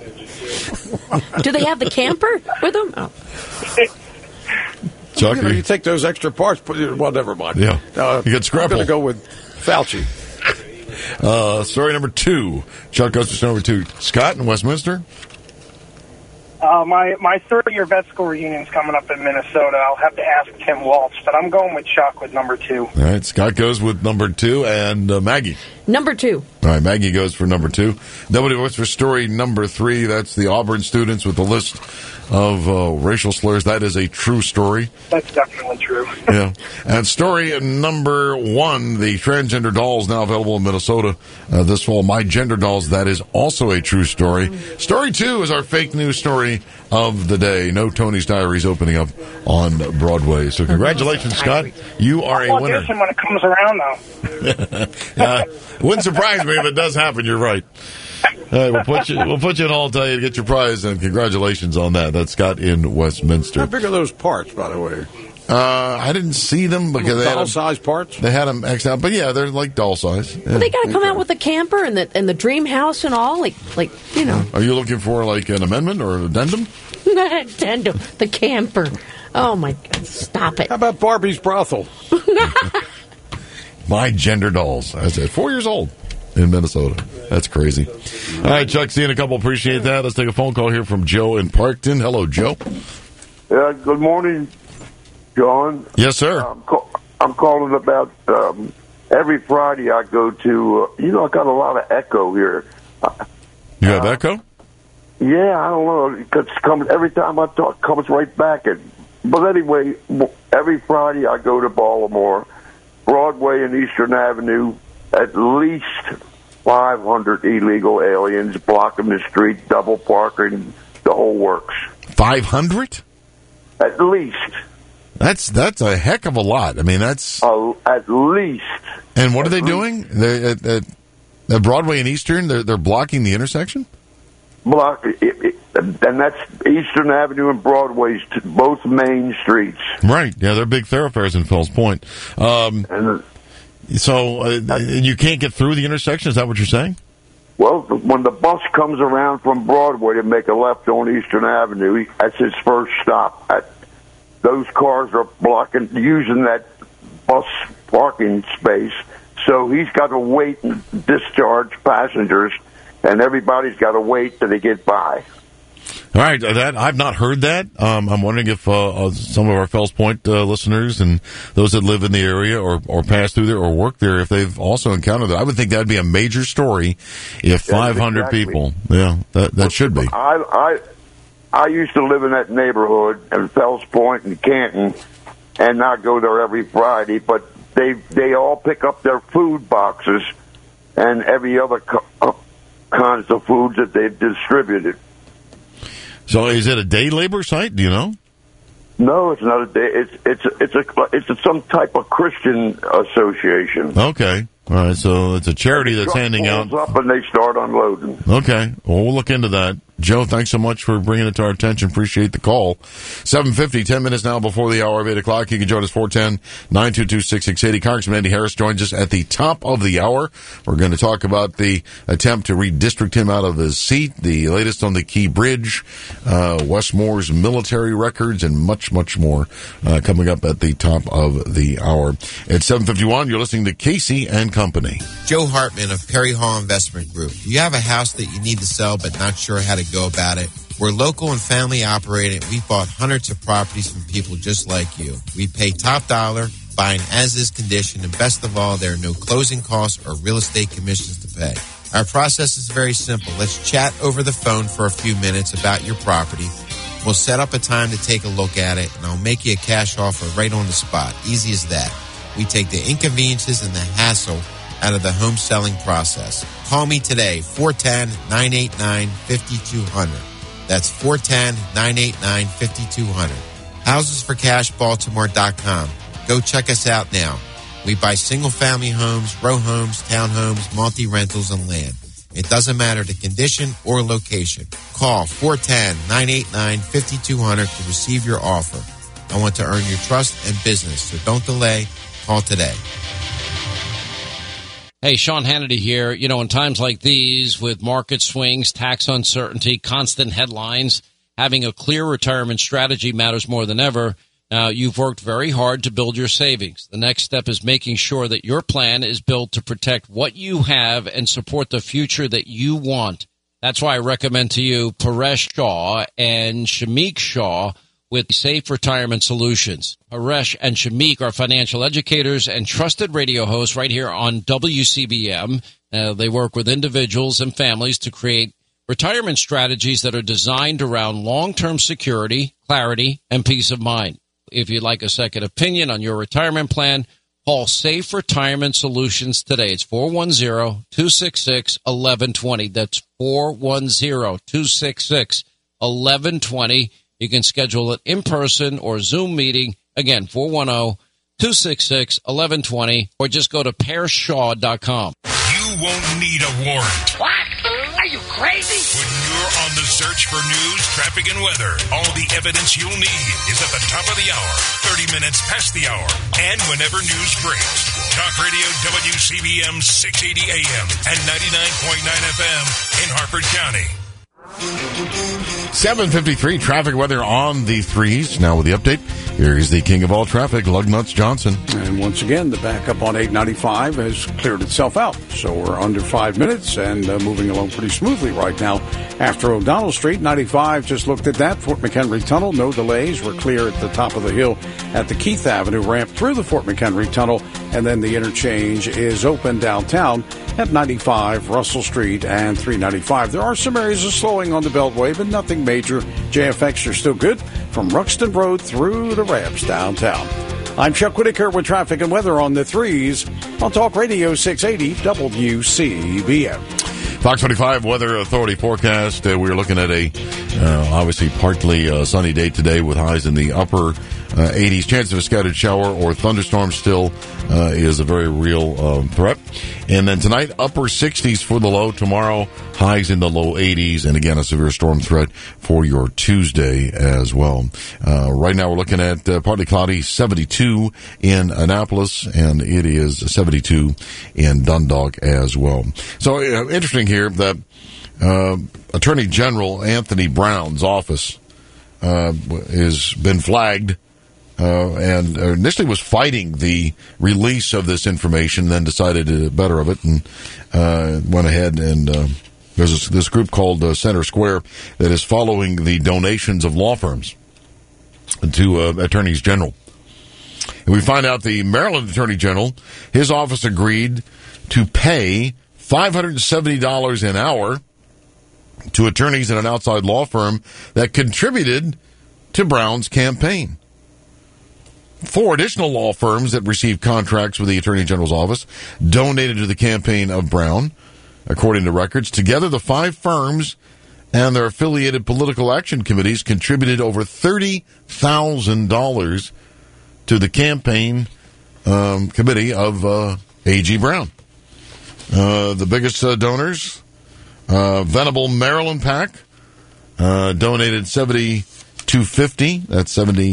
S6: Do they have the camper with them? Oh.
S17: Chuck,
S7: you take those extra parts. Well, never mind.
S17: Yeah. You get scrapple.
S7: I'm going to go with Fauci.
S17: Story number 2. Chuck goes to story number 2. Scott in Westminster.
S1: My 30-year vet school reunion is coming up in Minnesota. I'll have to ask Tim Waltz, but I'm going with Chuck with number 2.
S17: All right, Scott goes with number 2, and Maggie.
S6: Number 2.
S17: All right, Maggie goes for number 2. Nobody votes for story number 3. That's the Auburn students with the list of racial slurs. That is a true story.
S1: That's definitely true.
S17: Yeah. And story number 1, the transgender dolls now available in Minnesota this fall. My Gender Dolls, that is also a true story. Story 2 is our fake news story of the day. No Tony's Diaries opening up on Broadway. So congratulations, Scott. You are a winner.
S1: Audition when it comes around, though.
S17: Wouldn't surprise me if it does happen. You're right. All right, we'll put you in hold, tell you to get your prize, and congratulations on that. That's Scott in Westminster.
S7: How big are those parts, by the way?
S17: I didn't see them because they had
S7: doll-size parts.
S17: They had them X out, but yeah, they're like doll size. Yeah.
S6: Well, they got to come out with the camper and the dream house and all, like you know.
S17: Are you looking for like an amendment or an addendum?
S6: Not addendum, the camper. Oh my God! Stop it.
S7: How about Barbie's brothel?
S17: My Gender Dolls. I said 4 years old in Minnesota. That's crazy. All right, Chuck, see you in a couple. Appreciate that. Let's take a phone call here from Joe in Parkton. Hello, Joe.
S5: Yeah, good morning, John.
S17: Yes, sir.
S5: I'm calling about every Friday I go to, I got a lot of echo here.
S17: You have echo?
S5: Yeah, I don't know. It comes, every time I talk, it comes right back. But anyway, every Friday I go to Baltimore, Broadway and Eastern Avenue, at least 500 illegal aliens blocking the street, double parking, the whole works.
S17: 500?
S5: At least.
S17: That's a heck of a lot. I mean, that's...
S5: at least.
S17: And what are they doing? At Broadway and Eastern, they're blocking the intersection?
S5: And that's Eastern Avenue and Broadway's both main streets.
S17: Right. Yeah, they're big thoroughfares in Fells Point. So you can't get through the intersection? Is that what you're saying?
S5: Well, when the bus comes around from Broadway to make a left on Eastern Avenue, that's his first stop. Those cars are using that bus parking space, so he's got to wait and discharge passengers, and everybody's got to wait till they get by.
S17: All right, I've not heard that. I'm wondering if some of our Fells Point listeners and those that live in the area or pass through there or work there, if they've also encountered that. I would think that would be a major story if 500 exactly. people. Yeah, that should be.
S5: I used to live in that neighborhood in Fells Point and Canton, and I go there every Friday. But they all pick up their food boxes and every other kinds of foods that they've distributed.
S17: So is it a day labor site? Do you know?
S5: No, it's not a day. It's some type of Christian association.
S17: Okay. All right. So it's a charity that's handing out.
S5: Up and they start unloading.
S17: Okay. Well, we'll look into that. Joe, thanks so much for bringing it to our attention. Appreciate the call. 7:50, 10 minutes now before the hour of 8 o'clock. You can join us 410-922-6680. Congressman Andy Harris joins us at the top of the hour. We're going to talk about the attempt to redistrict him out of his seat, the latest on the Key Bridge, Westmore's military records, and much, much more coming up at the top of the hour. At 7:51, you're listening to Casey and Company.
S9: Joe Hartman of Perry Hall Investment Group. Do you have a house that you need to sell but not sure how to go about it? We're local and family operated. We bought hundreds of properties from people just like you. We pay top dollar, buying as-is condition, and best of all, there are no closing costs or real estate commissions to pay. Our process is very simple. Let's chat over the phone for a few minutes about your property. We'll set up a time to take a look at it, and I'll make you a cash offer right on the spot. Easy as that. We take the inconveniences and the hassle out of the home selling process. Call me today, 410-989-5200. That's 410-989-5200. HousesForCashBaltimore.com. Go check us out now. We buy single-family homes, row homes, townhomes, multi-rentals, and land. It doesn't matter the condition or location. Call 410-989-5200 to receive your offer. I want to earn your trust and business, so don't delay. Call today.
S13: Hey, Sean Hannity here. You know, in times like these, with market swings, tax uncertainty, constant headlines, having a clear retirement strategy matters more than ever. Now, you've worked very hard to build your savings. The next step is making sure that your plan is built to protect what you have and support the future that you want. That's why I recommend to you Paresh Shah and Shamik Shah with Safe Retirement Solutions. Paresh and Shamik are financial educators and trusted radio hosts right here on WCBM. They work with individuals and families to create retirement strategies that are designed around long-term security, clarity, and peace of mind. If you'd like a second opinion on your retirement plan, call Safe Retirement Solutions today. It's 410-266-1120. That's 410-266-1120. You can schedule an in-person or Zoom meeting. Again, 410-266-1120, or just go to PairShaw.com.
S10: You won't need a warrant.
S14: What? Are you crazy?
S10: When you're on the search for news, traffic, and weather, all the evidence you'll need is at the top of the hour, 30 minutes past the hour, and whenever news breaks. Talk Radio WCBM 680 AM and 99.9 FM in Harford County.
S17: 7:53 traffic weather on the threes. Now with the update, here is the king of all traffic, Lugnuts Johnson.
S7: And once again, the backup on 895 has cleared itself out. So we're under 5 minutes and moving along pretty smoothly right now. After O'Donnell Street, 95 just looked at that. Fort McHenry Tunnel, no delays. We're clear at the top of the hill at the Keith Avenue ramp through the Fort McHenry Tunnel. And then the interchange is open downtown at 95, Russell Street, and 395. There are some areas of slowing on the Beltway, but nothing major. JFX are still good from Ruxton Road through the ramps downtown. I'm Chuck Whitaker with traffic and weather on the threes on Talk Radio 680 WCBM.
S17: Fox 45 Weather Authority forecast. We're looking at a obviously partly sunny day today with highs in the upper 80s. Chance of a scattered shower or thunderstorm still is a very real threat. And then tonight, upper 60s for the low. Tomorrow, highs in the low 80s. And again, a severe storm threat for your Tuesday as well. Right now, we're looking at partly cloudy, 72 in Annapolis, and it is 72 in Dundalk as well. So interesting here that Attorney General Anthony Brown's office has been flagged and initially was fighting the release of this information, then decided better of it and went ahead and there's this group called Center Square that is following the donations of law firms to attorneys general. And we find out the Maryland Attorney General, his office agreed to pay $570 an hour to attorneys in an outside law firm that contributed to Brown's campaign. 4 additional law firms that received contracts with the Attorney General's office donated to the campaign of Brown, according to records. Together, the 5 firms and their affiliated political action committees contributed over $30,000 to the campaign committee of A.G. Brown. The biggest donors, Venable Maryland PAC, donated $7,250. That's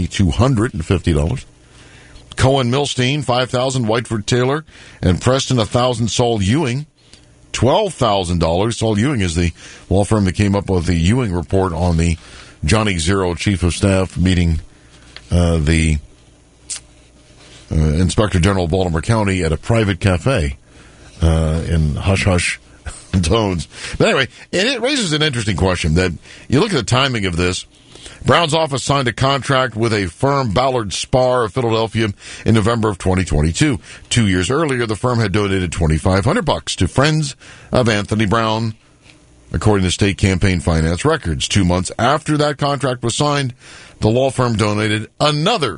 S17: $7,250. Cohen Milstein, $5,000. Whiteford Taylor and Preston, $1,000. Saul Ewing, $12,000. Saul Ewing is the law firm that came up with the Ewing report on the Johnny Zero chief of staff meeting the Inspector General of Baltimore County at a private cafe in hush-hush tones. But anyway, it raises an interesting question that you look at the timing of this. Brown's office signed a contract with a firm, Ballard Spahr of Philadelphia, in November of 2022. 2 years earlier, the firm had donated $2,500 to friends of Anthony Brown, according to state campaign finance records. 2 months after that contract was signed, the law firm donated another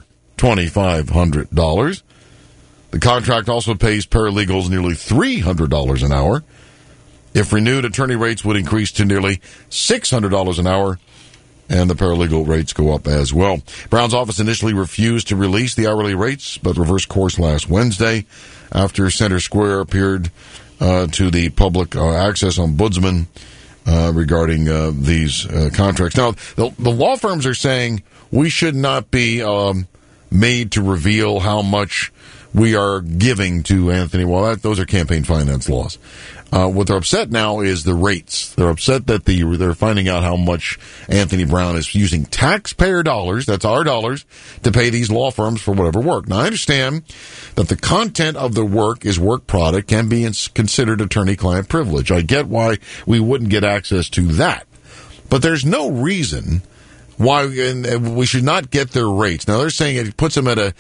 S17: $2,500. The contract also pays paralegals nearly $300 an hour. If renewed, attorney rates would increase to nearly $600 an hour, and the paralegal rates go up as well. Brown's office initially refused to release the hourly rates, but reversed course last Wednesday after Center Square appeared to the public access ombudsman regarding these contracts. Now, the law firms are saying we should not be made to reveal how much we are giving to Anthony. Well, those are campaign finance laws. What they're upset now is the rates. They're upset that they're finding out how much Anthony Brown is using taxpayer dollars, that's our dollars, to pay these law firms for whatever work. Now, I understand that the content of the work is work product, can be considered attorney-client privilege. I get why we wouldn't get access to that. But there's no reason why we should not get their rates. Now, they're saying it puts them at a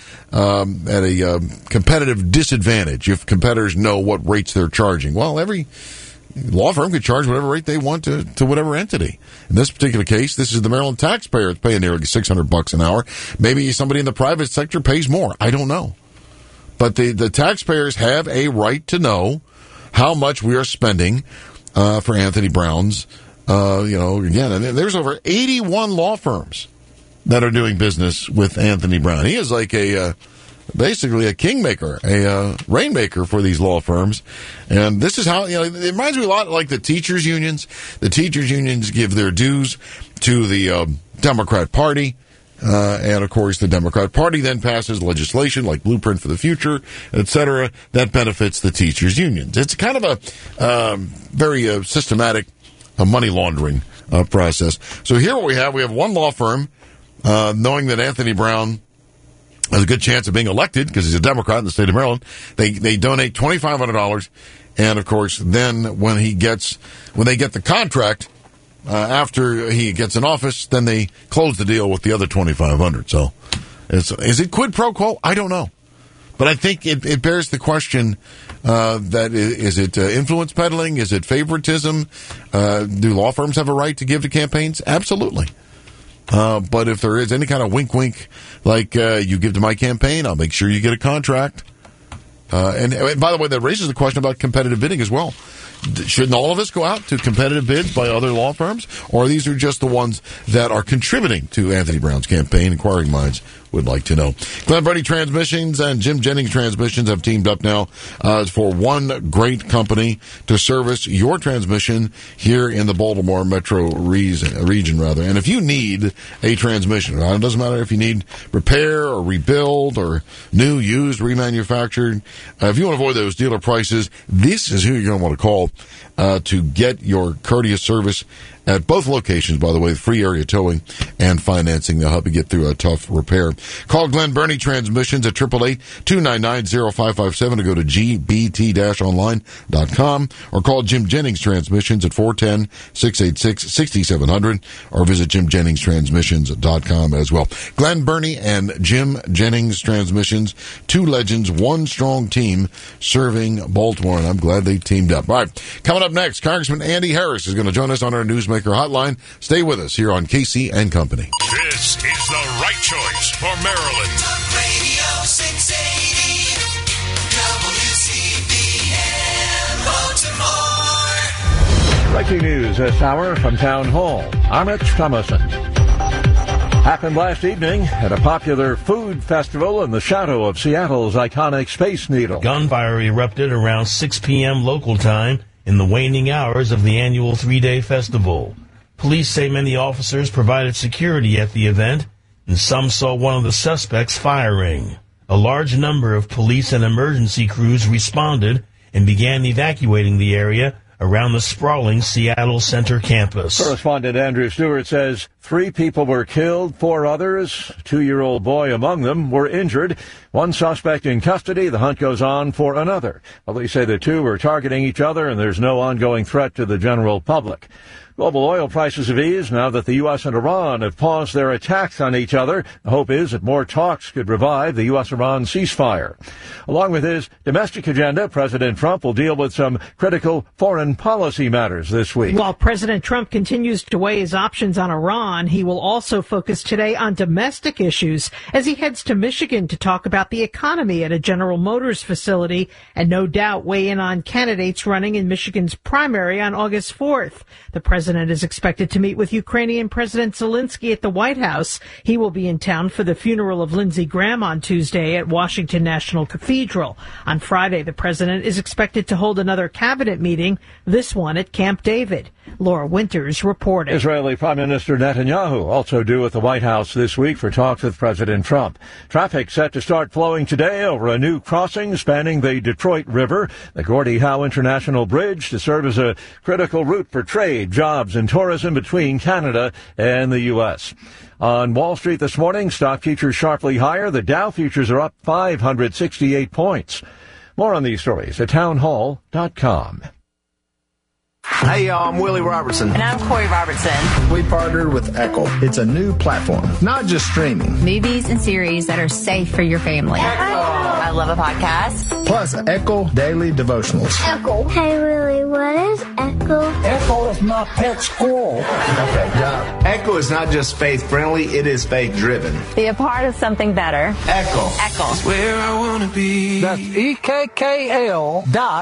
S17: competitive disadvantage if competitors know what rates they're charging. Well, every law firm could charge whatever rate they want to whatever entity. In this particular case, this is the Maryland taxpayer that's paying nearly $600 an hour. Maybe somebody in the private sector pays more. I don't know. But the taxpayers have a right to know how much we are spending for Anthony Brown's. Again, and there's over 81 law firms that are doing business with Anthony Brown. He is like basically a kingmaker, a rainmaker for these law firms. And this is how, it reminds me a lot like the teachers' unions. The teachers' unions give their dues to the Democrat Party. And of course, the Democrat Party then passes legislation like Blueprint for the Future, etc., that benefits the teachers' unions. It's kind of a very systematic money laundering process. So here what we have one law firm, knowing that Anthony Brown has a good chance of being elected because he's a Democrat in the state of Maryland. They donate $2,500, and of course, then when they get the contract after he gets in office, then they close the deal with the other $2,500. So, is it quid pro quo? I don't know. But I think it bears the question that is it influence peddling? Is it favoritism? Do law firms have a right to give to campaigns? Absolutely. But if there is any kind of wink, like you give to my campaign, I'll make sure you get a contract. And by the way, that raises the question about competitive bidding as well. Shouldn't all of us go out to competitive bids by other law firms? Or these are just the ones that are contributing to Anthony Brown's campaign? Inquiring minds would like to know. Glen Burnie Transmissions and Jim Jennings Transmissions have teamed up now for one great company to service your transmission here in the Baltimore metro region. And if you need a transmission, it doesn't matter if you need repair or rebuild or new, used, remanufactured. If you want to avoid those dealer prices, this is who you're going to want to call to get your courteous service at both locations, by the way, free area towing and financing. They'll help you get through a tough repair. Call Glen Burnie Transmissions at 888-299-0557 or go to gbt-online.com or call Jim Jennings Transmissions at 410-686-6700 or visit jimjenningstransmissions.com as well. Glen Burnie and Jim Jennings Transmissions, two legends, one strong team serving Baltimore, and I'm glad they teamed up. All right, coming up next, Congressman Andy Harris is going to join us on our Newsmaker Hotline. Stay with us here on Casey and Company.
S10: This is the right choice for Maryland. Talk Radio 680 WCBM Baltimore.
S15: Breaking news this hour from Town Hall. I'm Rich Thomason. Happened last evening at a popular food festival in the shadow of Seattle's iconic Space Needle.
S16: Gunfire erupted around 6 p.m. local time in the waning hours of the annual three-day festival. Police say many officers provided security at the event, and some saw one of the suspects firing. A large number of police and emergency crews responded and began evacuating the area around the sprawling Seattle Center campus.
S15: Correspondent Andrew Stewart says 3 people were killed, 4 others, a 2-year-old boy among them, were injured. One suspect in custody. The hunt goes on for another. Police say the 2 were targeting each other and there's no ongoing threat to the general public. Global oil prices have eased now that the U.S. and Iran have paused their attacks on each other. The hope is that more talks could revive the U.S.-Iran ceasefire. Along with his domestic agenda, President Trump will deal with some critical foreign policy matters this week.
S20: While President Trump continues to weigh his options on Iran, he will also focus today on domestic issues as he heads to Michigan to talk about the economy at a General Motors facility and no doubt weigh in on candidates running in Michigan's primary on August 4th. The president president is expected to meet with Ukrainian President Zelensky at the White House. He will be in town for the funeral of Lindsey Graham on Tuesday at Washington National Cathedral. On Friday, the president is expected to hold another cabinet meeting, this one at Camp David. Laura Winters reporting.
S15: Israeli Prime Minister Netanyahu also due at the White House this week for talks with President Trump. Traffic set to start flowing today over a new crossing spanning the Detroit River, the Gordie Howe International Bridge, to serve as a critical route for trade, jobs, and tourism between Canada and the U.S. On Wall Street this morning, stock futures sharply higher. The Dow futures are up 568 points. More on these stories at townhall.com.
S2: Hey, y'all, I'm Willie Robertson.
S8: And I'm Corey Robertson.
S2: We partnered with Echo. It's a new platform, not just streaming.
S8: Movies and series that are safe for your family. Echo. I love a podcast.
S2: Plus, Echo Daily Devotionals.
S18: Echo. Hey, Willie, what is Echo?
S2: Echo is my pet squirrel. Okay, yeah. Echo is not just faith-friendly, it is faith-driven.
S8: Be a part of something better.
S2: Echo.
S8: Echo.
S2: It's where I want to be.
S18: That's EKKL.com.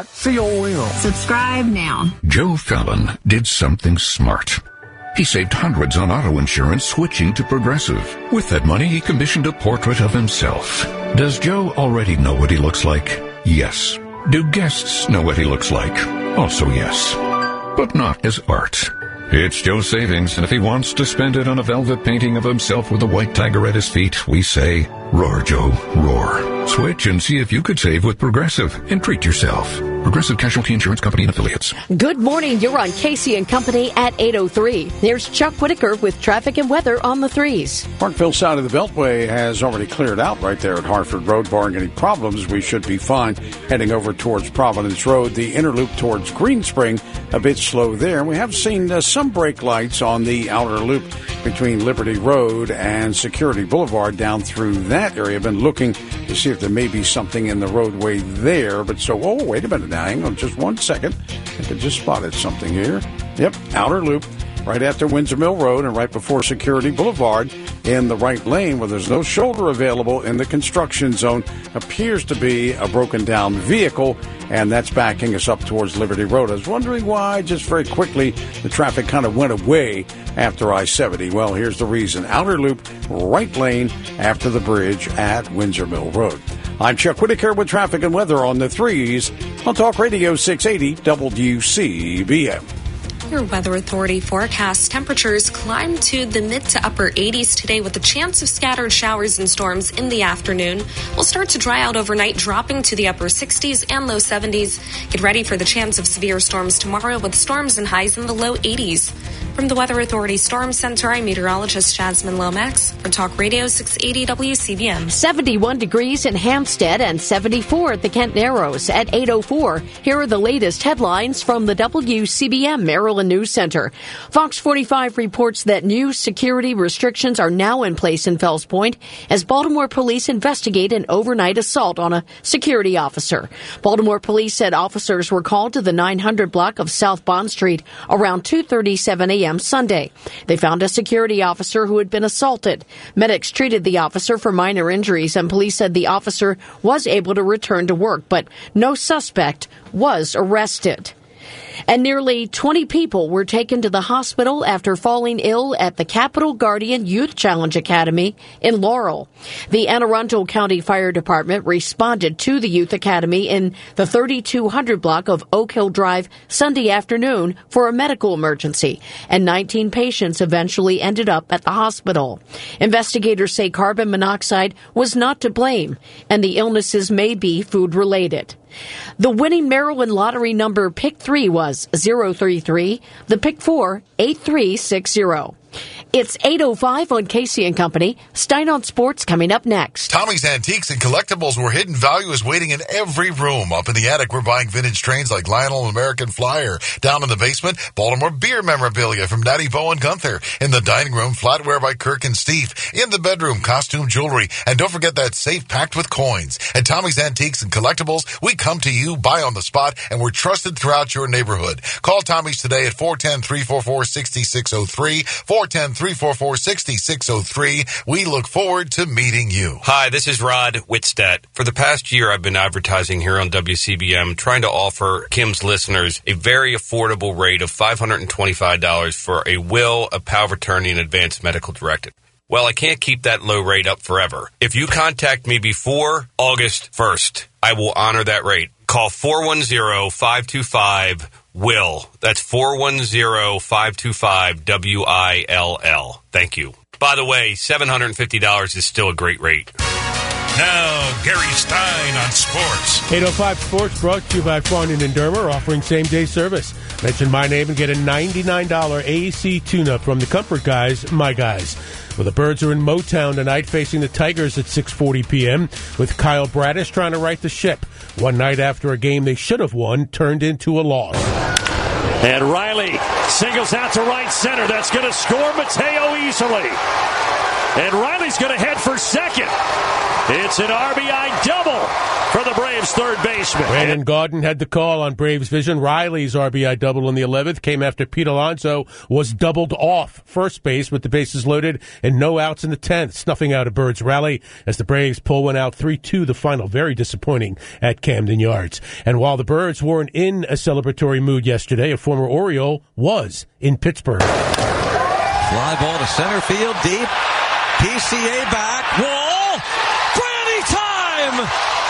S8: Subscribe now.
S21: Joe Fallon did something smart. He saved hundreds on auto insurance switching to Progressive. With that money, he commissioned a portrait of himself. Does Joe already know what he looks like? Yes. Do guests know what he looks like? Also yes. But not as art. It's Joe's savings, and if he wants to spend it on a velvet painting of himself with a white tiger at his feet, we say, roar, Joe, roar. Switch and see if you could save with Progressive and treat yourself. Progressive Casualty Insurance Company and Affiliates.
S6: Good morning. You're on Casey and Company at 8:03. There's Chuck Whitaker with traffic and weather on the 3s.
S7: Parkville side of the Beltway has already cleared out right there at Hartford Road. Barring any problems, we should be fine. Heading over towards Providence Road, the inner loop towards Green Spring, a bit slow there. We have seen some brake lights on the outer loop between Liberty Road and Security Boulevard down through that area. Been looking to see if there may be something in the roadway there. But wait a minute now. Hang on just 1 second. I think I just spotted something here. Yep, outer loop right after Windsor Mill Road and right before Security Boulevard in the right lane where there's no shoulder available in the construction zone. Appears to be a broken down vehicle, and that's backing us up towards Liberty Road. I was wondering why, just very quickly, the traffic kind of went away after I-70. Well, here's the reason. Outer loop, right lane after the bridge at Windsor Mill Road. I'm Chuck Whitaker with traffic and weather on the 3s on Talk Radio 680 WCBM.
S22: Your Weather Authority forecasts temperatures climb to the mid to upper 80s today with a chance of scattered showers and storms in the afternoon. We'll start to dry out overnight, dropping to the upper 60s and low 70s. Get ready for the chance of severe storms tomorrow with storms and highs in the low 80s. From the Weather Authority Storm Center, I'm meteorologist Jasmine Lomax for Talk Radio 680 WCBM.
S6: 71 degrees in Hampstead and 74 at the Kent Narrows at 8:04. Here are the latest headlines from the WCBM Maryland News Center. Fox 45 reports that new security restrictions are now in place in Fells Point as Baltimore police investigate an overnight assault on a security officer. Baltimore police said officers were called to the 900 block of South Bond Street around 2:37 a.m. Sunday. They found a security officer who had been assaulted. Medics treated the officer for minor injuries, and police said the officer was able to return to work, but no suspect was arrested. And nearly 20 people were taken to the hospital after falling ill at the Capital Guardian Youth Challenge Academy in Laurel. The Anne Arundel County Fire Department responded to the Youth Academy in the 3200 block of Oak Hill Drive Sunday afternoon for a medical emergency, and 19 patients eventually ended up at the hospital. Investigators say carbon monoxide was not to blame, and the illnesses may be food-related. The winning Maryland lottery number Pick 3 was 033, the Pick 4, 8360. It's 8:05 on Casey and Company. Stein on Sports coming up next.
S25: Tommy's Antiques and Collectibles, where hidden value is waiting in every room. Up in the attic, we're buying vintage trains like Lionel and American Flyer. Down in the basement, Baltimore beer memorabilia from Natty Bow and Gunther. In the dining room, flatware by Kirk and Steve. In the bedroom, costume jewelry. And don't forget that safe packed with coins. At Tommy's Antiques and Collectibles, we come to you, buy on the spot, and we're trusted throughout your neighborhood. Call Tommy's today at 410-344-6603, 410-344-6603. We look forward to meeting you.
S3: Hi, this is Rod Whitstead. For the past year, I've been advertising here on WCBM, trying to offer Kim's listeners a very affordable rate of $525 for a will, a power of attorney, and advanced medical directive. Well, I can't keep that low rate up forever. If you contact me before August 1st, I will honor that rate. Call 410-525-WILL. That's 410-525-WILL. Thank you. By the way, $750 is still a great rate.
S10: Now, Gary Stein on sports.
S11: 805 Sports brought to you by Farnan and Dermer, offering same-day service. Mention my name and get a $99 AC tune-up from the Comfort Guys, my guys. Well, the Birds are in Motown tonight, facing the Tigers at 6:40 p.m., with Kyle Bradish trying to right the ship. One night after a game they should have won turned into a loss.
S19: And Riley singles out to right center. That's going to score Mateo easily. And Riley's going to head for second. It's an RBI double for the Braves' third baseman.
S11: Brandon Gaudin had the call on Braves Vision. Riley's RBI double in the 11th came after Pete Alonso was doubled off first base with the bases loaded and no outs in the 10th, snuffing out a Birds rally as the Braves pull one out 3-2 the final. Very disappointing at Camden Yards. And while the Birds weren't in a celebratory mood yesterday, a former Oriole was in Pittsburgh.
S23: Fly ball to center field deep. PCA back. Wall. Granny time!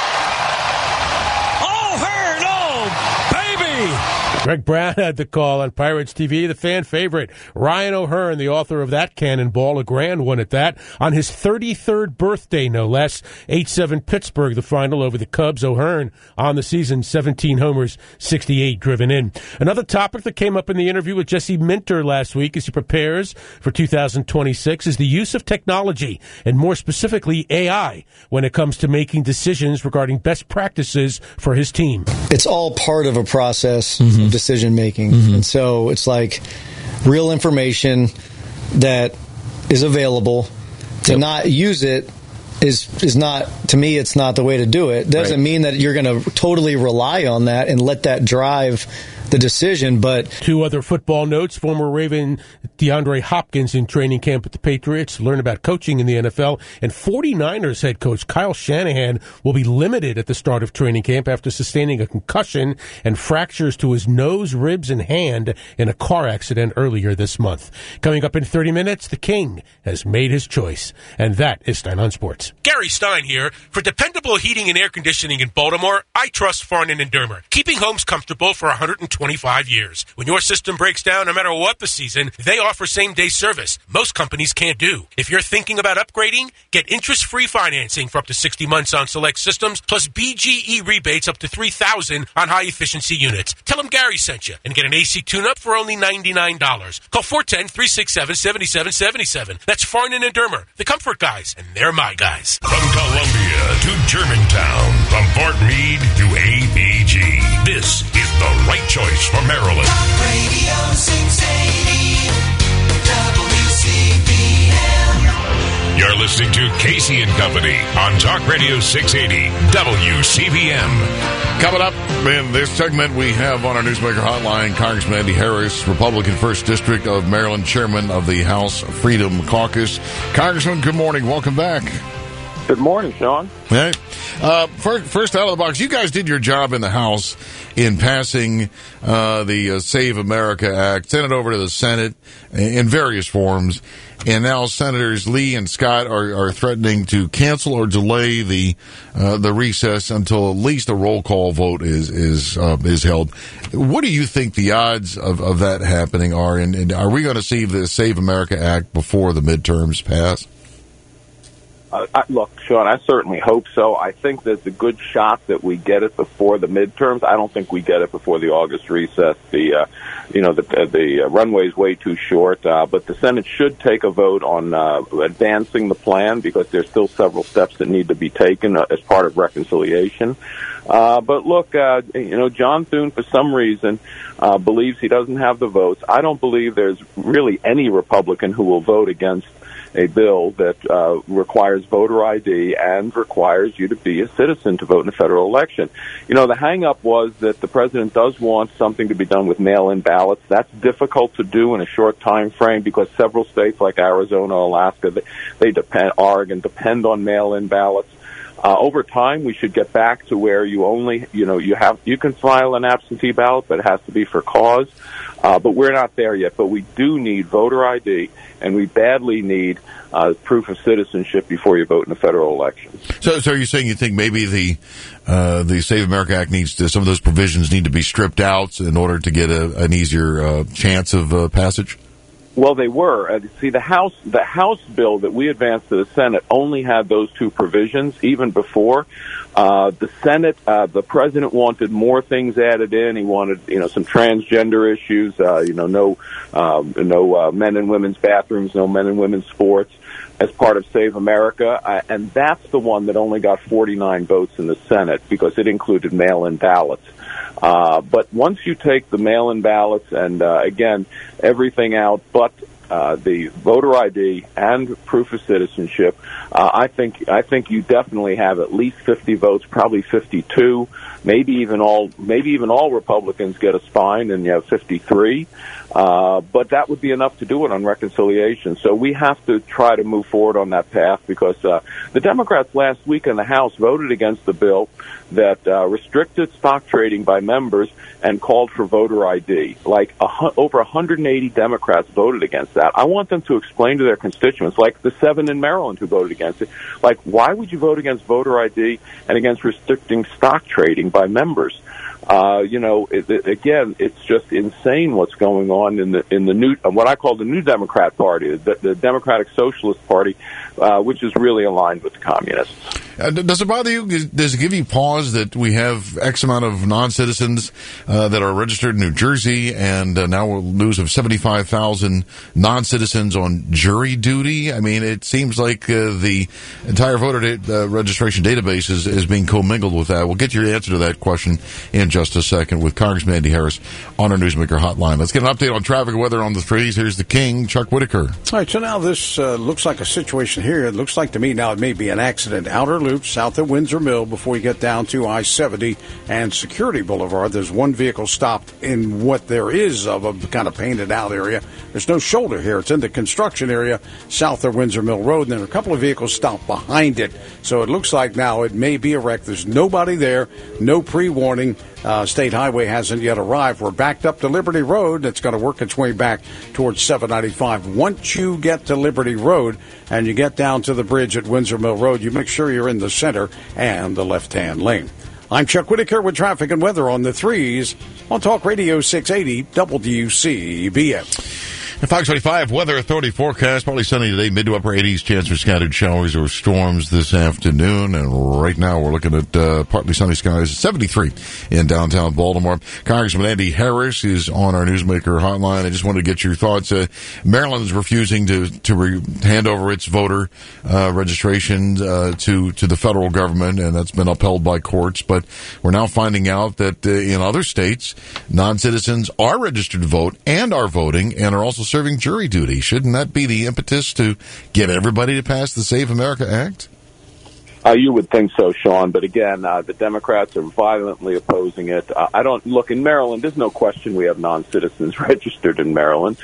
S23: O'Hearn, oh, baby!
S11: Greg Brown had the call on Pirates TV. The fan favorite, Ryan O'Hearn, the author of that cannonball, a grand one at that, on his 33rd birthday, no less. 8-7 Pittsburgh, the final over the Cubs. O'Hearn on the season, 17 homers, 68 driven in. Another topic that came up in the interview with Jesse Minter last week as he prepares for 2026 is the use of technology, and more specifically AI, when it comes to making decisions regarding best practices for his team.
S24: It's all part of a process of decision making. And so it's like real information that is available. To not use it is not, to me, it's not the way to do it. Doesn't mean that you're going to totally rely on that and let that drive the decision, but...
S11: Two other football notes. Former Raven DeAndre Hopkins in training camp with the Patriots, learn about coaching in the NFL, and 49ers head coach Kyle Shanahan will be limited at the start of training camp after sustaining a concussion and fractures to his nose, ribs, and hand in a car accident earlier this month. Coming up in 30 minutes, the King has made his choice, and that is Stein on Sports.
S26: Gary Stein here. For dependable heating and air conditioning in Baltimore, I trust Farnan and Dermer, keeping homes comfortable for 125 years. When your system breaks down, no matter what the season, they offer same-day service most companies can't do. If you're thinking about upgrading, get interest-free financing for up to 60 months on select systems, plus BGE rebates up to $3,000 on high-efficiency units. Tell them Gary sent you and get an AC tune-up for only $99. Call 410-367-7777. That's Farnan and Dermer, the Comfort Guys, and they're my guys.
S10: From Columbia to Germantown, from Fort Meade to ABG, this is the right choice for Maryland.
S27: Talk Radio 680 WCBM.
S10: You're listening to Casey and Company on Talk Radio 680 WCBM.
S17: Coming up in this segment, we have on our Newsmaker Hotline Congressman Andy Harris, Republican 1st District of Maryland, Chairman of the House Freedom Caucus. Congressman, good morning. Welcome back.
S28: Good morning, Sean.
S17: Hey. First out of the box, you guys did your job in the House in passing the Save America Act, sent it over to the Senate in various forms, and now Senators Lee and Scott are threatening to cancel or delay the recess until at least a roll call vote is held. What do you think the odds of that happening are, and are we going to see the Save America Act before the midterms pass?
S28: Look, Sean, I certainly hope so. I think there's a good shot that we get it before the midterms. I don't think we get it before the August recess. The runway's way too short. But the Senate should take a vote on advancing the plan because there's still several steps that need to be taken as part of reconciliation. But look, John Thune, for some reason, believes he doesn't have the votes. I don't believe there's really any Republican who will vote against a bill that requires voter ID and requires you to be a citizen to vote in a federal election. You know, the hang-up was that the president does want something to be done with mail-in ballots. That's difficult to do in a short time frame because several states like Arizona, Alaska, Oregon depend on mail-in ballots. Over time, we should get back to where you only, you can file an absentee ballot, but it has to be for cause. But we're not there yet. But we do need voter ID, and we badly need proof of citizenship before you vote in a federal election.
S17: So are you saying you think maybe the Save America Act some of those provisions need to be stripped out in order to get an easier chance of passage?
S28: Well, they were. See, the House bill that we advanced to the Senate only had those two provisions even before. The Senate, the president wanted more things added in. He wanted, some transgender issues, no men and women's bathrooms, no men and women's sports as part of Save America. And that's the one that only got 49 votes in the Senate because it included mail-in ballots. But once you take the mail-in ballots and, again, everything out but the voter ID and proof of citizenship, I think you definitely have at least 50 votes, probably 52, maybe even all Republicans get a spine and you have 53. But that would be enough to do it on reconciliation. So we have to try to move forward on that path because the Democrats last week in the House voted against the bill that restricted stock trading by members and called for voter ID. Over 180 Democrats voted against that. I want them to explain to their constituents, like the 7 in Maryland who voted against it, why would you vote against voter ID and against restricting stock trading by members? Again, it's just insane what's going on in the new, what I call the New Democrat Party, the Democratic Socialist Party, which is really aligned with the communists.
S17: Does it bother you? Does it give you pause that we have X amount of non-citizens that are registered in New Jersey, and now news of 75,000 non-citizens on jury duty? I mean, it seems like the entire voter registration database is being commingled with that. We'll get your answer to that question in just a second with Congressman Andy Harris on our Newsmaker hotline. Let's get an update on traffic and weather on the threes. Here's the king, Chuck Whitaker.
S7: All right, so now this looks like a situation here. It looks like to me now it may be an accident. Outer Loop south of Windsor Mill before you get down to I-70 and Security Boulevard. There's one vehicle stopped in what there is of a kind of painted out area. There's no shoulder here. It's in the construction area south of Windsor Mill Road, and there are a couple of vehicles stopped behind it. So it looks like now it may be a wreck. There's nobody there, no pre-warning. State Highway hasn't yet arrived. We're backed up to Liberty Road. It's going to work its way back towards 795. Once you get to Liberty Road and you get down to the bridge at Windsor Mill Road, you make sure you're in the center and the left-hand lane. I'm Chuck Whitaker with traffic and weather on the threes on Talk Radio 680 WCBM.
S17: The Fox 25 Weather Authority forecast, partly sunny today, mid to upper 80s, chance for scattered showers or storms this afternoon. And right now we're looking at partly sunny skies, 73 in downtown Baltimore. Congressman Andy Harris is on our Newsmaker hotline. I just wanted to get your thoughts. Maryland's refusing to hand over its voter registration to the federal government, and that's been upheld by courts. But we're now finding out that in other states, non-citizens are registered to vote and are voting and are also serving jury duty. Shouldn't that be the impetus to get everybody to pass the Save America Act?
S28: You would think so, Sean, but again, the Democrats are violently opposing it. In Maryland, there's no question we have non-citizens registered in Maryland.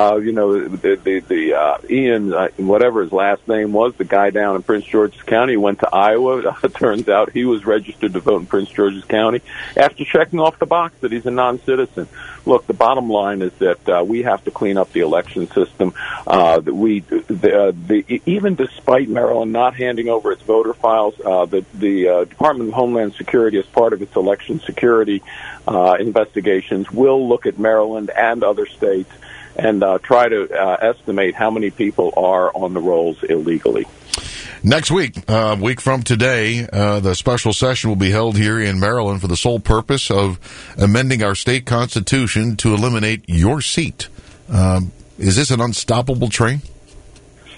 S28: Ian, whatever his last name was, the guy down in Prince George's County, went to Iowa. It turns out he was registered to vote in Prince George's County after checking off the box that he's a non-citizen. Look, the bottom line is that we have to clean up the election system. Even despite Maryland not handing over its voter files, the Department of Homeland Security, as part of its election security investigations, will look at Maryland and other states and try to estimate how many people are on the rolls illegally.
S17: Next week, a week from today, the special session will be held here in Maryland for the sole purpose of amending our state constitution to eliminate your seat. Is this an unstoppable train?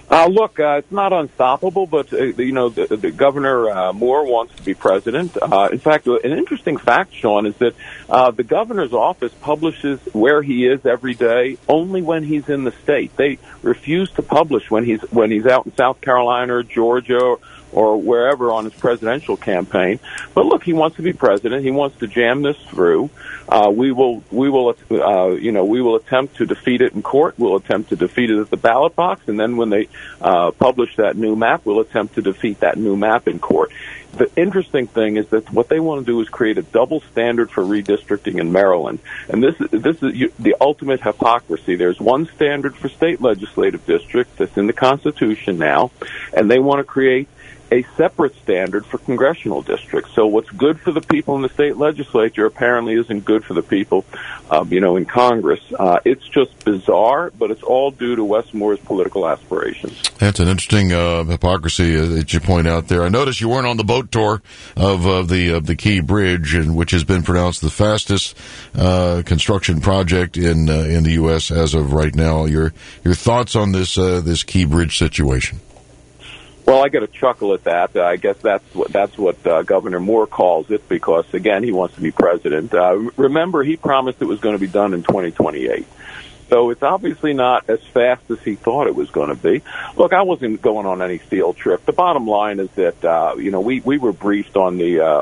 S28: Look, it's not unstoppable, but, the Governor Moore wants to be president. In fact, an interesting fact, Sean, is that the governor's office publishes where he is every day only when he's in the state. They refuse to publish when he's out in South Carolina or Georgia or wherever on his presidential campaign. But look, he wants to be president. He wants to jam this through. We will attempt to defeat it in court. We'll attempt to defeat it at the ballot box, and then when they publish that new map, we'll attempt to defeat that new map in court. The interesting thing is that what they want to do is create a double standard for redistricting in Maryland, and this is the ultimate hypocrisy. There's one standard for state legislative districts that's in the Constitution now, and they want to create a separate standard for congressional districts. So what's good for the people in the state legislature apparently isn't good for the people, in Congress. It's just bizarre, but it's all due to Wes Moore's political aspirations.
S17: That's an interesting hypocrisy that you point out there. I noticed you weren't on the boat tour of the Key Bridge, which has been pronounced the fastest construction project in the U.S. as of right now. Your thoughts on this Key Bridge situation?
S28: Well, I got a chuckle at that. I guess that's what Governor Moore calls it, because again, he wants to be president. Remember, he promised it was going to be done in 2028. So it's obviously not as fast as he thought it was going to be. Look, I wasn't going on any field trip. The bottom line is that we were briefed on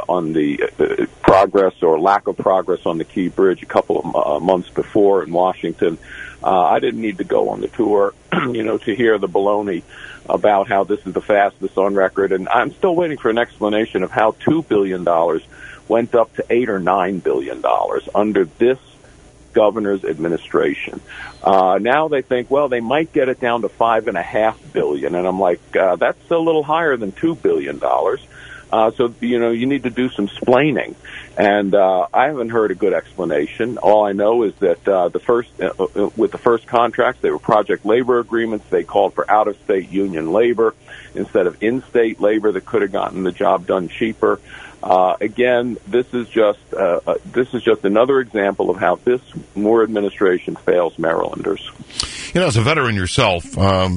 S28: the progress or lack of progress on the Key Bridge a couple of months before in Washington. I didn't need to go on the tour, to hear the baloney about how this is the fastest on record. And I'm still waiting for an explanation of how $2 billion went up to $8 or $9 billion under this governor's administration. Now they think, well, they might get it down to $5.5 billion. And I'm like, that's a little higher than $2 billion. So, you need to do some splaining. And I haven't heard a good explanation. All I know is that with the first contracts, they were project labor agreements. They called for out-of-state union labor instead of in-state labor that could have gotten the job done cheaper. Again, this is just another example of how this Moore administration fails Marylanders.
S17: As a veteran yourself,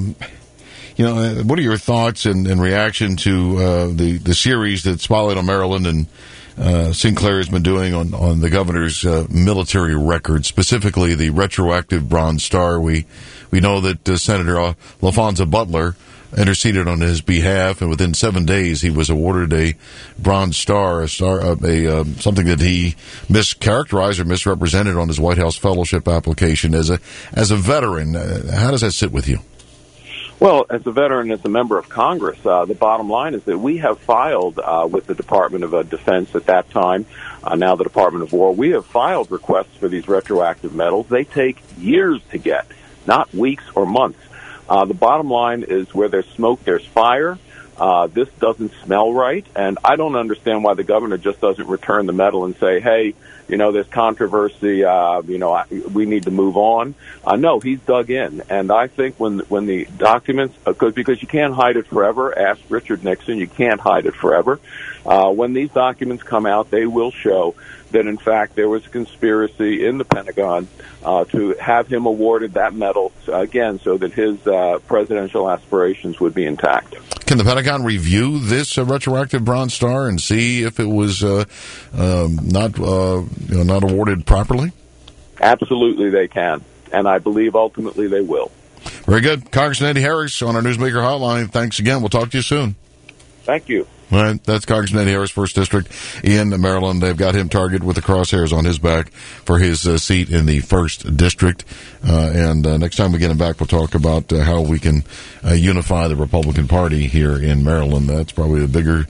S17: what are your thoughts and reaction to the series that Spotlight on Maryland and Sinclair has been doing on the governor's military record, specifically the retroactive Bronze Star? We know that Senator LaFonza Butler interceded on his behalf, and within 7 days he was awarded a Bronze Star, something that he mischaracterized or misrepresented on his White House fellowship application. As a veteran, how does that sit with you?
S28: Well, as a veteran, as a member of Congress, the bottom line is that we have filed with the Department of Defense at that time, now the Department of War, we have filed requests for these retroactive medals. They take years to get, not weeks or months. The bottom line is where there's smoke, there's fire. This doesn't smell right, and I don't understand why the governor just doesn't return the medal and say, hey, there's controversy, we need to move on. No, he's dug in, and I think when the documents, because you can't hide it forever, ask Richard Nixon, you can't hide it forever. When these documents come out, they will show that, in fact, there was a conspiracy in the Pentagon to have him awarded that medal, again, so that his presidential aspirations would be intact.
S17: Can the Pentagon review this retroactive Bronze Star and see if it was not awarded properly?
S28: Absolutely, they can, and I believe ultimately they will.
S17: Very good. Congressman Eddie Harris on our Newsmaker Hotline. Thanks again. We'll talk to you soon.
S28: Thank you.
S17: All right, that's Congressman Eddie Harris, 1st District in Maryland. They've got him targeted with the crosshairs on his back for his seat in the 1st District. And next time we get him back, we'll talk about how we can unify the Republican Party here in Maryland. That's probably a bigger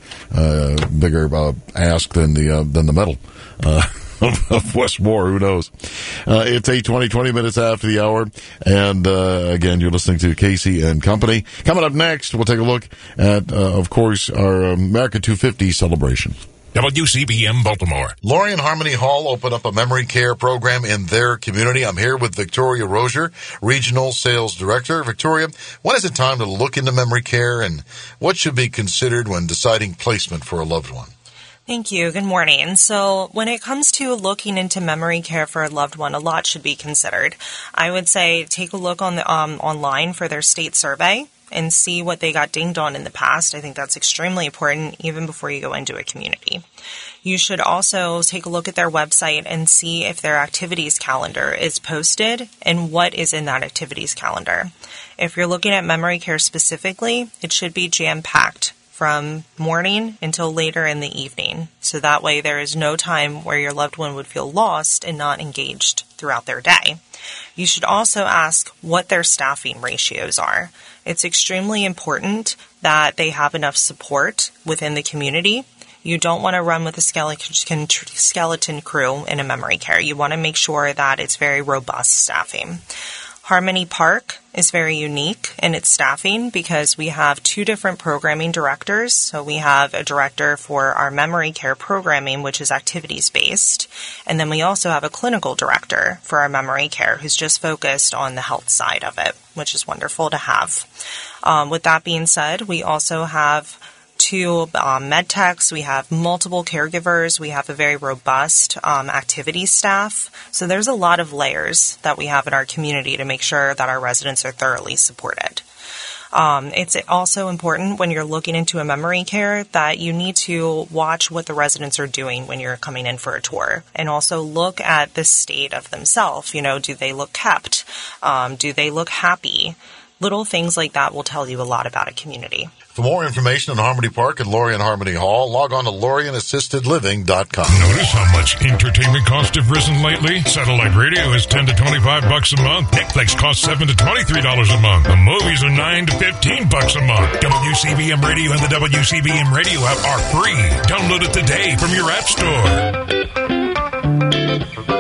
S17: ask than the medal of Wes Moore. Who knows? It's 8:20, 20 minutes after the hour. And again, you're listening to Casey and Company. Coming up next, we'll take a look at, of course, our America 250 celebration.
S10: WCBM Baltimore.
S25: Lori and Harmony Hall opened up a memory care program in their community. I'm here with Victoria Rozier, Regional Sales Director. Victoria, when is it time to look into memory care, and what should be considered when deciding placement for a loved one?
S1: Thank you. Good morning. So when it comes to looking into memory care for a loved one, a lot should be considered. I would say take a look on the online for their state survey. and see what they got dinged on in the past. I think that's extremely important even before you go into a community. You should also take a look at their website and see if their activities calendar is posted and what is in that activities calendar. If you're looking at memory care specifically, it should be jam-packed from morning until later in the evening. So that way there is no time where your loved one would feel lost and not engaged throughout their day. You should also ask what their staffing ratios are. It's extremely important that they have enough support within the community. You don't want to run with a skeleton crew in a memory care. You want to make sure that it's very robust staffing. Harmony Park is very unique in its staffing because we have 2 different programming directors. So we have a director for our memory care programming, which is activities-based. And then we also have a clinical director for our memory care who's just focused on the health side of it, which is wonderful to have. With that being said, we also have 2 med techs, we have multiple caregivers, we have a very robust activity staff. So there's a lot of layers that we have in our community to make sure that our residents are thoroughly supported. It's also important when you're looking into a memory care that you need to watch what the residents are doing when you're coming in for a tour, and also look at the state of themselves. You know, do they look kept? Do they look happy? Little things like that will tell you a lot about a community.
S25: For more information on Harmony Park and Lorien Harmony Hall, log on to LorienAssistedLiving.com.
S10: Notice how much entertainment costs have risen lately? Satellite radio is $10 to $25 a month. Netflix costs $7 to $23 a month. The movies are $9 to $15 a month. WCBM Radio and the WCBM Radio app are free. Download it today from your app store.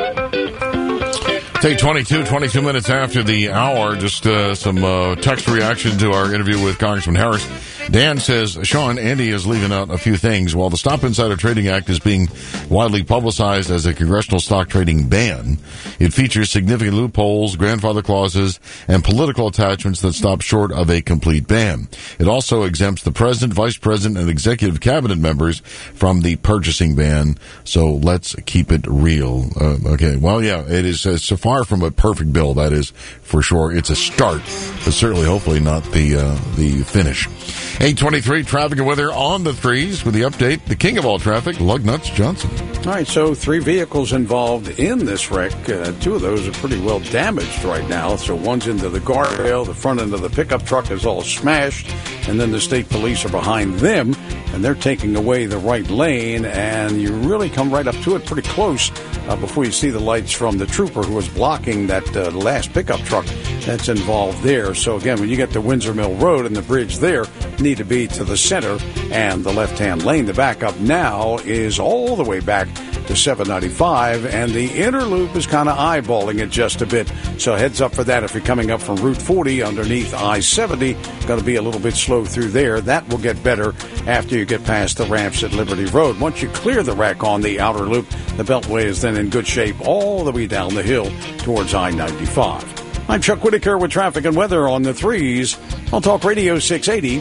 S17: Take 22 minutes after the hour. Just some text reaction to our interview with Congressman Harris. Dan says, Sean, Andy is leaving out a few things. While the Stop Insider Trading Act is being widely publicized as a congressional stock trading ban, it features significant loopholes, grandfather clauses, and political attachments that stop short of a complete ban. It also exempts the president, vice president, and executive cabinet members from the purchasing ban. So let's keep it real. Okay. Well, yeah, it is so far from a perfect bill. That is for sure. It's a start, but certainly, hopefully, not the finish. 8:23 traffic and weather on the threes with the update. The king of all traffic, Lugnuts Johnson.
S7: All right, so 3 vehicles involved in this wreck. 2 of those are pretty well damaged right now. So one's into the guardrail, the front end of the pickup truck is all smashed, and then the state police are behind them, and they're taking away the right lane, and you really come right up to it pretty close before you see the lights from the trooper who was blocking that last pickup truck that's involved there. So again, when you get to Windsor Mill Road and the bridge there, need to be to the center and the left-hand lane. The backup now is all the way back to 795, and the inner loop is kind of eyeballing it just a bit. So heads up for that if you're coming up from Route 40 underneath I-70. Going to be a little bit slow through there. That will get better after you get past the ramps at Liberty Road. Once you clear the wreck on the outer loop, the Beltway is then in good shape all the way down the hill towards I-95. I'm Chuck Whitaker with traffic and weather on the threes on Talk Radio 680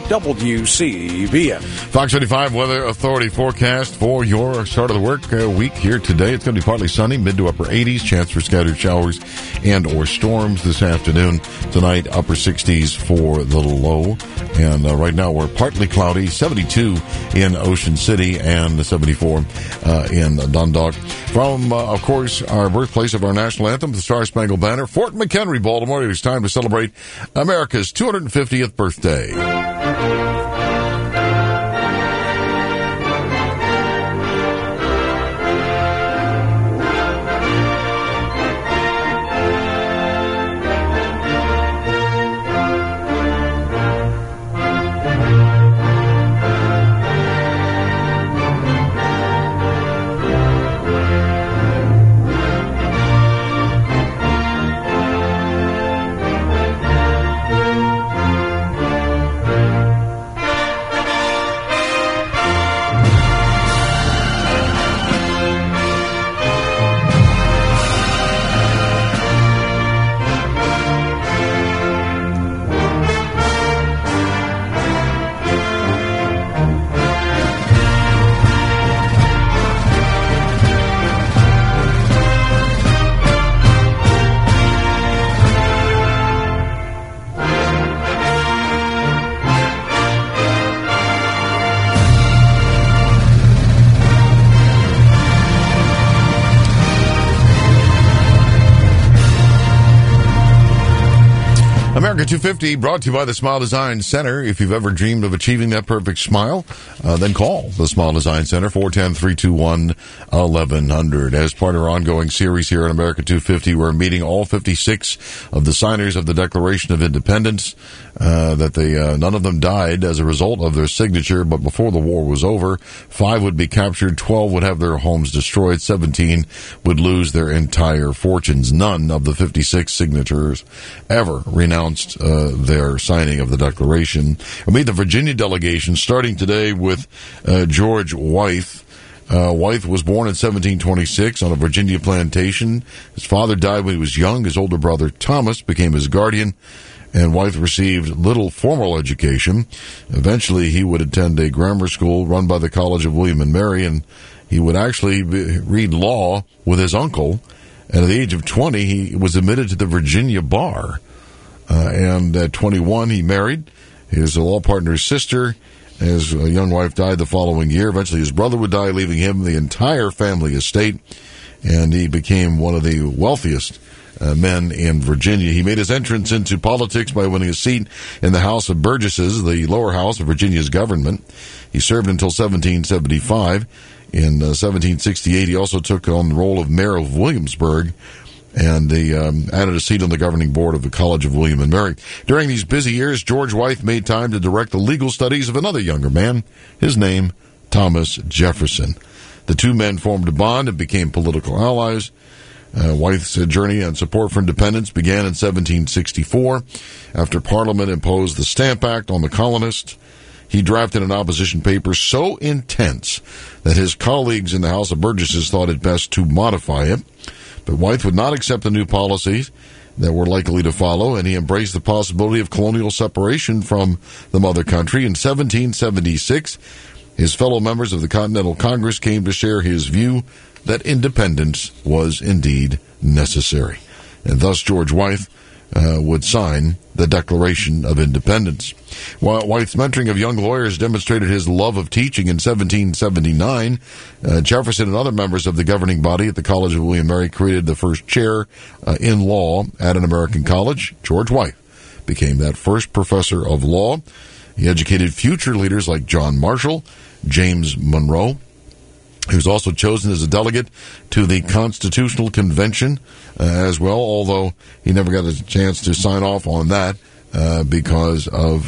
S7: WCBM.
S17: Fox 85 Weather Authority forecast for your start of the work week here today. It's going to be partly sunny, mid to upper 80s, chance for scattered showers and or storms this afternoon. Tonight, upper 60s for the low. And right now we're partly cloudy, 72 in Ocean City and 74 in Dundalk. From, of course, our birthplace of our national anthem, the Star Spangled Banner, Fort McHenry, Baltimore. It is time to celebrate America's 250th birthday. America 250 brought to you by the Smile Design Center. If you've ever dreamed of achieving that perfect smile, then call the Smile Design Center, 410-321-1100. As part of our ongoing series here on America 250, we're meeting all 56 of the signers of the Declaration of Independence. None of them died as a result of their signature, but before the war was over, 5 would be captured, 12 would have their homes destroyed, 17 would lose their entire fortunes. None of the 56 signatures ever renounced their signing of the Declaration. We'll meet the Virginia delegation, starting today with George Wythe. Wythe was born in 1726 on a Virginia plantation. His father died when he was young. His older brother, Thomas, became his guardian, and Wythe received little formal education. Eventually, he would attend a grammar school run by the College of William and Mary, and he would actually read law with his uncle. And at the age of 20, he was admitted to the Virginia bar. And at 21, he married his law partner's sister. His young wife died the following year. Eventually, his brother would die, leaving him the entire family estate. And he became one of the wealthiest men in Virginia. He made his entrance into politics by winning a seat in the House of Burgesses, the lower house of Virginia's government. He served until 1775. In 1768, he also took on the role of mayor of Williamsburg, and he added a seat on the governing board of the College of William and Mary. During these busy years, George Wythe made time to direct the legal studies of another younger man, his name, Thomas Jefferson. The two men formed a bond and became political allies. Wythe's journey and support for independence began in 1764. After Parliament imposed the Stamp Act on the colonists, he drafted an opposition paper so intense that his colleagues in the House of Burgesses thought it best to modify it. But Wythe would not accept the new policies that were likely to follow, and he embraced the possibility of colonial separation from the mother country. In 1776, his fellow members of the Continental Congress came to share his view that independence was indeed necessary. And thus George Wythe would sign the Declaration of Independence. While Wythe's mentoring of young lawyers demonstrated his love of teaching in 1779, Jefferson and other members of the governing body at the College of William and Mary created the first chair in law at an American college. George Wythe became that first professor of law. He educated future leaders like John Marshall, James Monroe. He was also chosen as a delegate to the Constitutional Convention as well, although he never got a chance to sign off on that because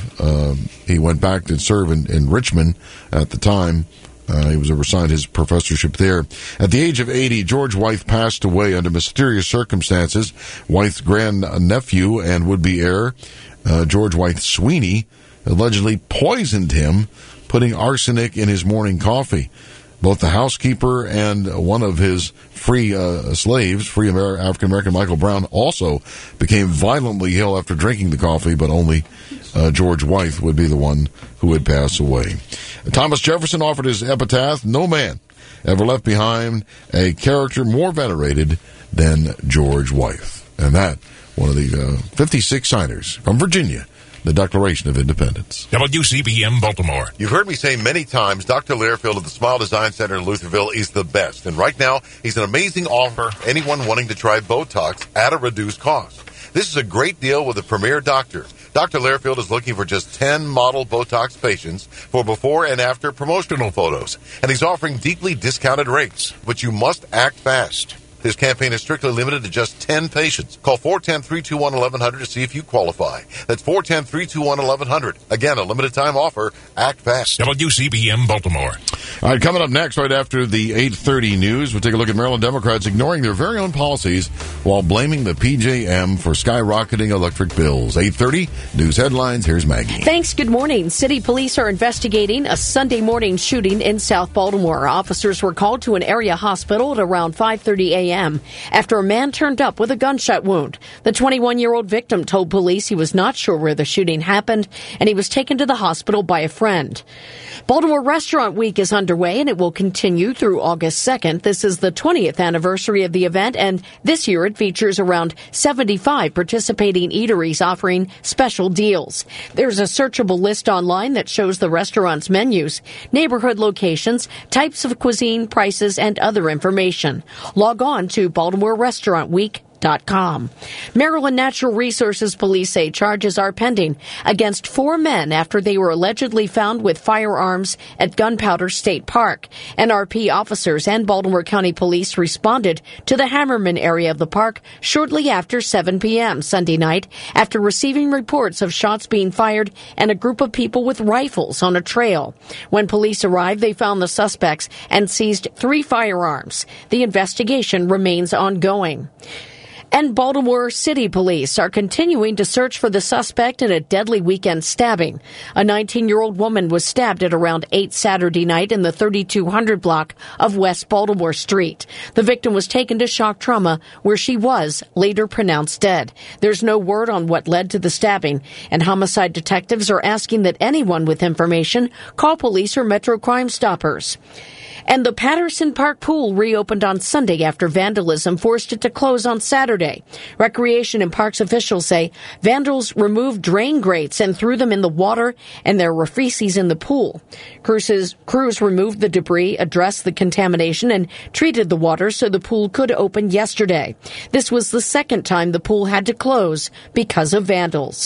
S17: he went back to serve in Richmond at the time. He was assigned his professorship there. At the age of 80, George Wythe passed away under mysterious circumstances. Wythe's grandnephew and would-be heir, George Wythe Sweeney, allegedly poisoned him, putting arsenic in his morning coffee. Both the housekeeper and one of his free slaves, African-American Michael Brown, also became violently ill after drinking the coffee, but only George Wythe would be the one who would pass away. Thomas Jefferson offered his epitaph, "No man ever left behind a character more venerated than George Wythe." And that, one of the 56 signers from Virginia, the Declaration of Independence.
S10: WCBM Baltimore.
S25: You've heard me say many times, Dr. Learfield of the Smile Design Center in Lutherville is the best. And right now, he's an amazing offer for anyone wanting to try Botox at a reduced cost. This is a great deal with a premier doctor. Dr. Learfield is looking for just 10 model Botox patients for before and after promotional photos. And he's offering deeply discounted rates. But you must act fast. This campaign is strictly limited to just 10 patients. Call 410-321-1100 to see if you qualify. That's 410-321-1100. Again, a limited time offer. Act fast.
S10: WCBM Baltimore.
S17: All right, coming up next, right after the 8:30 news, we'll take a look at Maryland Democrats ignoring their very own policies while blaming the PJM for skyrocketing electric bills. 8:30, news headlines. Here's Maggie.
S6: Thanks. Good morning. City police are investigating a Sunday morning shooting in South Baltimore. Officers were called to an area hospital at around 5:30 a.m. after a man turned up with a gunshot wound. The 21-year-old victim told police he was not sure where the shooting happened, and he was taken to the hospital by a friend. Baltimore Restaurant Week is underway, and it will continue through August 2nd. This is the 20th anniversary of the event, and this year it features around 75 participating eateries offering special deals. There's a searchable list online that shows the restaurant's menus, neighborhood locations, types of cuisine, prices, and other information. Log on to BaltimoreRestaurantWeek.com. Maryland.com. Maryland Natural Resources Police say charges are pending against 4 men after they were allegedly found with firearms at Gunpowder State Park. NRP officers and Baltimore County Police responded to the Hammerman area of the park shortly after 7 p.m. Sunday night after receiving reports of shots being fired and a group of people with rifles on a trail. When police arrived, they found the suspects and seized 3 firearms. The investigation remains ongoing. And Baltimore City Police are continuing to search for the suspect in a deadly weekend stabbing. A 19-year-old woman was stabbed at around 8 Saturday night in the 3200 block of West Baltimore Street. The victim was taken to shock trauma, where she was later pronounced dead. There's no word on what led to the stabbing, and homicide detectives are asking that anyone with information call police or Metro Crime Stoppers. And the Patterson Park pool reopened on Sunday after vandalism forced it to close on Saturday. Recreation and Parks officials say vandals removed drain grates and threw them in the water, and there were feces in the pool. Crews removed the debris, addressed the contamination, and treated the water so the pool could open yesterday. This was the second time the pool had to close because of vandals.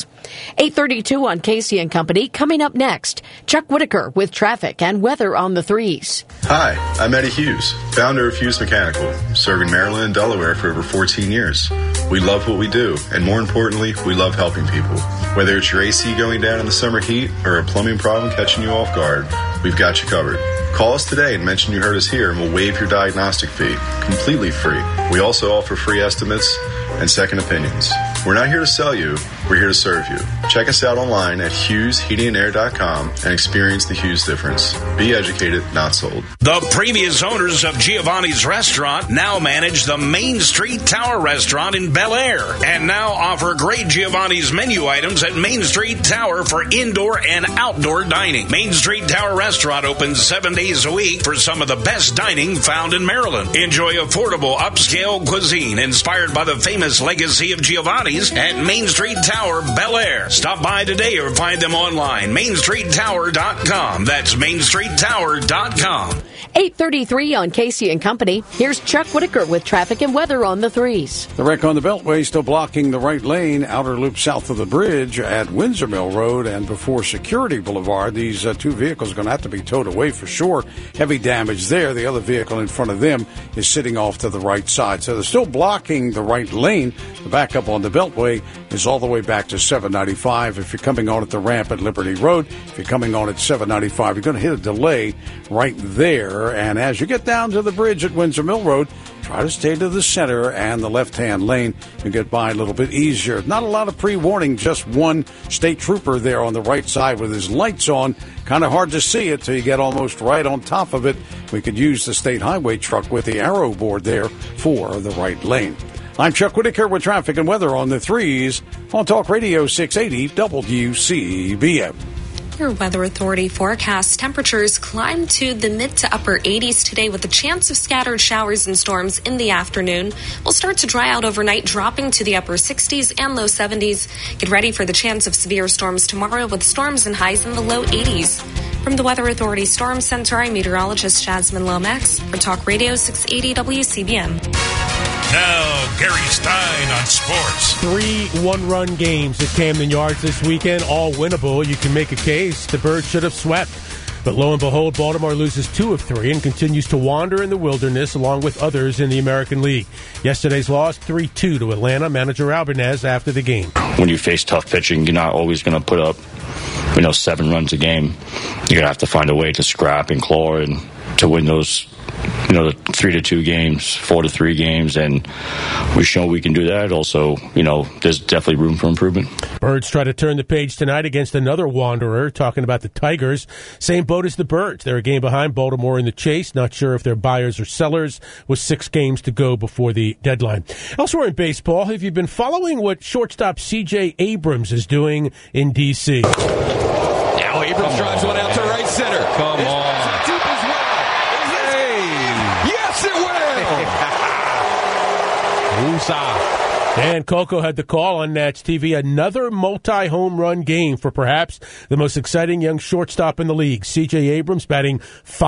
S6: 8:32 on Casey and Company. Coming up next, Chuck Whitaker with traffic and weather on the 3s.
S4: Hi, I'm Eddie Hughes, founder of Hughes Mechanical, serving Maryland and Delaware for over 14 years. We love what we do, and more importantly, we love helping people. Whether it's your AC going down in the summer heat or a plumbing problem catching you off guard, we've got you covered. Call us today and mention you heard us here, and we'll waive your diagnostic fee, completely free. We also offer free estimates and second opinions. We're not here to sell you, we're here to serve you. Check us out online at HughesHeatingAndAir.com and experience the Hughes difference. Be educated, not sold.
S5: The previous owners of Giovanni's Restaurant now manage the Main Street Tower Restaurant in Bel Air and now offer great Giovanni's menu items at Main Street Tower for indoor and outdoor dining. Main Street Tower Restaurant opens 7 days a week for some of the best dining found in Maryland. Enjoy affordable upscale cuisine inspired by the famous legacy of Giovanni's at Main Street Tower, Bel Air. Stop by today or find them online, mainstreettower.com. That's mainstreettower.com.
S6: 8:33 on Casey and Company. Here's Chuck Whitaker with traffic and weather on the 3s.
S7: The wreck on the Beltway still blocking the right lane, outer loop south of the bridge at Windsor Mill Road and before Security Boulevard. These 2 vehicles are going to have to be towed away for sure. Heavy damage there. The other vehicle in front of them is sitting off to the right side. So they're still blocking the right lane. The backup on the Beltway is all the way back to 795. If you're coming on at the ramp at Liberty Road, if you're coming on at 795, you're going to hit a delay right there. And as you get down to the bridge at Windsor Mill Road, try to stay to the center and the left-hand lane. You get by a little bit easier. Not a lot of pre-warning, just one state trooper there on the right side with his lights on. Kind of hard to see it till you get almost right on top of it. We could use the state highway truck with the arrow board there for the right lane. I'm Chuck Whitaker with traffic and weather on the 3s on Talk Radio 680 WCBM.
S22: Your Weather Authority forecasts temperatures climb to the mid to upper 80s today with a chance of scattered showers and storms in the afternoon. We'll start to dry out overnight, dropping to the upper 60s and low 70s. Get ready for the chance of severe storms tomorrow with storms and highs in the low 80s. From the Weather Authority Storm Center, I'm meteorologist Jasmine Lomax for Talk Radio 680 WCBM.
S10: Now, Gary Stein on sports.
S11: 3 one-run games at Camden Yards this weekend, all winnable. You can make a case the Birds should have swept. But lo and behold, Baltimore loses 2 of 3 and continues to wander in the wilderness along with others in the American League. Yesterday's loss, 3-2 to Atlanta. Manager Albernez after the game.
S9: When you face tough pitching, you're not always going to put up, 7 runs a game. You're going to have to find a way to scrap and claw and to win those the 3-2 games, 4-3 games, and we show we can do that. Also, there's definitely room for improvement.
S11: Birds try to turn the page tonight against another wanderer, talking about the Tigers. Same boat as the Birds. They're a game behind Baltimore in the chase. Not sure if they're buyers or sellers with 6 games to go before the deadline. Elsewhere in baseball, have you been following what shortstop C.J. Abrams is doing in D.C.?
S23: Now Abrams drives one out to right center. Come on.
S11: Woosah. And Coco had the call on Nats TV. Another multi-home run game for perhaps the most exciting young shortstop in the league. C.J. Abrams batting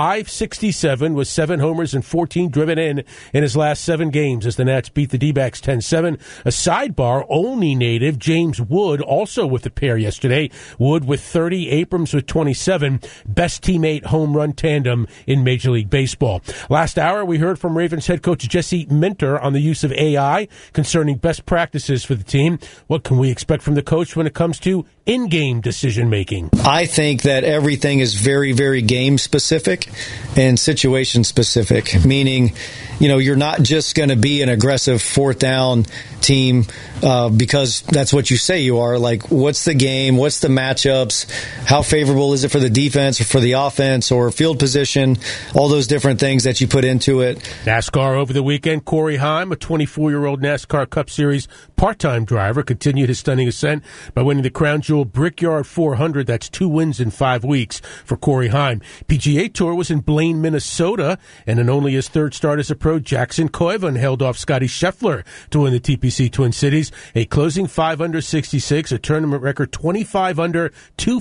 S11: .567 with 7 homers and 14 driven in his last 7 games as the Nats beat the D-backs 10-7. A sidebar, Olney native James Wood also with the pair yesterday. Wood with 30, Abrams with 27. Best teammate home run tandem in Major League Baseball. Last hour, we heard from Ravens head coach Jesse Minter on the use of AI concerning best practices for the team. What can we expect from the coach when it comes to in-game decision-making?
S24: I think that everything is very, very game-specific and situation-specific, meaning, you're not just going to be an aggressive fourth down team because that's what you say you are. Like, what's the game? What's the matchups? How favorable is it for the defense or for the offense or field position? All those different things that you put into it.
S11: NASCAR over the weekend. Corey Heim, a 24-year-old NASCAR Cup Series part-time driver, continued his stunning ascent by winning the Crown Jewel Brickyard 400. That's 2 wins in 5 weeks for Corey Heim. PGA Tour was in Blaine, Minnesota, and in only his 3rd start as a pro, Jackson Koivu held off Scotty Scheffler to win the TPC Twin Cities. A closing 5 under 66, a tournament record 25 under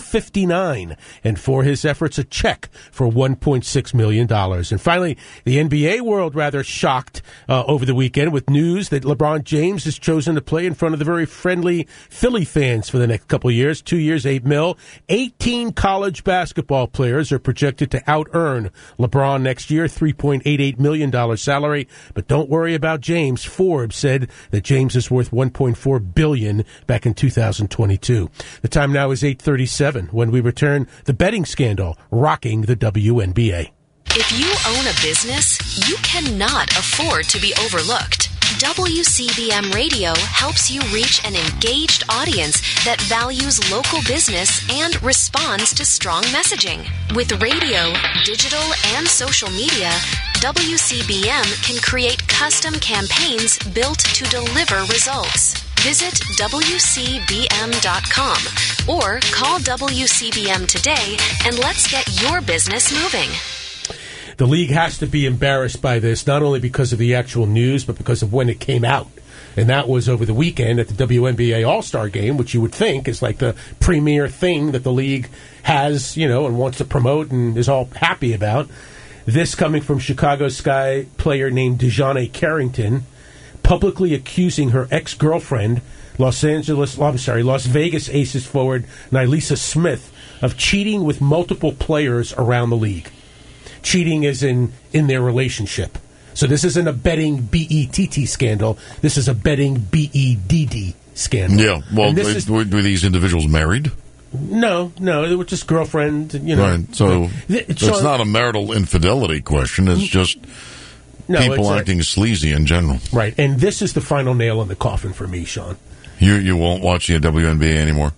S11: 259, and for his efforts, a check for $1.6 million. And finally, the NBA world rather shocked over the weekend with news that LeBron James has chosen to play in front of the very friendly Philly fans for the next couple of years. 2 years, $8 million. 18 college basketball players are projected to out-earn LeBron next year, $3.88 million salary. But don't worry about James. Forbes said that James is worth $1.4 billion back in 2022. The time now is 8:37. When we return, the betting scandal rocking the WNBA.
S2: If you own a business, you cannot afford to be overlooked. WCBM Radio helps you reach an engaged audience that values local business and responds to strong messaging. With radio, digital, and social media, WCBM can create custom campaigns built to deliver results. Visit WCBM.com or call WCBM today and let's get your business moving.
S11: The league has to be embarrassed by this, not only because of the actual news, but because of when it came out. And that was over the weekend at the WNBA All-Star Game, which you would think is like the premier thing that the league has, and wants to promote and is all happy about. This coming from Chicago Sky player named DeJounte Carrington, publicly accusing her ex-girlfriend, Las Vegas Aces forward Nylisa Smith, of cheating with multiple players around the league. Cheating is in their relationship. So this isn't a betting BETT scandal. This is a betting BEDD scandal.
S17: Yeah. Well, were these individuals married?
S11: No, they were just girlfriend.
S17: Right. So it's not a marital infidelity question. It's just people acting sleazy in general.
S11: Right. And this is the final nail in the coffin for me, Sean.
S17: You won't watch the WNBA anymore.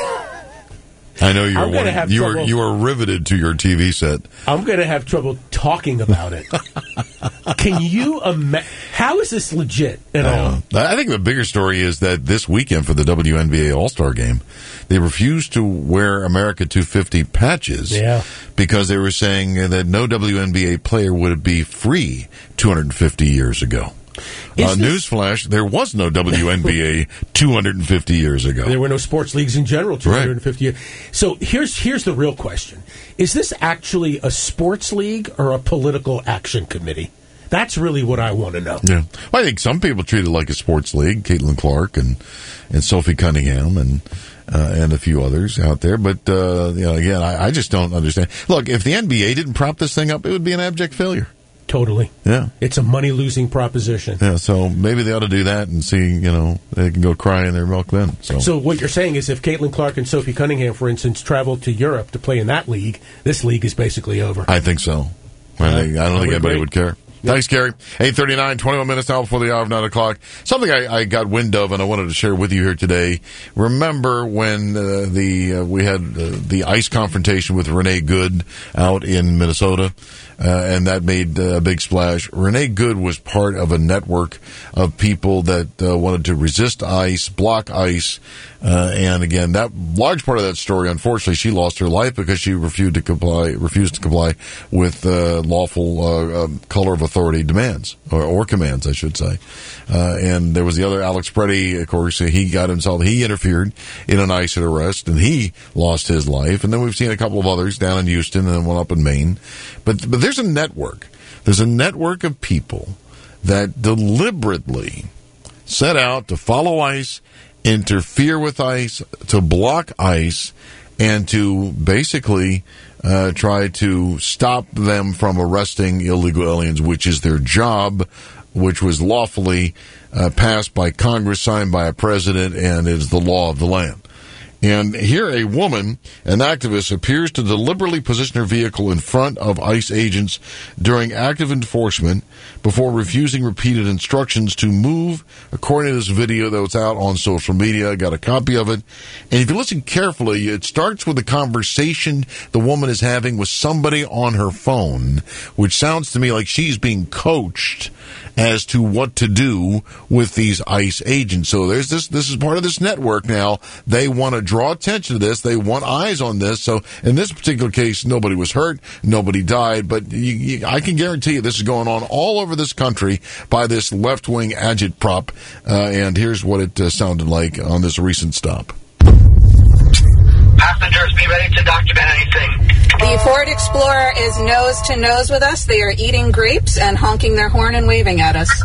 S17: I know you were riveted to your TV set.
S11: I'm going to have trouble talking about it. Can you imagine? How is this legit at all?
S17: I think the bigger story is that this weekend for the WNBA All-Star Game, they refused to wear America 250 patches because they were saying that no WNBA player would be free 250 years ago. Newsflash, there was no WNBA 250 years ago.
S11: There were no sports leagues in general 250 years. So here's the real question. Is this actually a sports league or a political action committee? That's really what I want to know.
S17: Yeah. Well, I think some people treat it like a sports league, Caitlin Clark and Sophie Cunningham and a few others out there. But, again, I just don't understand. Look, if the NBA didn't prop this thing up, it would be an abject failure.
S11: Totally.
S17: Yeah.
S11: It's a money-losing proposition.
S17: Yeah, so maybe they ought to do that and see, they can go cry in their milk then.
S11: So what you're saying is if Caitlin Clark and Sophie Cunningham, for instance, traveled to Europe to play in that league, this league is basically over.
S17: I think so. I don't think anybody would care. Yep. Thanks, Gary. 8:39, 21 minutes now before the hour of 9 o'clock. Something I got wind of and I wanted to share with you here today. Remember when we had the ice confrontation with Renee Good out in Minnesota? And that made a big splash. Renee Good was part of a network of people that wanted to resist ice, block ice, and again, that large part of that story, unfortunately, she lost her life because she refused to comply with lawful color of authority demands, or commands, I should say. And there was the other Alex Preddy, of course, he interfered in an ICE arrest, and he lost his life. And then we've seen a couple of others down in Houston and then one up in Maine. But there's a network. There's a network of people that deliberately set out to follow ICE, interfere with ICE, to block ICE, and to basically try to stop them from arresting illegal aliens, which is their job, which was lawfully passed by Congress, signed by a president, and is the law of the land. And here a woman, an activist, appears to deliberately position her vehicle in front of ICE agents during active enforcement before refusing repeated instructions to move, according to this video that was out on social media. I got a copy of it. And if you listen carefully, it starts with a conversation the woman is having with somebody on her phone, which sounds to me like she's being coached as to what to do with these ICE agents. So this is part of this network now. They want to draw attention to this. They want eyes on this. So in this particular case, nobody was hurt, nobody died, but I can guarantee you this is going on all over this country by this left-wing agitprop. And here's what it sounded like on this recent stop.
S8: Passengers, be ready to document anything. The Ford Explorer is nose to nose with us. They are eating grapes and honking their horn and waving at us.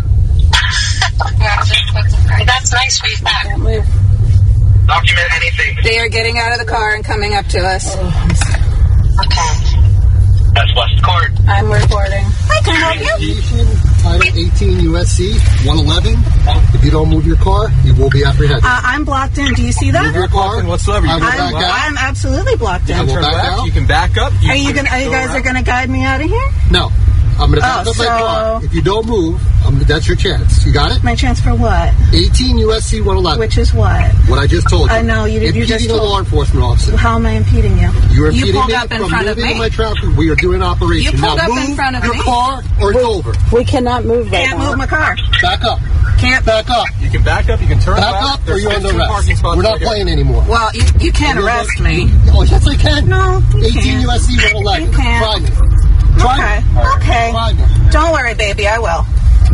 S8: That's nice feedback. Document anything. They are getting out of the car and coming up to us. Okay. That's West Court. I'm reporting. Hi, can I help you?
S12: Title 18 USC 111. If you don't move your car, you will be apprehended.
S8: I'm blocked in. Do you see that?
S12: Move your car. Whatsoever.
S8: I'm absolutely blocked in.
S12: I will back out.
S8: You can back up. Are you guys going to guide me out of here?
S12: No. I'm going to back up my car. If you don't move, that's your chance. You got it?
S8: My chance for what?
S12: 18 USC 111.
S8: Which is what?
S12: What I just told you.
S8: I know. You just told
S12: a law enforcement officer.
S8: How am I impeding you?
S12: You're impeding
S8: pulled
S12: me
S8: up in
S12: from
S8: front of
S12: moving
S8: me.
S12: My traffic. We are doing an operation.
S8: You pulled
S12: now
S8: up
S12: move
S8: in front of
S12: your
S8: me.
S12: car or it's over.
S8: We cannot move right now. Can't move my car.
S12: Back up.
S8: Can't.
S12: Back up. You can back up. You can turn back up or you're under arrest. We're not playing anymore.
S8: Well, you can't arrest me.
S12: Oh, yes, I can.
S8: No, you
S12: 18
S8: can't.
S12: USC 111.
S8: You can't.
S12: Try me. Try me.
S8: Okay.
S12: Try me.
S8: Don't worry, baby. I will.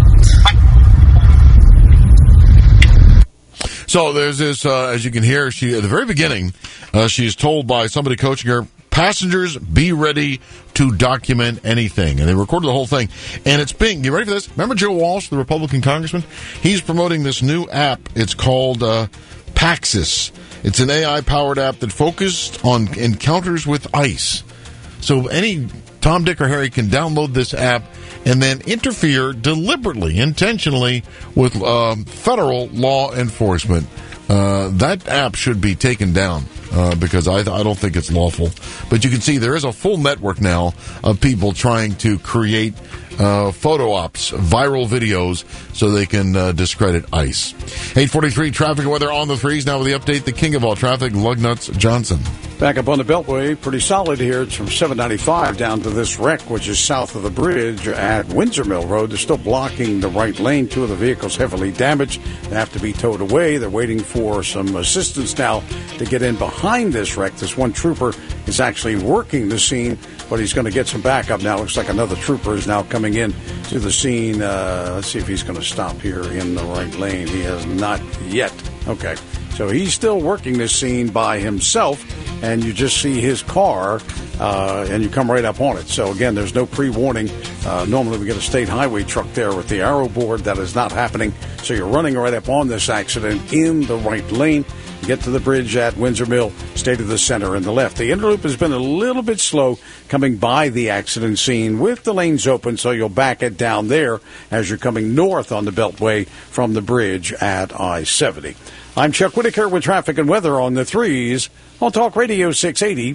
S17: So there's this, as you can hear, at the very beginning, she's told by somebody coaching her, passengers, be ready to document anything. And they recorded the whole thing. And it's being, you ready for this? Remember Joe Walsh, the Republican congressman? He's promoting this new app. It's called Paxos. It's an AI-powered app that focused on encounters with ICE. So any Tom, Dick, or Harry can download this app and then interfere deliberately, intentionally with federal law enforcement. That app should be taken down because I don't think it's lawful. But you can see there is a full network now of people trying to create photo ops, viral videos, so they can discredit ICE. 8:43 traffic and weather on the threes. Now with the update, the king of all traffic, Lugnuts Johnson.
S7: Back up on the Beltway, pretty solid here. It's from 795 down to this wreck, which is south of the bridge at Windsor Mill Road. They're still blocking the right lane. Two of the vehicles heavily damaged. They have to be towed away. They're waiting for some assistance now to get in behind this wreck. This one trooper is actually working the scene, but he's going to get some backup now. Looks like another trooper is now coming in to the scene. Let's see if he's going to stop here in the right lane. He has not yet. Okay. So he's still working this scene by himself, and you just see his car, and you come right up on it. So, again, there's no pre-warning. Normally we get a state highway truck there with the arrow board. That is not happening. So you're running right up on this accident in the right lane. Get to the bridge at Windsor Mill, stay to the center and the left. The inner loop has been a little bit slow coming by the accident scene with the lanes open, so you'll back it down there as you're coming north on the Beltway from the bridge at I-70. I'm Chuck Whitaker with traffic and weather on the threes on Talk Radio 680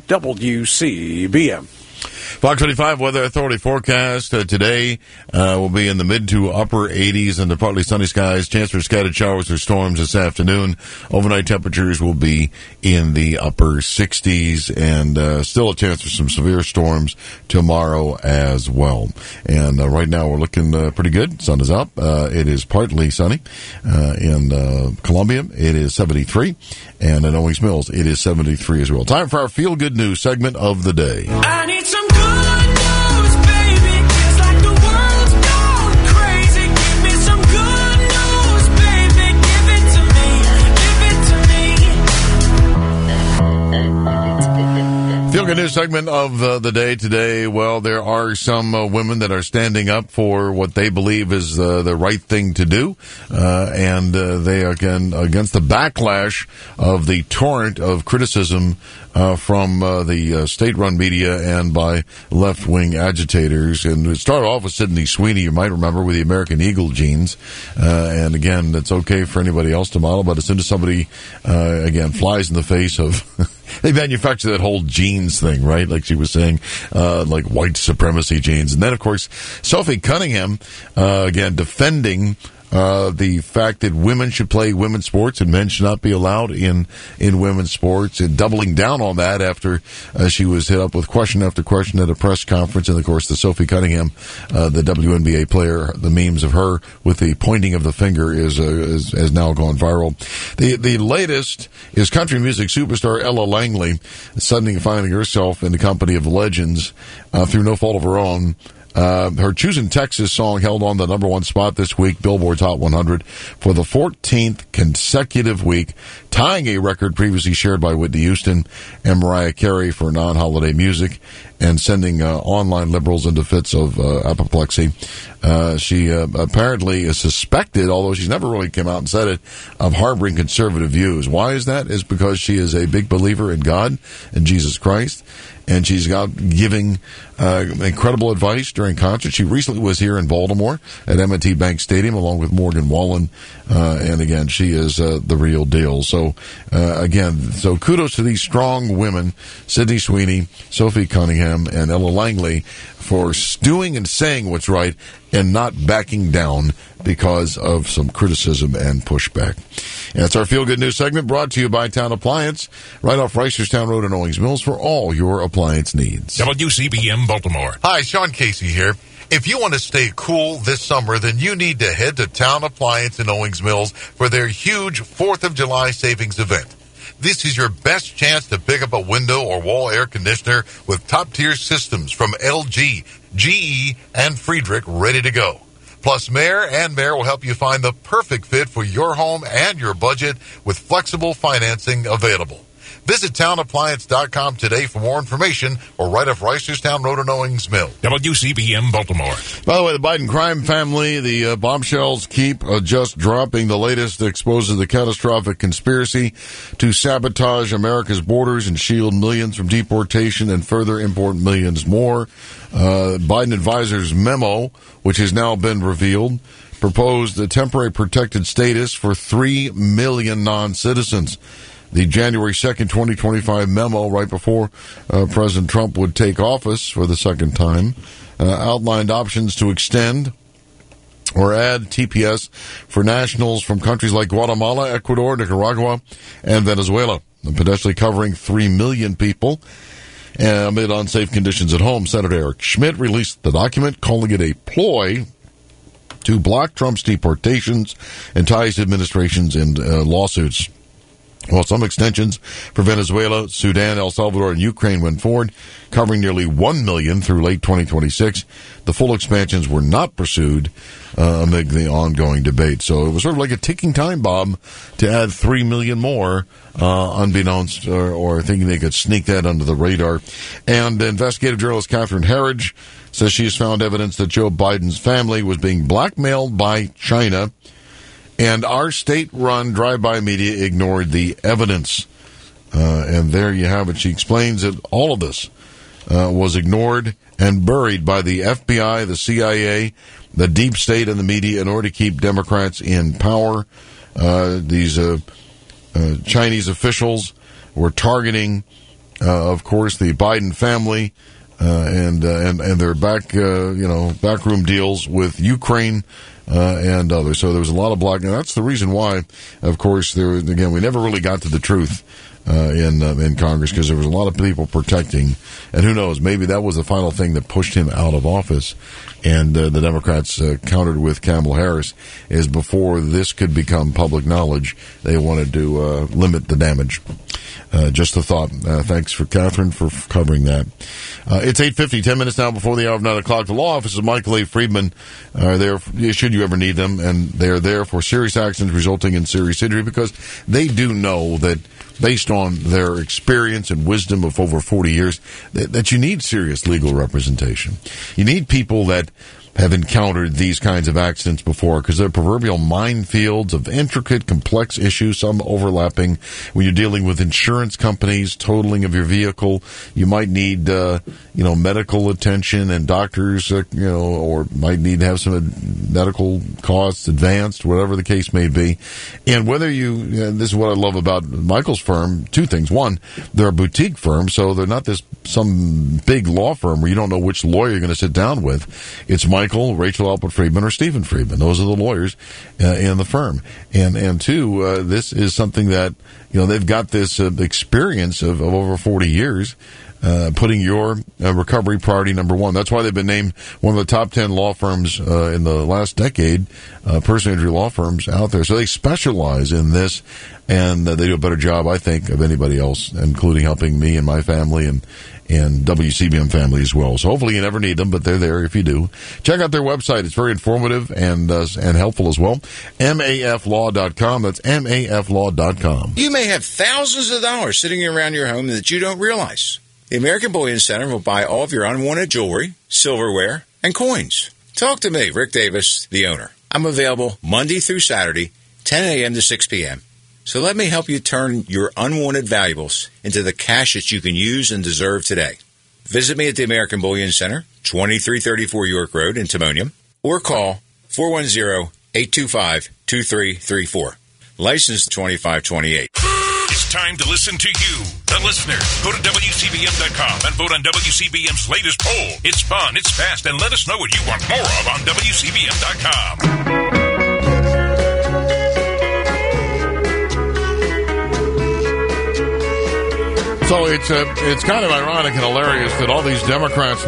S7: WCBM.
S17: Fox 25 Weather Authority forecast today will be in the mid to upper 80s and the partly sunny skies. Chance for scattered showers or storms this afternoon. Overnight temperatures will be in the upper 60s and still a chance for some severe storms tomorrow as well. And right now we're looking pretty good. Sun is up. It is partly sunny. In Columbia, it is 73. And in Owings Mills, it is 73 as well. Time for our Feel Good News segment of the day.
S27: I need some good news, baby. It's like the world's gone
S17: Good news segment of the day today. Well, there are some women that are standing up for what they believe is the right thing to do, and they are against the backlash of the torrent of criticism from the state-run media and by left-wing agitators. And it started off with Sydney Sweeney, you might remember, with the American Eagle jeans. And again, it's okay for anybody else to model, but as soon as somebody, again, flies in the face of... They manufacture that whole jeans thing, right? Like she was saying, like white supremacy jeans. And then, of course, Sophie Cunningham, again, defending the fact that women should play women's sports and men should not be allowed in women's sports, and doubling down on that after she was hit up with question after question at a press conference. And, of course, the Sophie Cunningham, the WNBA player, the memes of her with the pointing of the finger has now gone viral. The latest is country music superstar Ella Langley suddenly finding herself in the company of legends through no fault of her own. Her Choosing Texas song held on the number one spot this week, Billboard's Hot 100, for the 14th consecutive week, tying a record previously shared by Whitney Houston and Mariah Carey for non-holiday music, and sending online liberals into fits of apoplexy. She apparently is suspected, although she's never really come out and said it, of harboring conservative views. Why is that? Is because she is a big believer in God and Jesus Christ, and she's giving incredible advice during concerts. She recently was here in Baltimore at M&T Bank Stadium along with Morgan Wallen, and again, she is the real deal. So so kudos to these strong women, Sydney Sweeney, Sophie Cunningham, and Ella Langley, for doing and saying what's right and not backing down because of some criticism and pushback. And that's our Feel Good News segment, brought to you by Town Appliance, right off Reisterstown Road in Owings Mills, for all your appliance needs.
S10: WCBM Baltimore.
S25: Hi, Sean Casey here. If you want to stay cool this summer, then you need to head to Town Appliance in Owings Mills for their huge 4th of July savings event. This is your best chance to pick up a window or wall air conditioner with top-tier systems from LG, GE, and Friedrich ready to go. Plus, Mayor will help you find the perfect fit for your home and your budget with flexible financing available. Visit townappliance.com today for more information, or right off Reisterstown Road in Owings Mill.
S10: WCBM Baltimore.
S17: By the way, the Biden crime family, the bombshells keep just dropping. The latest exposes the catastrophic conspiracy to sabotage America's borders and shield millions from deportation and further import millions more. Biden advisor's memo, which has now been revealed, proposed a temporary protected status for 3 million non-citizens. The January 2nd, 2025 memo, right before President Trump would take office for the second time, outlined options to extend or add TPS for nationals from countries like Guatemala, Ecuador, Nicaragua, and Venezuela, potentially covering 3 million people. Amid unsafe conditions at home, Senator Eric Schmidt released the document, calling it a ploy to block Trump's deportations and ties to administrations and lawsuits. While some extensions for Venezuela, Sudan, El Salvador, and Ukraine went forward, covering nearly 1 million through late 2026, the full expansions were not pursued amid the ongoing debate. So it was sort of like a ticking time bomb to add 3 million more, unbeknownst, or thinking they could sneak that under the radar. And investigative journalist Catherine Herridge says she has found evidence that Joe Biden's family was being blackmailed by China, and our state-run drive-by media ignored the evidence. And there you have it. She explains that all of this was ignored and buried by the FBI, the CIA, the deep state, and the media in order to keep Democrats in power. These Chinese officials were targeting, of course, the Biden family and their backroom deals with Ukraine. And others. So there was a lot of blocking. That's the reason why, of course, we never really got to the truth in Congress, because there was a lot of people protecting. And who knows, maybe that was the final thing that pushed him out of office. And the Democrats countered with Kamala Harris, is before this could become public knowledge, they wanted to limit the damage. Just a thought. Thanks for Catherine for covering that. It's 8:50, 10 minutes now before the hour of 9 o'clock. The law offices of Michael A. Friedman are there should you ever need them, and they're there for serious accidents resulting in serious injury, because they do know that based on their experience and wisdom of over 40 years, that you need serious legal representation. You need people that have encountered these kinds of accidents before, because they're proverbial minefields of intricate, complex issues, some overlapping. When you're dealing with insurance companies, totaling of your vehicle, you might need, medical attention and doctors, or might need to have some medical costs advanced, whatever the case may be. And whether this is what I love about Michael's firm, two things. One, they're a boutique firm, so they're not some big law firm where you don't know which lawyer you're going to sit down with. It's Michael, Rachel Alpert Friedman, or Stephen Friedman. Those are the lawyers in the firm. And two, this is something that, they've got this experience of over 40 years, putting your recovery priority number one. That's why they've been named one of the top 10 law firms in the last decade, personal injury law firms out there. So they specialize in this, and they do a better job, I think, of anybody else, including helping me and my family and WCBM family as well. So hopefully you never need them, but they're there if you do. Check out their website. It's very informative and helpful as well. MAFlaw.com. That's MAFlaw.com.
S3: You may have thousands of dollars sitting around your home that you don't realize. The American Bullion Center will buy all of your unwanted jewelry, silverware, and coins. Talk to me, Rick Davis, the owner. I'm available Monday through Saturday, 10 a.m. to 6 p.m. So let me help you turn your unwanted valuables into the cash that you can use and deserve today. Visit me at the American Bullion Center, 2334 York Road in Timonium, or call 410-825-2334. License 2528.
S10: It's time to listen to you, the listener. Go to WCBM.com and vote on WCBM's latest poll. It's fun, it's fast, and let us know what you want more of on WCBM.com.
S17: So it's kind of ironic and hilarious that all these Democrat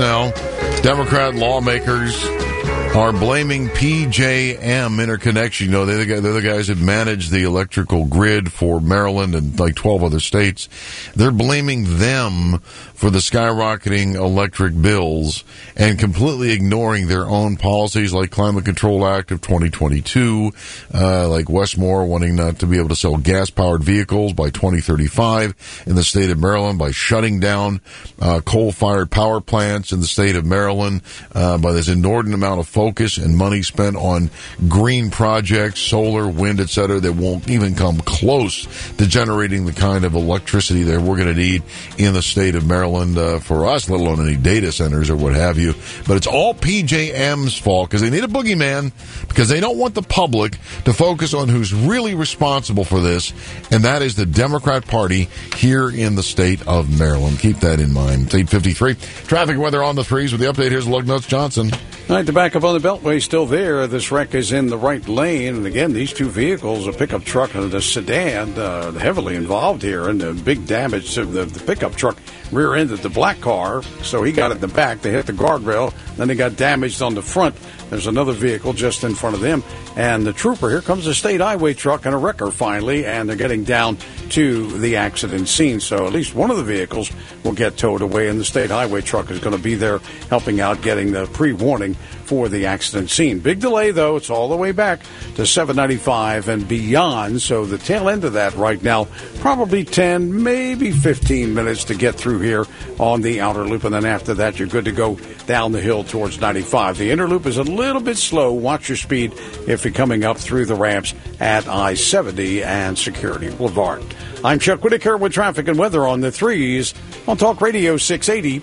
S17: lawmakers are blaming PJM Interconnection. They're the guys that manage the electrical grid for Maryland and like 12 other states. They're blaming them for the skyrocketing electric bills and completely ignoring their own policies like Climate Control Act of 2022, like Westmore wanting not to be able to sell gas-powered vehicles by 2035 in the state of Maryland by shutting down coal-fired power plants in the state of Maryland by this inordinate amount of focus and money spent on green projects, solar, wind, etc., that won't even come close to generating the kind of electricity that we're going to need in the state of Maryland for us, let alone any data centers or what have you. But it's all PJM's fault because they need a boogeyman, because they don't want the public to focus on who's really responsible for this, and that is the Democrat Party here in the state of Maryland. Keep that in mind. It's 8:53. Traffic and weather on the threes with the update. Here's Lug Nuts Johnson.
S7: All right, the backup on the Beltway still there. This wreck is in the right lane. And again, these two vehicles, a pickup truck and a sedan, heavily involved here. And the big damage to the pickup truck rear-ended the black car, so he got it in the back. They hit the guardrail. Then they got damaged on the front. There's another vehicle just in front of them. And the trooper, here comes a state highway truck and a wrecker finally, and they're getting down to the accident scene. So at least one of the vehicles will get towed away, and the state highway truck is going to be there helping out, getting the pre-warning for the accident scene. Big delay, though. It's all the way back to 795 and beyond. So the tail end of that right now, probably 10, maybe 15 minutes to get through here on the outer loop. And then after that, you're good to go down the hill towards 95. The inner loop is a little bit slow. Watch your speed if you're coming up through the ramps at I-70 and Security Boulevard. I'm Chuck Whitaker with traffic and weather on the threes on Talk Radio 680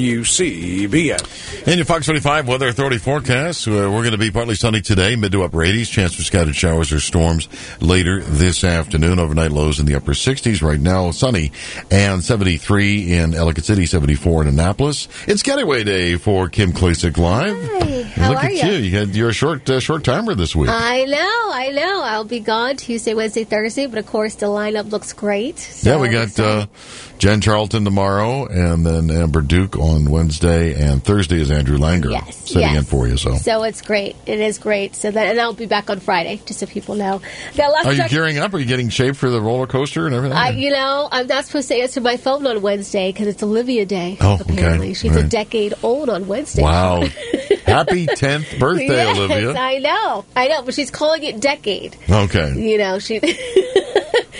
S7: WCBM.
S17: In your Fox 25 Weather Authority forecast, we're going to be partly sunny today, mid to upper 80s, chance for scattered showers or storms later this afternoon. Overnight lows in the upper 60s. Right now, sunny and 73 in Ellicott City, 74 in Annapolis. It's Getaway Day for Kim Klacik Live.
S13: Hi, how
S17: Look
S13: are
S17: at you. You're a short timer this week.
S13: I know. I'll be gone Tuesday, Wednesday, Thursday, but of course the lineup looks great. So
S17: yeah, we got Jen Charlton tomorrow, and then Amber Duke on Wednesday, and Thursday is Andrew Langer sitting in for you.
S13: So it's great. It is great. So then, and I'll be back on Friday, just so people know.
S17: Are you gearing up? Are you getting shaped for the roller coaster and everything?
S13: I'm not supposed to answer my phone on Wednesday because it's Olivia Day.
S17: Oh,
S13: apparently.
S17: okay.
S13: She's a decade old on Wednesday.
S17: Wow. Happy 10th birthday,
S13: yes,
S17: Olivia.
S13: I know, but she's calling it decade.
S17: Okay.
S13: She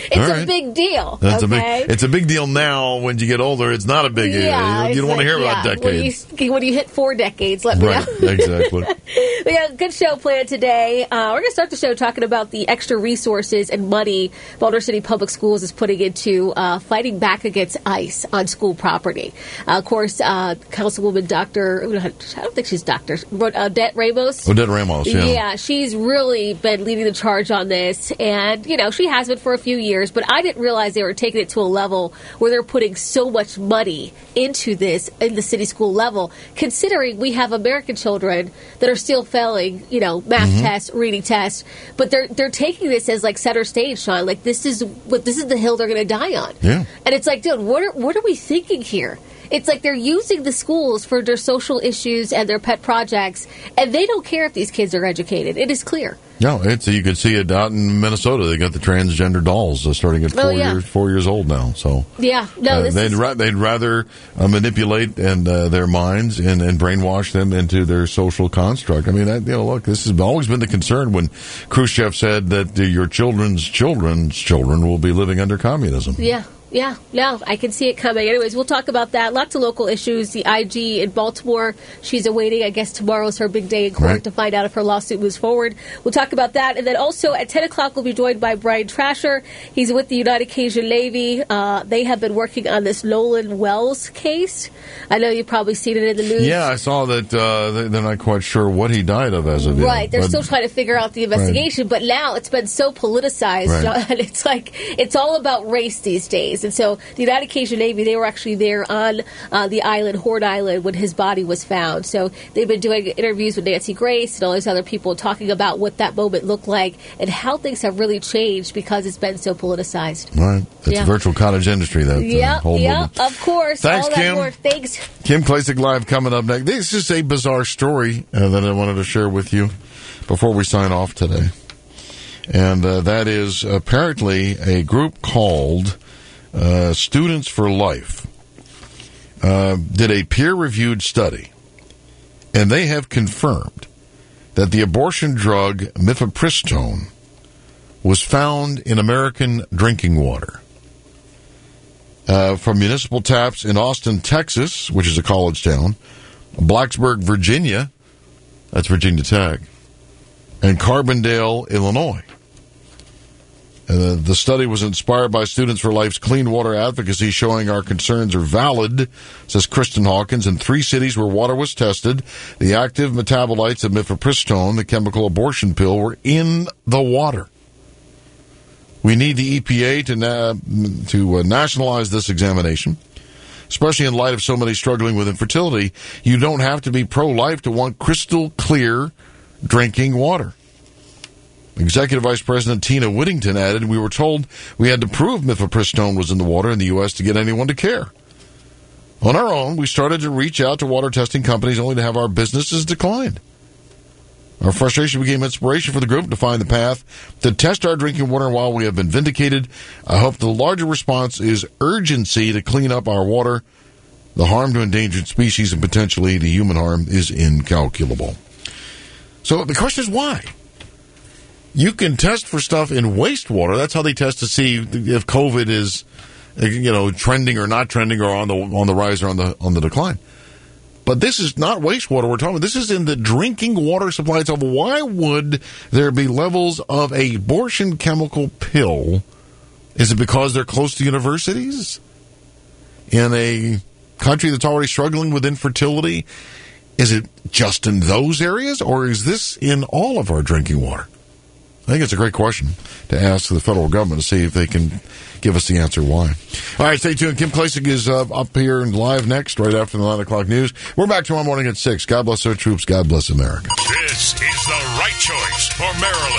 S13: It's
S17: All
S13: a
S17: right.
S13: big deal.
S17: That's
S13: okay?
S17: it's a big deal now. When you get older, it's not a big deal. You don't want to hear about decades.
S13: When you hit 4 decades, let me know.
S17: Right, exactly.
S13: We got a good show planned today. We're going to start the show talking about the extra resources and money Boulder City Public Schools is putting into fighting back against ICE on school property. Of course, Councilwoman I don't think she's Dr. Odette Ramos.
S17: Odette Ramos, yeah.
S13: Yeah, she's really been leading the charge on this. And, she has been for a few years, but I didn't realize they were taking it to a level where they're putting so much money into this in the city school level, considering we have American children that are still failing, math tests, reading tests, but they're taking this as like center stage, Sean. Like this is the hill they're going to die on.
S17: Yeah.
S13: And it's like, dude, what are we thinking here? It's like they're using the schools for their social issues and their pet projects, and they don't care if these kids are educated. It is clear.
S17: No, you can see it out in Minnesota. They got the transgender dolls starting at 4 years old now. So
S13: yeah, no,
S17: they'd rather manipulate and their minds and brainwash them into their social construct. I mean, look, this has always been the concern when Khrushchev said that your children's children will be living under communism.
S13: Yeah, no, I can see it coming. Anyways, we'll talk about that. Lots of local issues. The IG in Baltimore, she's awaiting, I guess tomorrow's her big day in court to find out if her lawsuit moves forward. We'll talk about that. And then also at 10 o'clock, we'll be joined by Brian Trasher. He's with the United Cajun Navy. They have been working on this Nolan Wells case. I know you've probably seen it in the news.
S17: Yeah, I saw that they're not quite sure what he died of as of yet.
S13: Right, they're still trying to figure out the investigation, but now it's been so politicized, John. It's like, it's all about race these days. And so the United Cajun Navy, they were actually there on the island, Horn Island, when his body was found. So they've been doing interviews with Nancy Grace and all these other people talking about what that moment looked like and how things have really changed because it's been so politicized.
S17: Right. It's a virtual cottage industry, that whole movement.
S13: Of course.
S17: Thanks,
S13: all that
S17: Kim.
S13: work. Thanks.
S17: Kim Klacik Live coming up next. This is a bizarre story that I wanted to share with you before we sign off today. And that is apparently a group called Students for Life did a peer-reviewed study, and they have confirmed that the abortion drug mifepristone was found in American drinking water from municipal taps in Austin, Texas, which is a college town, Blacksburg, Virginia, that's Virginia Tech, and Carbondale, Illinois. The study was inspired by Students for Life's clean water advocacy, showing our concerns are valid, says Kristen Hawkins. In 3 cities where water was tested, the active metabolites of mifepristone, the chemical abortion pill, were in the water. We need the EPA to nationalize this examination, especially in light of so many struggling with infertility. You don't have to be pro-life to want crystal clear drinking water. Executive Vice President Tina Whittington added, we were told we had to prove mifepristone was in the water in the U.S. to get anyone to care. On our own, we started to reach out to water testing companies only to have our businesses declined. Our frustration became inspiration for the group to find the path to test our drinking water. While we have been vindicated, I hope the larger response is urgency to clean up our water. The harm to endangered species and potentially the human harm is incalculable. So the question is why? You can test for stuff in wastewater. That's how they test to see if COVID is, trending or not trending, or on the rise or on the decline. But this is not wastewater we're talking about. This is in the drinking water supply itself. Why would there be levels of a abortion chemical pill? Is it because they're close to universities? In a country that's already struggling with infertility? Is it just in those areas? Or is this in all of our drinking water? I think it's a great question to ask the federal government to see if they can give us the answer why. All right, stay tuned. Kim Klacik is up here and live next, right after the 9 o'clock news. We're back tomorrow morning at 6. God bless our troops. God bless America.
S10: This is the right choice for Maryland.